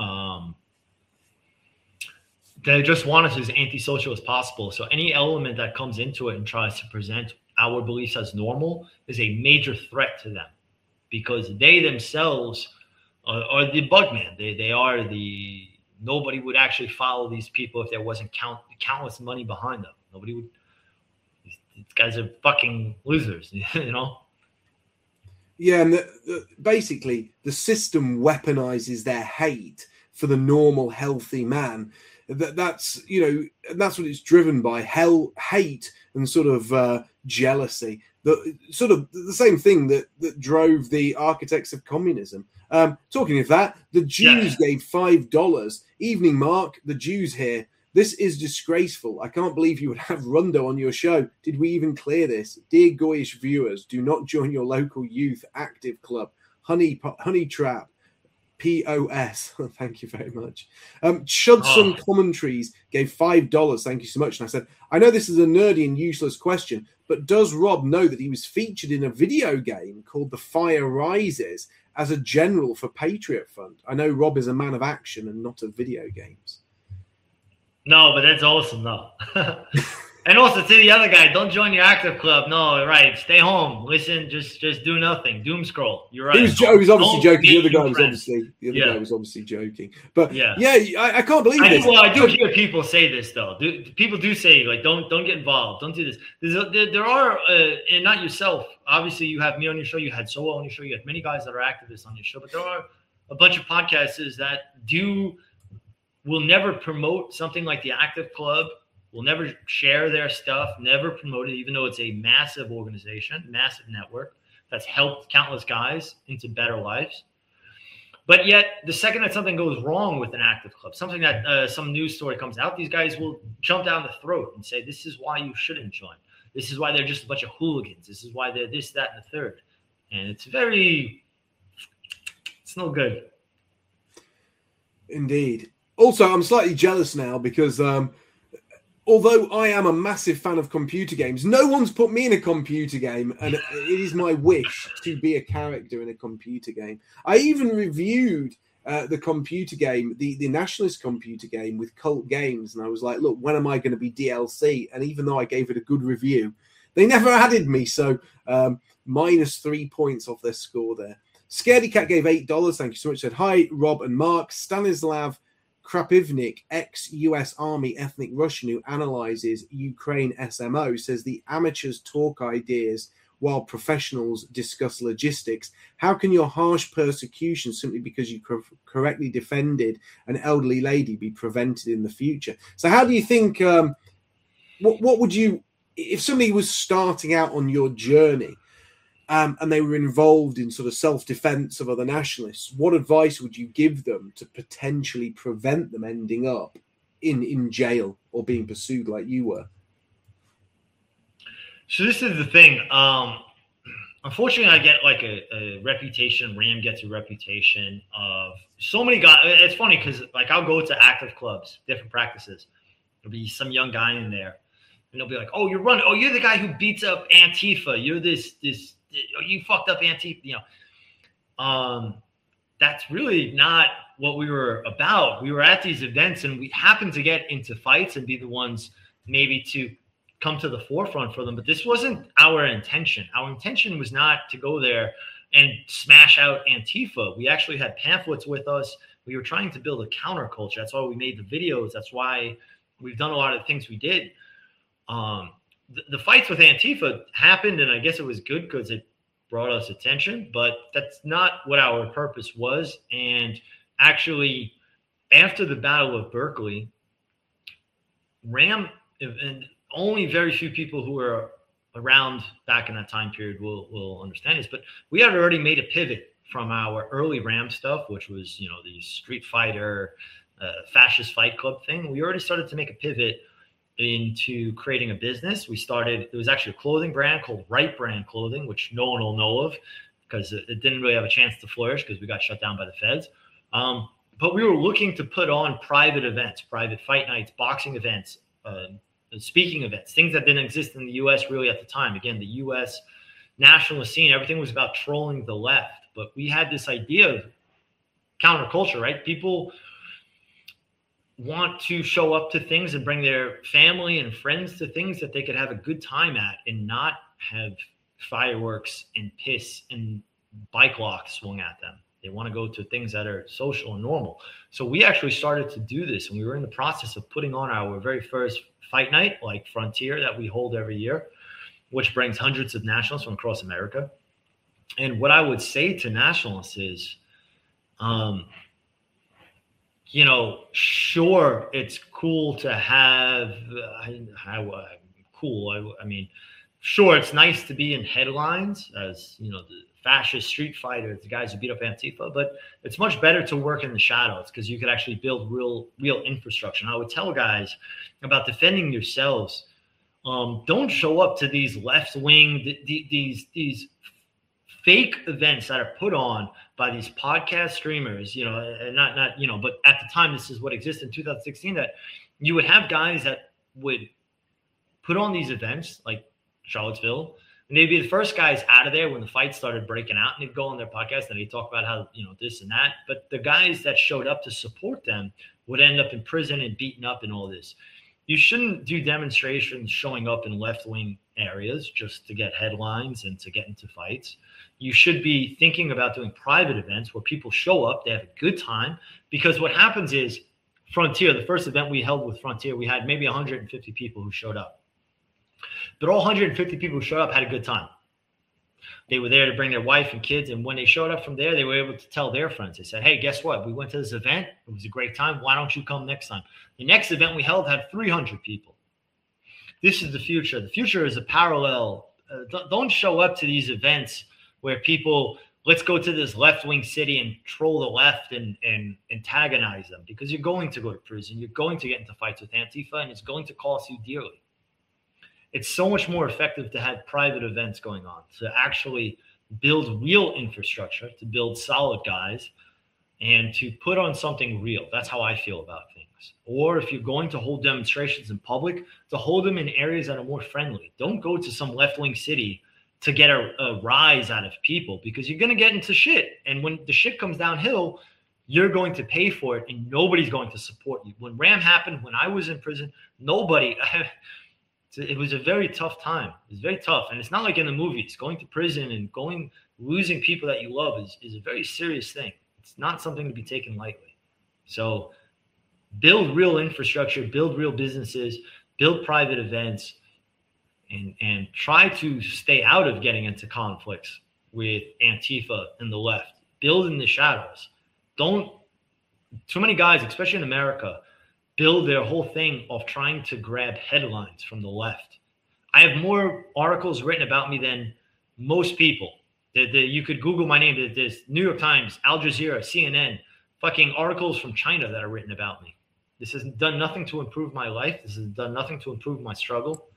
they just want us as antisocial as possible. So any element that comes into it and tries to present our beliefs as normal is a major threat to them, because they themselves are the bugman. They are nobody would actually follow these people if there wasn't countless money behind them. Nobody would. These guys are fucking losers, Yeah, and basically the system weaponizes their hate for the normal, healthy man. that's that's what it's driven by: hate, and sort of jealousy. The sort of the same thing that drove the architects of communism. Talking of that, the Jews gave $5. Evening, Mark. The Jews here. This is disgraceful. I can't believe you would have Rundo on your show. Did we even clear this? Dear Goyish viewers, do not join your local youth active club. Honey Trap. POS. Thank you very much. Chudson Commentaries gave $5. Thank you so much. And I said, I know this is a nerdy and useless question, but does Rob know that he was featured in a video game called The Fire Rises as a general for Patriot Fund? I know Rob is a man of action and not of video games. No, but that's awesome, though. And also to the other guy, don't join your active club. No, right. Stay home. Listen, just do nothing. Doom scroll. You're right. He was obviously joking. The other guy was obviously joking. But I can't believe this. I do hear people say this though. People do say like, don't get involved. Don't do this. There are, and not yourself. Obviously, you have me on your show. You had Soa on your show. You have many guys that are activists on your show. But there are a bunch of podcasters that will never promote something like the Active Club. Will never share their stuff, never promote it, even though it's a massive organization, massive network that's helped countless guys into better lives. But yet, the second that something goes wrong with an active club, something that some news story comes out, these guys will jump down the throat and say, this is why you shouldn't join. This is why they're just a bunch of hooligans. This is why they're this, that, and the third. And it's no good. Indeed. Also, I'm slightly jealous now because although I am a massive fan of computer games, no one's put me in a computer game, and it is my wish to be a character in a computer game. I even reviewed the computer game, the Nationalist computer game with Cult Games, and I was like, look, when am I going to be DLC? And even though I gave it a good review, they never added me, so minus 3 points off their score there. Scaredy Cat gave $8. Thank you so much. Said, hi, Rob and Mark. Stanislav Krapivnik, ex-US Army ethnic Russian who analyzes Ukraine SMO, says the amateurs talk ideas while professionals discuss logistics. How can your harsh persecution simply because you correctly defended an elderly lady be prevented in the future? So how do you think, what would you, if somebody was starting out on your journey and they were involved in sort of self-defense of other nationalists, what advice would you give them to potentially prevent them ending up in jail or being pursued like you were? So this is the thing. Unfortunately, I get like a reputation. Ram gets a reputation of so many guys. It's funny because like I'll go to active clubs, different practices. There'll be some young guy in there, and they'll be like, "Oh, you're running. Oh, you're the guy who beats up Antifa. You're this. You fucked up Antifa." You know, that's really not what we were about. We were at these events, and we happened to get into fights and be the ones maybe to come to the forefront for them. But this wasn't our intention. Our intention was not to go there and smash out Antifa. We actually had pamphlets with us. We were trying to build a counterculture. That's why we made the videos. That's why we've done a lot of the things we did. The fights with Antifa happened, and I guess it was good because it brought us attention, but that's not what our purpose was. And actually, after the Battle of Berkeley, Ram, and only very few people who were around back in that time period will understand this, but we had already made a pivot from our early Ram stuff, which was, you know, the Street Fighter, fascist fight club thing. We already started to make a pivot into creating a business. There was actually a clothing brand called Right Brand Clothing, which no one will know of because it didn't really have a chance to flourish because we got shut down by the feds. But we were looking to put on private events, private fight nights, boxing events, speaking events, things that didn't exist in the U.S. really at the time. Again, the U.S. nationalist scene, everything was about trolling the left. But we had this idea of counterculture, right? People want to show up to things and bring their family and friends to things that they could have a good time at and not have fireworks and piss and bike locks swung at them. They want to go to things that are social and normal. So we actually started to do this, and we were in the process of putting on our very first fight night, like Frontier, that we hold every year, which brings hundreds of nationalists from across America. And what I would say to nationalists is, sure, it's cool to have cool. I mean, sure, it's nice to be in headlines as, the fascist street fighter, the guys who beat up Antifa, but it's much better to work in the shadows because you could actually build real infrastructure. And I would tell guys about defending yourselves. Don't show up to these left-wing, these fake events that are put on by these podcast streamers, and not, but at the time, this is what existed in 2016, that you would have guys that would put on these events like Charlottesville, and they'd be the first guys out of there when the fight started breaking out, and they'd go on their podcast and they'd talk about how, this and that. But the guys that showed up to support them would end up in prison and beaten up and all this. You shouldn't do demonstrations showing up in left-wing areas just to get headlines and to get into fights. You should be thinking about doing private events where people show up, they have a good time, because what happens is Frontier, the first event we held with Frontier, we had maybe 150 people who showed up. But all 150 people who showed up had a good time. They were there to bring their wife and kids. And when they showed up from there, they were able to tell their friends. They said, hey, guess what? We went to this event. It was a great time. Why don't you come next time? The next event we held had 300 people. This is the future. The future is a parallel. Don't show up to these events where people, let's go to this left-wing city and troll the left and antagonize them, because you're going to go to prison. You're going to get into fights with Antifa, and it's going to cost you dearly. It's so much more effective to have private events going on, to actually build real infrastructure, to build solid guys, and to put on something real. That's how I feel about things. Or if you're going to hold demonstrations in public, to hold them in areas that are more friendly. Don't go to some left-wing city to get a rise out of people, because you're going to get into shit. And when the shit comes downhill, you're going to pay for it, and nobody's going to support you. When RAM happened, when I was in prison, nobody... It was a very tough time. It was very tough. And it's not like in the movies. Going to prison and losing people that you love is a very serious thing. It's not something to be taken lightly. So build real infrastructure, build real businesses, build private events, and try to stay out of getting into conflicts with Antifa and the left. Build in the shadows. Too many guys, especially in America, build their whole thing off trying to grab headlines from the left. I have more articles written about me than most people. You could Google my name. There's New York Times, Al Jazeera, CNN, fucking articles from China that are written about me. This has done nothing to improve my life. This has done nothing to improve my struggle.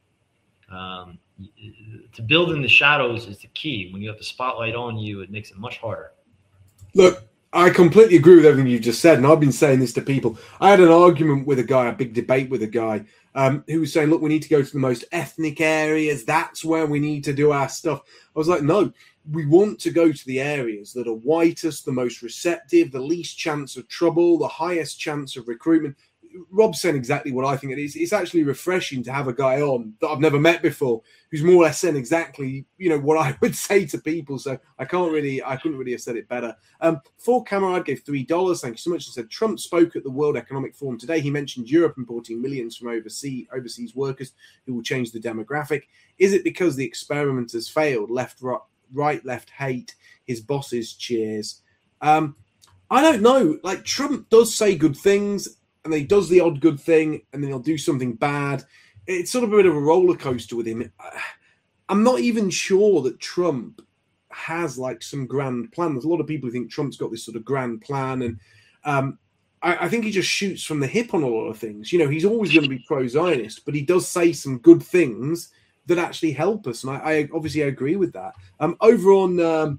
To build in the shadows is the key. When you have the spotlight on you, it makes it much harder. Look, I completely agree with everything you've just said, and I've been saying this to people. I had an argument with a guy, a big debate with a guy, who was saying, look, we need to go to the most ethnic areas. That's where we need to do our stuff. I was like, no, we want to go to the areas that are whitest, the most receptive, the least chance of trouble, the highest chance of recruitment. Rob's saying exactly what I think it is. It's actually refreshing to have a guy on that I've never met before, who's more or less saying exactly, what I would say to people. So I couldn't really have said it better. For Camarade gave $3. Thank you so much. He said, Trump spoke at the World Economic Forum today. He mentioned Europe importing millions from overseas workers who will change the demographic. Is it because the experiment has failed? Right, left hate, his bosses cheers. I don't know. Like, Trump does say good things, and then he does the odd good thing, and then he'll do something bad. It's sort of a bit of a roller coaster with him. I'm not even sure that Trump has like some grand plan. There's a lot of people who think Trump's got this sort of grand plan, and I think he just shoots from the hip on a lot of things. He's always going to be pro-Zionist, but he does say some good things that actually help us, and I obviously agree with that. Over on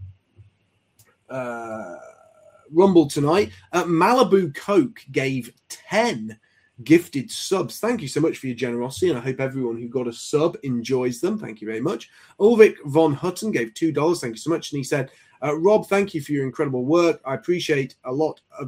Rumble tonight, Malibu Coke gave 10 gifted subs. Thank you so much for your generosity, and I hope everyone who got a sub enjoys them. Thank you very much. Ulrich von Hutton gave $2. Thank you so much. And he said, Rob, thank you for your incredible work. I appreciated a lot of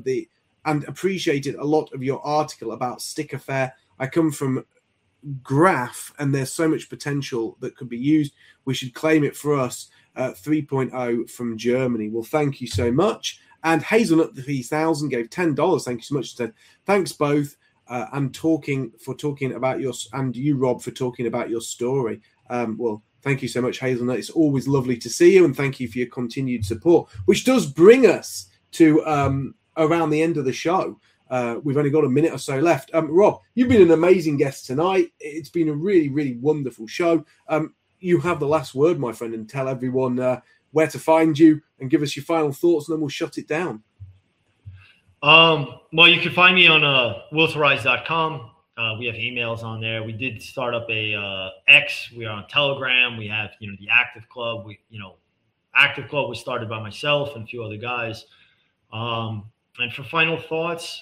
your article about Sticker Fair. I come from Graph, and there's so much potential that could be used. We should claim it for us. 3.0 from Germany. Well, thank you so much. And Hazelnut 3000 gave $10. Thank you so much. Said, thanks both, and talking about you, Rob, for talking about your story. Well, thank you so much, Hazelnut. It's always lovely to see you, and thank you for your continued support, which does bring us to around the end of the show. We've only got a minute or so left. Rob, you've been an amazing guest tonight. It's been a really, really wonderful show. You have the last word, my friend, and tell everyone where to find you and give us your final thoughts, and then we'll shut it down. Well, you can find me on willtorise.com. We have emails on there. We did start up a X. We are on Telegram. We have, the Active Club. Active Club was started by myself and a few other guys. And for final thoughts,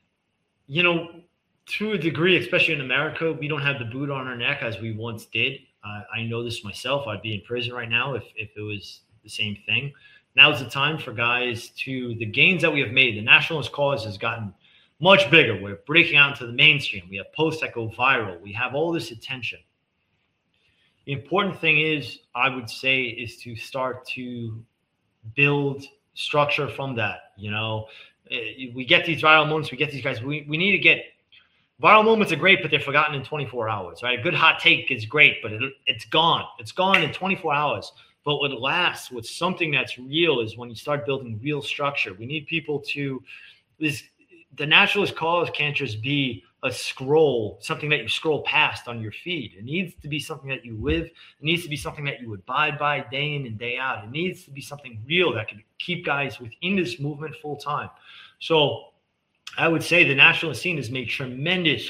to a degree, especially in America, we don't have the boot on our neck as we once did. I know this myself. I'd be in prison right now if it was the same thing. Now's the time for guys the gains that we have made. The nationalist cause has gotten much bigger. We're breaking out into the mainstream. We have posts that go viral. We have all this attention. The important thing is, I would say, is to start to build structure from that. We get these viral moments. We get these guys. We need to get viral moments are great, but they're forgotten in 24 hours, right? A good hot take is great, but it's gone. It's gone in 24 hours. But what lasts, what's something that's real, is when you start building real structure. We need people the nationalist cause can't just be a scroll, something that you scroll past on your feed. It needs to be something that you live. It needs to be something that you abide by day in and day out. It needs to be something real that can keep guys within this movement full time. So I would say the nationalist scene has made tremendous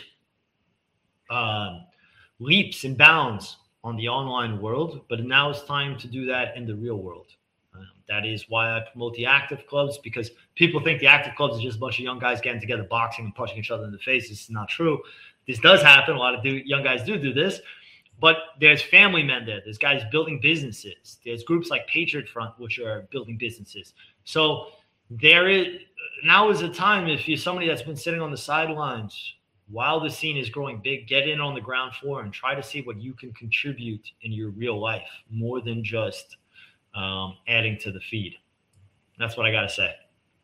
leaps and bounds on the online world, but now it's time to do that in the real world. That is why I promote the active clubs, because people think the active clubs is just a bunch of young guys getting together, boxing and punching each other in the face. This is not true. This does happen. A lot of young guys do this, but there's family men there. There's guys building businesses. There's groups like Patriot Front, which are building businesses. So now is the time, if you're somebody that's been sitting on the sidelines while the scene is growing big, get in on the ground floor and try to see what you can contribute in your real life, more than just adding to the feed. That's what I got to say.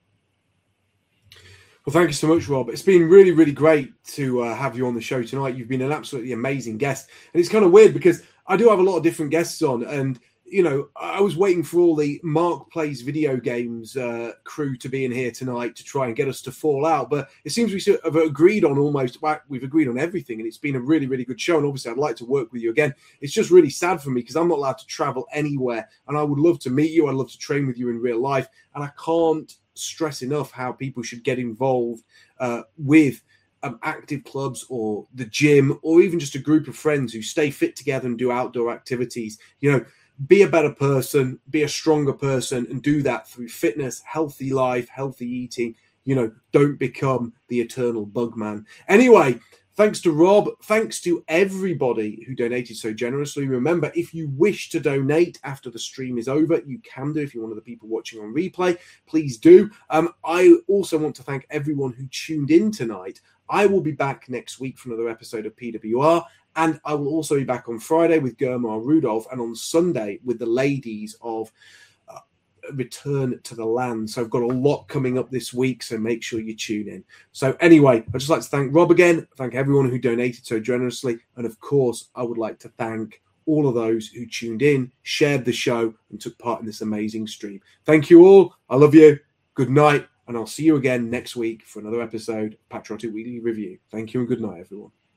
Well, thank you so much, Rob. It's been really, really great to have you on the show tonight. You've been an absolutely amazing guest. And it's kind of weird because I do have a lot of different guests on, and I was waiting for all the Mark Plays Video Games crew to be in here tonight to try and get us to fall out. But it seems we sort of agreed on we've agreed on everything. And it's been a really, really good show. And obviously, I'd like to work with you again. It's just really sad for me because I'm not allowed to travel anywhere. And I would love to meet you. I'd love to train with you in real life. And I can't stress enough how people should get involved with active clubs or the gym, or even just a group of friends who stay fit together and do outdoor activities. Be a better person, be a stronger person, and do that through fitness, healthy life, healthy eating. Don't become the eternal bug man. Anyway, thanks to Rob. Thanks to everybody who donated so generously. Remember, if you wish to donate after the stream is over, you can do. If you're one of the people watching on replay, please do. I also want to thank everyone who tuned in tonight. I will be back next week for another episode of PWR. And I will also be back on Friday with Germar Rudolph, and on Sunday with the ladies of Return to the Land. So I've got a lot coming up this week, so make sure you tune in. So anyway, I'd just like to thank Rob again, thank everyone who donated so generously, and of course, I would like to thank all of those who tuned in, shared the show, and took part in this amazing stream. Thank you all. I love you. Good night, and I'll see you again next week for another episode of Patriotic Weekly Review. Thank you and good night, everyone.